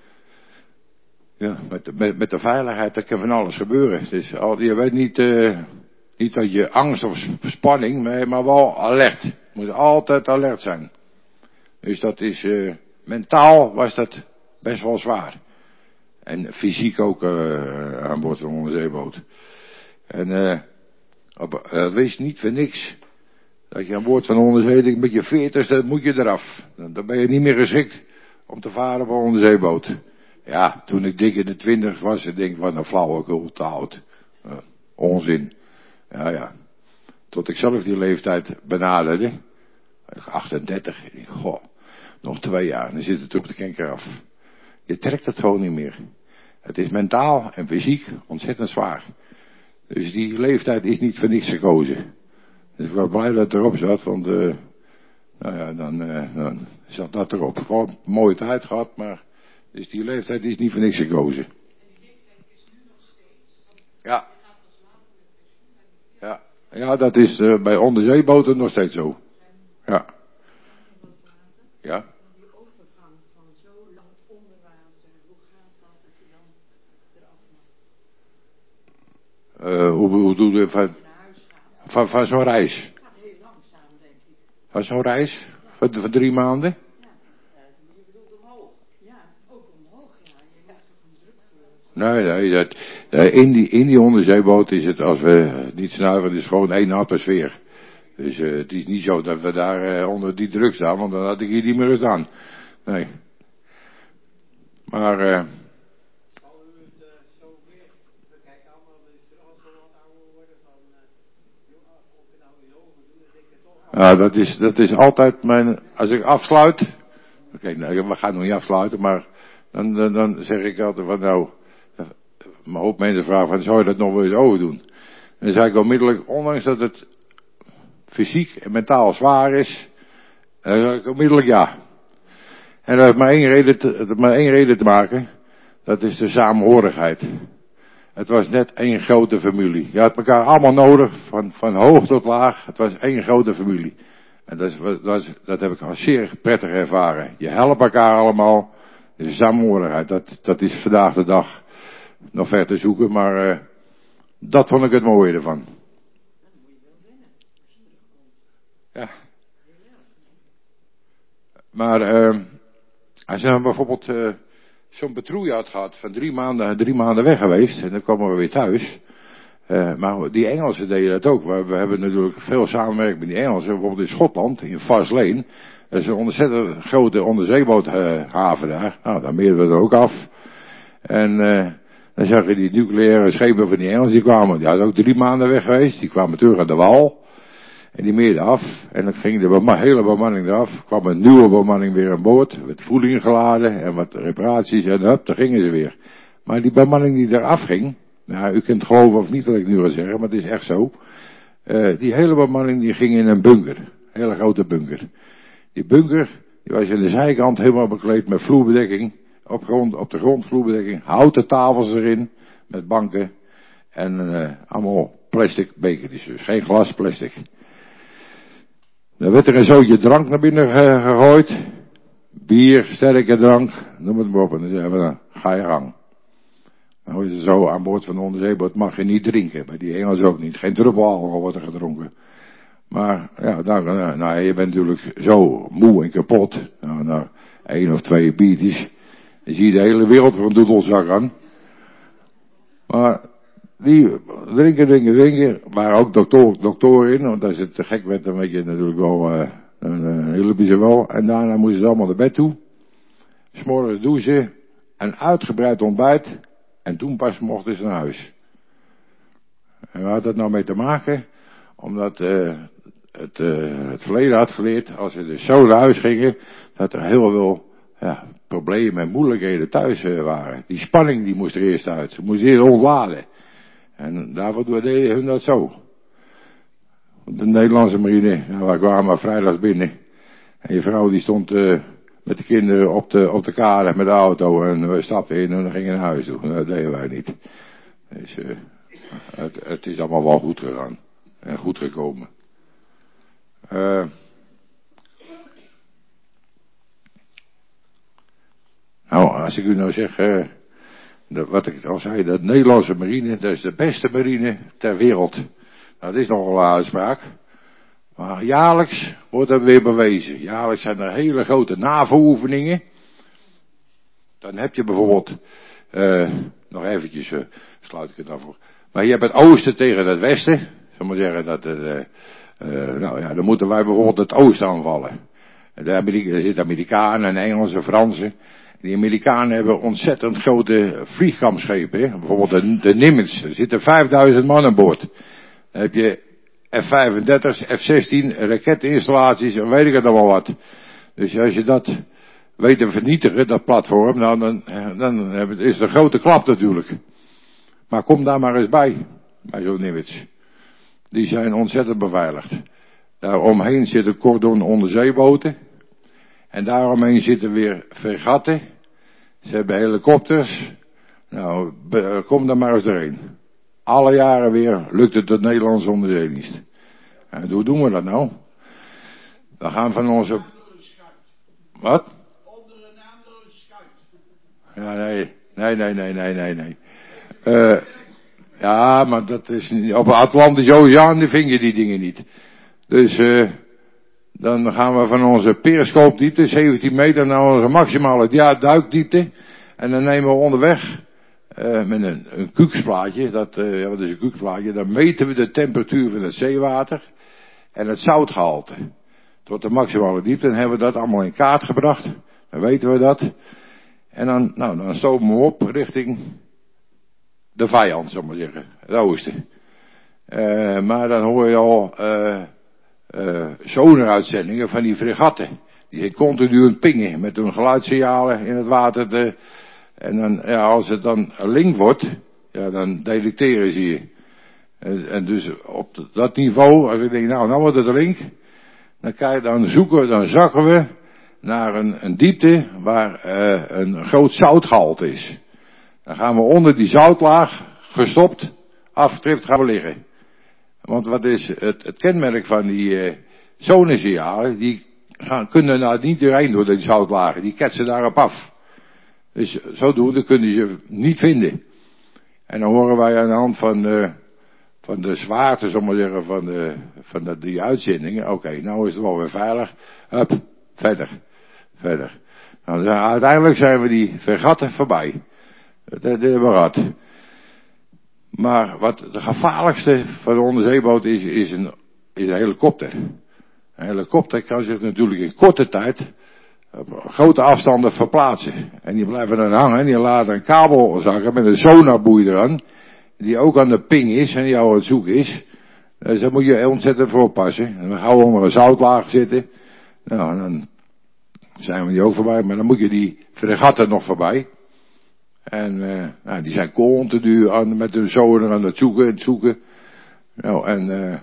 ja, met, met, met de veiligheid. Er kan van alles gebeuren. Dus al, je weet niet, uh, niet dat je angst of spanning, maar, maar wel alert. Je moet altijd alert zijn. Dus dat is, uh, mentaal was dat best wel zwaar. En fysiek ook uh, aan boord van een onderzeeboot. En uh, op, uh, wees niet voor niks dat je aan boord van een onderzeeboot met je veertigste moet je eraf. Dan, dan ben je niet meer geschikt om te varen op een onderzeeboot. Ja, toen ik dik in de twintig was, ik denk wat een flauwekul, te oud. Uh, onzin. Ja, ja. Tot ik zelf die leeftijd benaderde. achtendertig. Ik denk, goh, nog twee jaar, dan zit het op de kenker af. Je trekt het gewoon niet meer. Het is mentaal en fysiek ontzettend zwaar. Dus die leeftijd is niet voor niks gekozen. Dus ik was blij dat het erop zat, want uh, nou ja, dan, uh, dan zat dat erop. Gewoon een mooie tijd gehad, maar dus die leeftijd is niet voor niks gekozen. Ja. Ja, ja, dat is uh, bij onderzeeboten nog steeds zo. Ja. Ja. Uh, hoe, hoe doe je van, van, van zo'n reis? Van zo'n reis? Van, van drie maanden? Nee, nee, dat, uh, in die, in die onderzeeboot is het, als we niet snuiven, het is gewoon één atmosfeer. Dus uh, het is niet zo dat we daar uh, onder die druk staan, want dan had ik hier niet meer gedaan. Nee. Maar, uh, ja, dat is, dat is altijd mijn, als ik afsluit, oké, okay, nou, we gaan nog niet afsluiten, maar dan, dan, dan zeg ik altijd van nou, een hoop mensen vragen van, zou je dat nog wel eens overdoen? En dan zeg ik onmiddellijk, ondanks dat het fysiek en mentaal zwaar is, dan zeg ik onmiddellijk ja. En dat heeft maar één reden te, het heeft maar één reden te maken, dat is de samenhorigheid. Het was net één grote familie. Je had elkaar allemaal nodig, van, van hoog tot laag. Het was één grote familie. En dat, is, dat, is, dat heb ik al zeer prettig ervaren. Je helpt elkaar allemaal. De samenhorigheid, dat, dat is vandaag de dag nog ver te zoeken, maar uh, dat vond ik het mooie ervan. Ja. Maar uh, als je dan bijvoorbeeld uh, zo'n patrouille had gehad van drie maanden, drie maanden weg geweest en dan komen we weer thuis. Uh, maar die Engelsen deden dat ook. We, we hebben natuurlijk veel samenwerking met die Engelsen. Bijvoorbeeld in Schotland, in Faslane. Dat is een ontzettend grote onderzeeboothaven daar. Nou, daar meerden we er ook af. En uh, dan zag je die nucleaire schepen van die Engelsen, die kwamen. Die hadden ook drie maanden weg geweest. Die kwamen terug aan de wal. En die meerde af. En dan ging de bema- hele bemanning eraf. Kwam een nieuwe bemanning weer aan boord. Werd voeding geladen en wat reparaties. En hup, daar gingen ze weer. Maar die bemanning die eraf ging. Nou, u kunt geloven of niet wat ik nu ga zeggen, maar het is echt zo. Uh, die hele bemanning die ging in een bunker. Een hele grote bunker. Die bunker, die was aan de zijkant helemaal bekleed met vloerbedekking. Op, grond, op de grond vloerbedekking. Houten tafels erin. Met banken. En uh, allemaal plastic bekertjes. Dus geen glas, plastic. Dan werd er een zootje drank naar binnen ge- gegooid. Bier, sterke drank. Noem het maar op. En dan zeggen we, nou, ga je gang. Nou is het zo, aan boord van de onderzeeboot mag je niet drinken. Bij die Engels ook niet. Geen druppel alcohol wordt er gedronken. Maar, ja, dan, nou, nou, je bent natuurlijk zo moe en kapot. Nou, nou één of twee biertjes. Dan zie je de hele wereld voor een doedelzak aan. Maar, die drinken, drinken, drinken. Maar ook dokter, doktoren in. Want als het te gek werd, dan weet je natuurlijk wel, uh, dan uh, hielpen ze wel. En daarna moesten ze allemaal naar bed toe. 'S Morgens douchen. Een uitgebreid ontbijt. En toen pas mochten ze naar huis. En waar had dat nou mee te maken? Omdat uh, het, uh, het verleden had geleerd, als ze dus zo naar huis gingen, dat er heel veel ja, problemen en moeilijkheden thuis uh, waren. Die spanning die moest er eerst uit. Ze moesten eerst ontladen. En daarvoor deden hun dat zo. De Nederlandse marine, nou, wij kwamen vrijdags binnen. En je vrouw die stond uh, met de kinderen op de, op de kade met de auto. En we stapten in en gingen naar huis toe. Dat deden wij niet. Dus uh, het, het is allemaal wel goed gegaan. En goed gekomen. Uh, nou, als ik u nou zeg, uh, dat, wat ik al zei, dat Nederlandse marine, dat is de beste marine ter wereld. Nou, dat is nogal een uitspraak. Maar jaarlijks wordt dat weer bewezen. Jaarlijks zijn er hele grote NAVO-oefeningen. Dan heb je bijvoorbeeld, uh, nog eventjes, uh, sluit ik het af voor. Maar je hebt het oosten tegen het westen. Zal maar zeggen dat het, uh, uh, nou ja, dan moeten wij bijvoorbeeld het oosten aanvallen. De Amerika, er zitten Amerikanen en Engelsen, Fransen. Die Amerikanen hebben ontzettend grote vliegkampschepen. Hè? Bijvoorbeeld de, de Nimitz. Er zitten vijfduizend man aan boord. Dan heb je F vijfendertig, F zestien, raketinstallaties en weet ik het allemaal wat. Dus als je dat weet te vernietigen, dat platform, nou, dan, dan is het een grote klap natuurlijk. Maar kom daar maar eens bij, bij zo'n Nimitz. Die zijn ontzettend beveiligd. Daaromheen zitten cordon onderzeeboten. En daaromheen zitten weer fregatten. Ze hebben helikopters. Nou, be, kom daar maar eens doorheen. Alle jaren weer lukt het de Nederlandse onderzeedienst. En hoe doen we dat nou? Dan gaan van onze... Wat? Onder een andere schuit. Ja, nee. Nee, nee, nee, nee, nee, nee. Uh, ja, maar dat is niet... Op de Atlantische Oceaan die vind je die dingen niet. Dus, eh... Uh, dan gaan we van onze periscoopdiepte, zeventien meter, naar onze maximale duikdiepte. En dan nemen we onderweg, uh, met een, een kuksplaatje, dat, uh, ja, wat is een kuksplaatje, dan meten we de temperatuur van het zeewater en het zoutgehalte. Tot de maximale diepte, en hebben we dat allemaal in kaart gebracht. Dan weten we dat. En dan, nou, dan stomen we op richting de vijand, zal ik maar zeggen, het oosten. Uh, maar dan hoor je al, uh, Uh, sonaruitzendingen van die fregatten. Die zijn continu aan het pingen met hun geluidssignalen in het water. Te, en dan, ja, als het dan link wordt, ja, dan detecteren ze je. En, en dus op de, dat niveau, als ik denk, nou, nou wordt het link, dan kan je dan zoeken, dan zakken we naar een, een diepte waar uh, een groot zoutgehalte is. Dan gaan we onder die zoutlaag, gestopt, afgetrift gaan we liggen. Want wat is het, het kenmerk van die uh, sonarsignalen, die gaan, kunnen nou niet doorheen door die zoutlagen, die ketsen daarop af. Dus zodoende kunnen ze niet vinden. En dan horen wij aan de hand van, uh, van de zwaarte, zal ik maar zeggen, van, de, van de, die uitzendingen, oké, okay, nou is het wel weer veilig, hup, verder, verder. Nou, uiteindelijk zijn we die fregatten voorbij. Dat, dat hebben we gehad. Maar wat de gevaarlijkste van de onderzeeboot is, is een, is een helikopter. Een helikopter kan zich natuurlijk in korte tijd op grote afstanden verplaatsen. En die blijven dan hangen en die laten een kabel zakken met een sonarboei eraan. Die ook aan de ping is en die jou aan het zoeken is. Dus daar moet je ontzettend voor oppassen. En dan gaan we onder een zoutlaag zitten. Nou, en dan zijn we die ook voorbij. Maar dan moet je die fregatten nog voorbij. En uh, nou, die zijn continu aan, met hun zonen aan het zoeken en het zoeken. Nou, en, uh,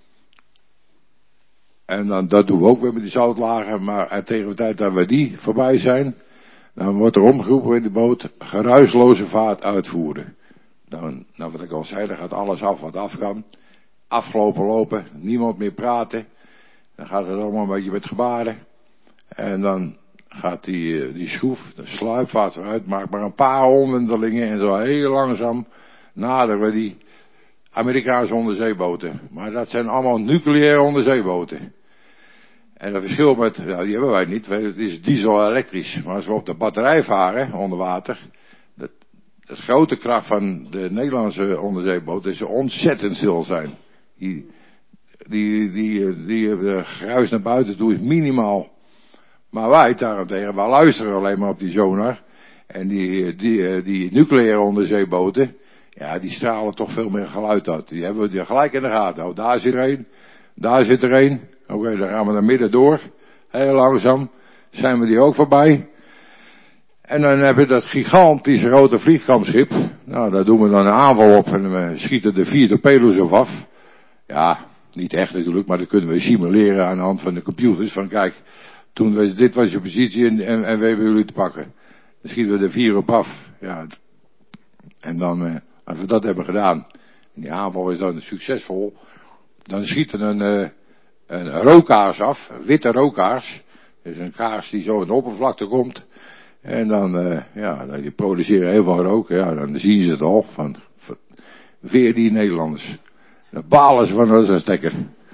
en dan, dat doen we ook weer met die zoutlagen. Maar tegen de tijd dat we die voorbij zijn, dan wordt er omgeroepen in de boot, geruisloze vaart uitvoeren. Dan, nou wat ik al zei, dan gaat alles af wat af kan. Afgelopen lopen, niemand meer praten. Dan gaat het allemaal een beetje met gebaren. En dan gaat die, die schroef, de sluipvaart eruit, maakt maar een paar omwentelingen en zo heel langzaam naderen we die Amerikaanse onderzeeboten. Maar dat zijn allemaal nucleaire onderzeeboten. En dat verschil met, nou die hebben wij niet, het is diesel-elektrisch. Maar als we op de batterij varen, onder water, dat, het grote kracht van de Nederlandse onderzeeboot is ontzettend stil zijn. Die, die, die, die, die geruis naar buiten toe is minimaal. Maar wij daarentegen, wij luisteren alleen maar op die sonar. En die, die, die nucleaire onderzeeboten, ja, die stralen toch veel meer geluid uit. Die hebben we gelijk in de gaten. Oh, daar zit er een, daar zit er een. Oké, okay, dan gaan we naar midden door. Heel langzaam zijn we die ook voorbij. En dan heb je dat gigantische grote vliegkampschip. Nou, daar doen we dan een aanval op en we schieten de vier torpedo's op af. Ja, niet echt natuurlijk, maar dat kunnen we simuleren aan de hand van de computers. Van kijk, toen was, dit was je positie en, en, en we hebben jullie te pakken. Dan schieten we er vier op af. Ja, en dan, eh, als we dat hebben gedaan, en die aanval is dan succesvol, dan schieten een, uh, een rookkaars af, een witte rookkaars. Dus een kaars die zo in de oppervlakte komt. En dan, uh, ja, die produceren heel veel rook. Ja, dan zien ze het al, van, van weer die Nederlanders. Dan balen ze van als een stekker.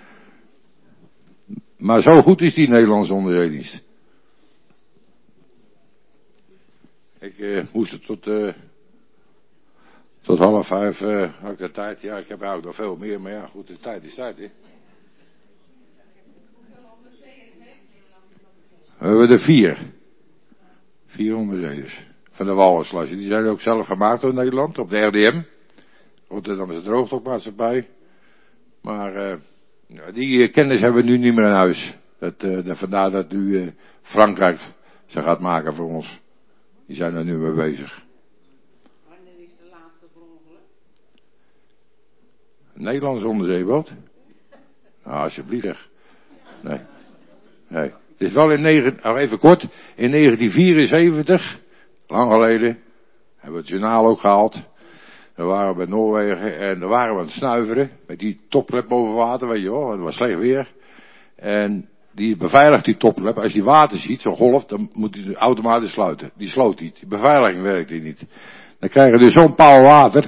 Maar zo goed is die Nederlandse onderzeedienst. Ik uh, moest het tot, uh, tot half vijf, uh, had ik de tijd. Ja, ik heb eigenlijk nog veel meer, maar ja, goed, de tijd is tijd, hè. We hebben er vier. Vier onderzeeërs. Van de walvisklasse. Die zijn ook zelf gemaakt door Nederland, op de R D M. Rotterdamse Droogstokmaatschappij. Maar, uh, ja, die uh, kennis hebben we nu niet meer in huis. Dat, uh, dat vandaar dat nu uh, Frankrijk ze gaat maken voor ons. Die zijn er nu mee bezig. Wanneer is de laatste verongeluk? Een Nederlandse onderzeeboot? Nou, alsjeblieft. Nee. Nee. Het is wel in negen, nou even kort, in negentien vierenzeventig, lang geleden, hebben we het journaal ook gehaald. Daar waren we bij Noorwegen en daar waren we aan het snuiveren, met die topklep boven water, weet je wel, het was slecht weer. En die beveiligt die topklep, als je water ziet, zo'n golf, dan moet hij automatisch sluiten. Die sloot niet, die beveiliging werkte niet. Dan krijg je dus zo'n paal water,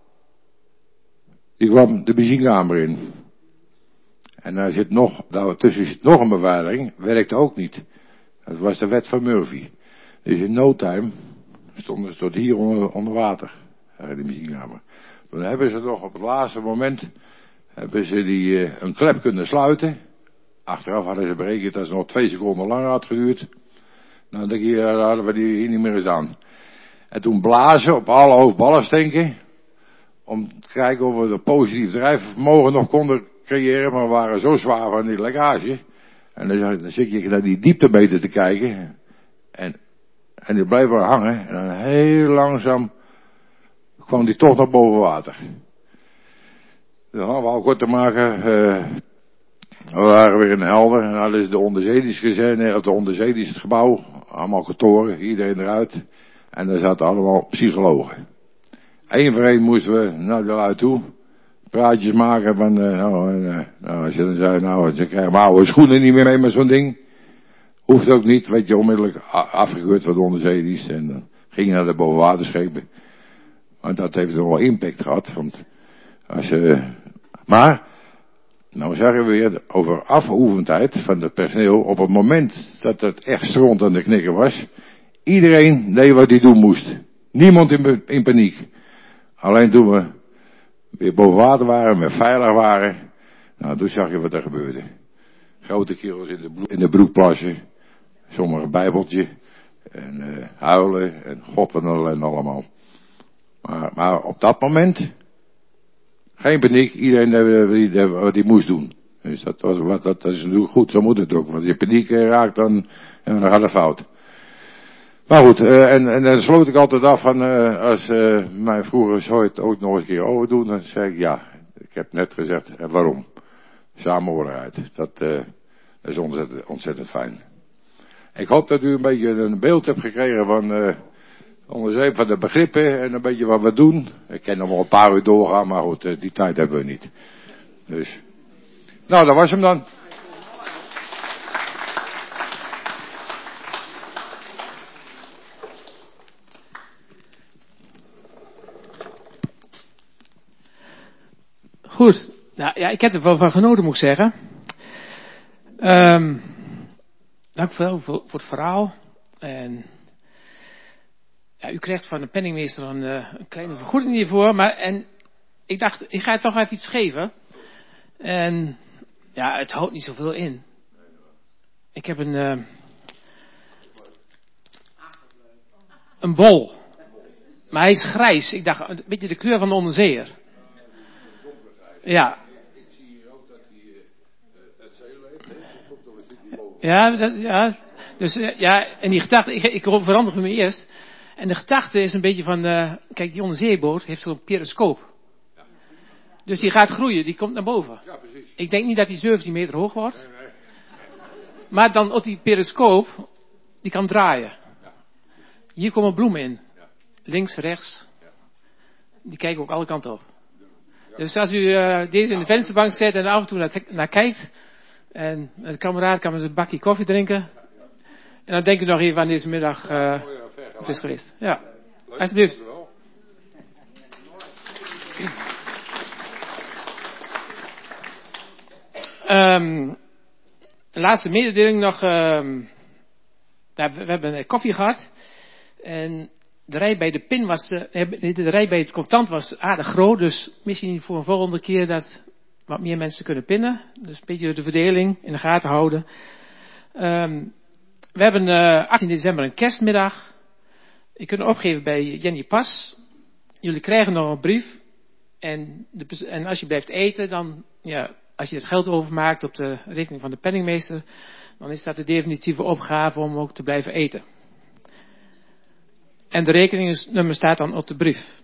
die kwam de benzinekamer in. En daar zit nog, daartussen zit nog een beveiliging, werkte ook niet. Dat was de wet van Murphy. Dus in no time stonden ze tot hier onder, onder water, in de benzinekamer. Toen hebben ze nog op het laatste moment, hebben ze die, uh, een klep kunnen sluiten. Achteraf hadden ze berekend dat het nog twee seconden langer had geduurd. Nou, denk je, daar hadden we die hier niet meer gedaan. En toen blazen op alle hoofdballenstenken, om te kijken of we de positief drijfvermogen nog konden creëren, maar we waren zo zwaar van die lekkage. En dan, dan zit je naar die dieptemeter te kijken. En, en die bleef maar hangen. En dan heel langzaam kwam die toch naar boven water. Dan hadden we al kort te maken. Uh, we waren weer in Helder. En dan is de onderzeedienstkazerne, of de onderzeedienstgebouw. Allemaal kantoren, iedereen eruit. En daar zaten allemaal psychologen. Eén voor één moesten we naar de lui toe. Praatjes maken van, uh, nou, uh, nou, als je dan zei, nou, ze krijgen mijn oude schoenen niet meer mee met zo'n ding. Hoeft ook niet, weet je, onmiddellijk afgekeurd van de onderzeedienst. En dan ging je naar de bovenwaterschepen. Maar dat heeft nog wel impact gehad, want als je, maar, nou zeggen we weer over afgeoefendheid van het personeel. Op het moment dat het echt stront aan de knikker was, iedereen deed wat hij doen moest. Niemand in, in paniek. Alleen toen we weer boven water waren, weer veilig waren, nou, toen zag je wat er gebeurde. Grote kerels in de, in de broek plassen, sommige bijbeltje, en uh, huilen, en god en allemaal. Maar, maar op dat moment Geen paniek, iedereen uh, die, uh, wat hij moest doen. Dus dat, was, wat, dat, dat is natuurlijk goed, zo moet het ook. Want als je paniek uh, raakt, dan, en dan gaat het fout. Maar goed, uh, en, en dan sloot ik altijd af van, uh, als uh, mijn vroeger zou je het ook nog eens een keer overdoen, dan zei ik ja, ik heb net gezegd, en waarom? Samenhorigheid, dat, uh, dat is ontzettend, ontzettend fijn. Ik hoop dat u een beetje een beeld hebt gekregen van, uh, onderzeep van de begrippen en een beetje wat we doen. Ik kan nog wel een paar uur doorgaan, maar goed, uh, die tijd hebben we niet. Dus, nou, dat was hem dan. Goed, nou ja, ik heb er wel van genoten, moet ik zeggen. Um, dank wel voor, voor het verhaal. En ja, u krijgt van de penningmeester een, uh, een kleine vergoeding hiervoor. Maar en ik dacht, ik ga het toch even iets geven. En ja, het houdt niet zoveel in. Ik heb een uh, een bol. Maar hij is grijs. Ik dacht, een beetje de kleur van de onderzeeër. Ja. Ik zie hier ook dat hij het zeil heeft. Ja, dat, ja. Dus uh, ja, en die gedachte, ik, ik verander hem eerst. En de gedachte is een beetje van, uh, kijk, die onderzeeboot heeft zo'n periscoop. Ja. Dus die gaat groeien, die komt naar boven. Ja, precies. Ik denk niet dat die zeventien meter hoog wordt. Nee, nee. Maar dan op die periscoop, die kan draaien. Ja. Hier komen bloemen in. Ja. Links, rechts. Ja. Die kijken ook alle kanten op. Ja. Dus als u uh, deze in de vensterbank zet en af en toe naar, naar kijkt. En een kameraad kan met een bakje koffie drinken. En dan denk u nog even aan deze middag uh, op is geweest. Ja, alsjeblieft. Um, een laatste mededeling nog. Um, nou, we, we hebben koffie gehad. En de rij bij de pin was, uh, de rij bij het contant was aardig groot. Dus misschien voor een volgende keer dat wat meer mensen kunnen pinnen. Dus een beetje de verdeling in de gaten houden. Um, we hebben uh, achttien december een kerstmiddag. Je kunt opgeven bij Jenny Pas. Jullie krijgen nog een brief. En, de, en als je blijft eten, dan, ja, als je het geld overmaakt op de rekening van de penningmeester, dan is dat de definitieve opgave om ook te blijven eten. En de rekeningnummer staat dan op de brief.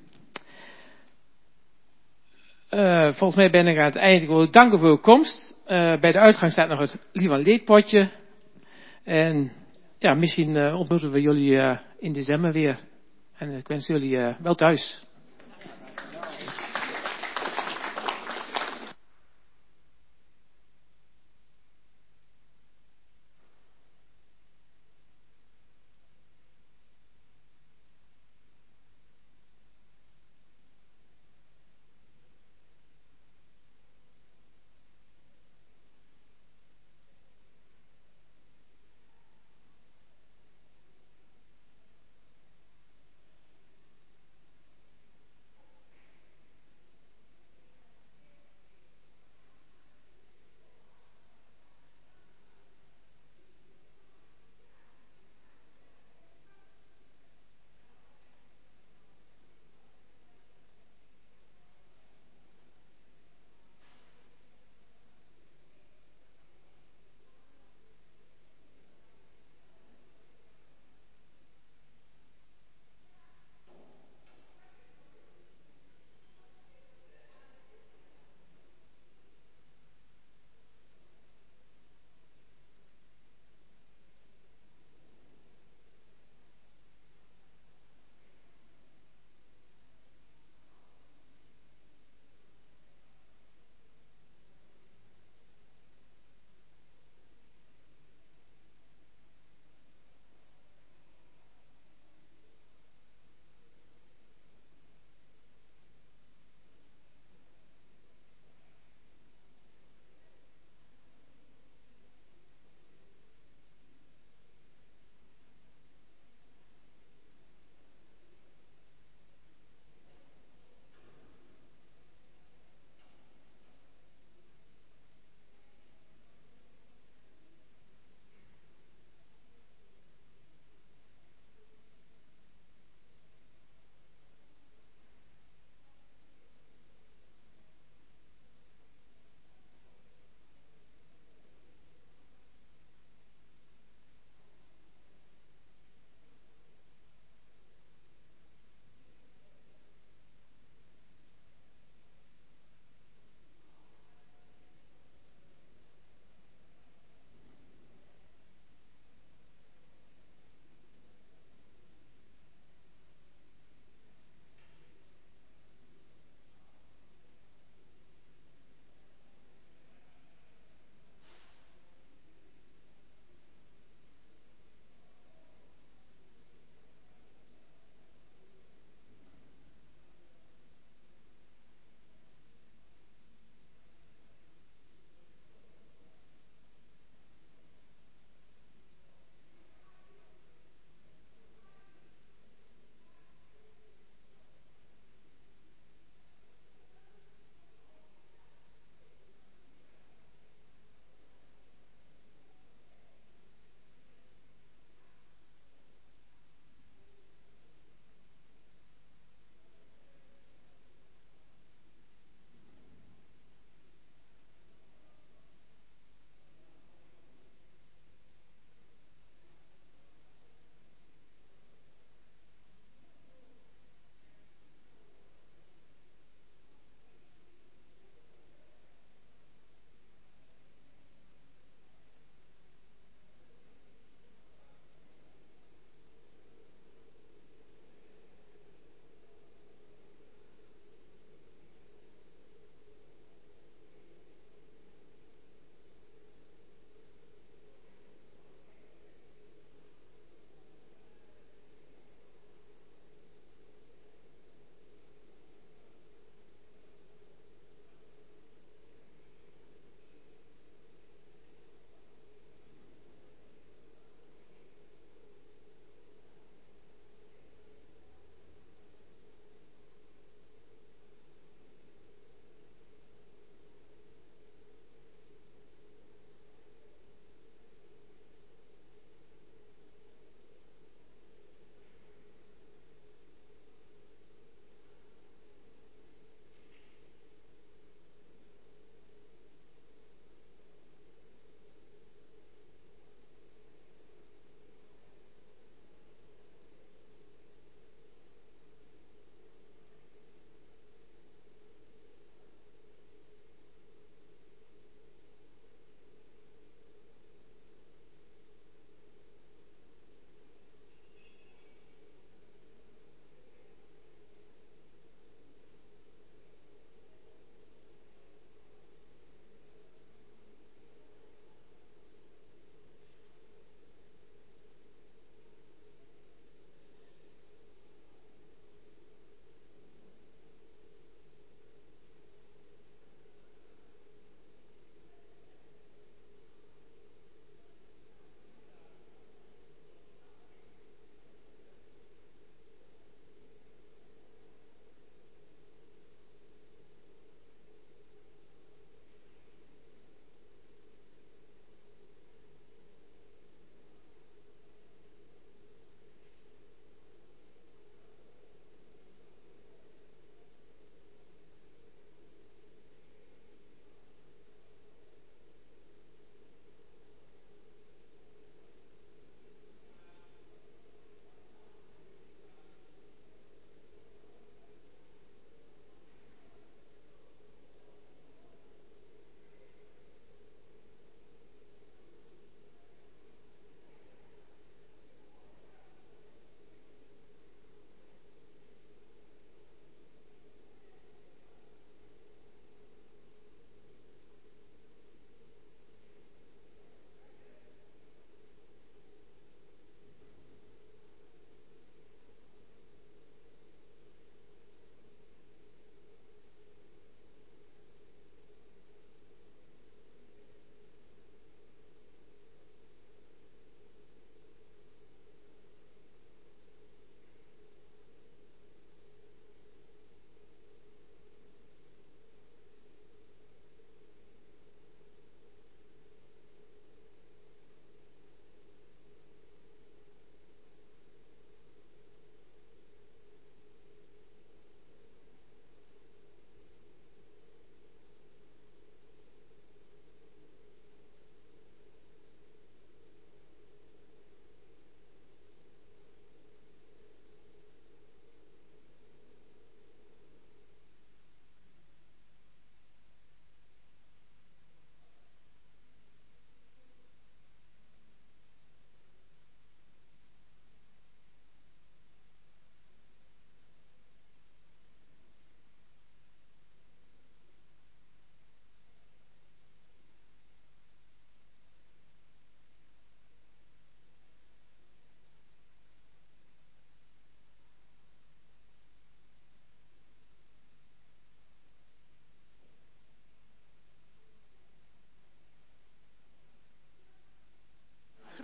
Uh, volgens mij ben ik aan het eind. Ik wil danken voor uw komst. Uh, bij de uitgang staat nog het lief en leedpotje. En ja, misschien uh, ontmoeten we jullie uh, in december weer. En ik wens jullie uh, wel thuis.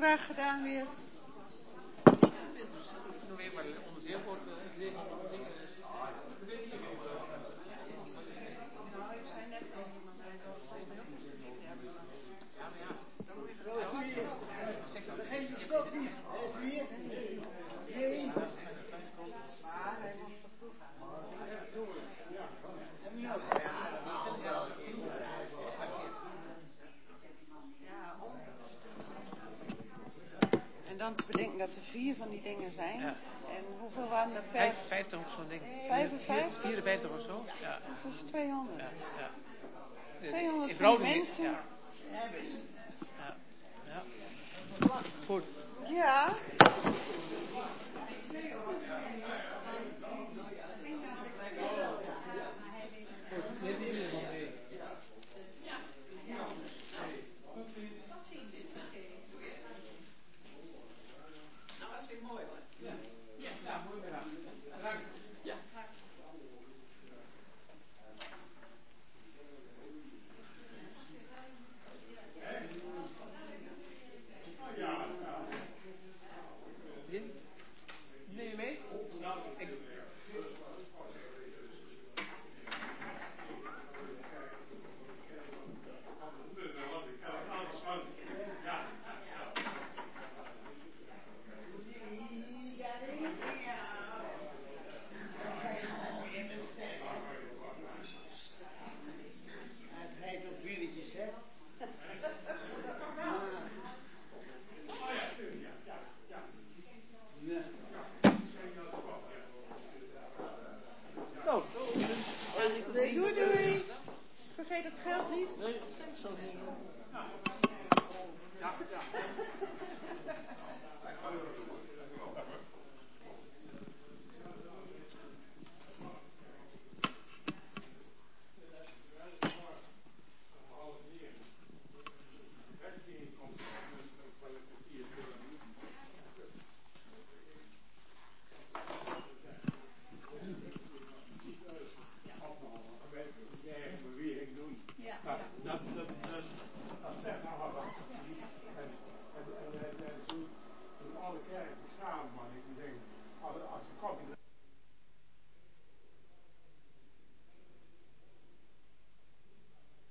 graag gedaan weer. Nog even maar onder zeer wordt zingen. Nou, ik zei net al, maar wij zouden het ook gezien hebben. Ja, maar ja. Dan moet je het Vergeet je stop niet. Hij is weer. Nee. maar hij moest beproeven. Kom je ook. Ja, om. En dan te bedenken dat er vier van die dingen zijn. Ja. En hoeveel waren er per? vijfenvijftig of zo'n ding. vijfenvijftig? vierenvijftig of zo. Ja. Dat is tweehonderd. Ja, ja. tweehonderd In van verhouding, mensen. ja. Ja. Ja. Goed. Ja. Dit is hier nog mee. Nou, dat is weer mooi hoor. Ja, ja, mooi gedaan. Dank. Ja. Neem je mee? Ik... Het rijdt op wieltjes, hè? Zo. Doei, doei, doei. Vergeet het geld niet. Nee, zo niet. Ja, ja. Ja. Dat, dat,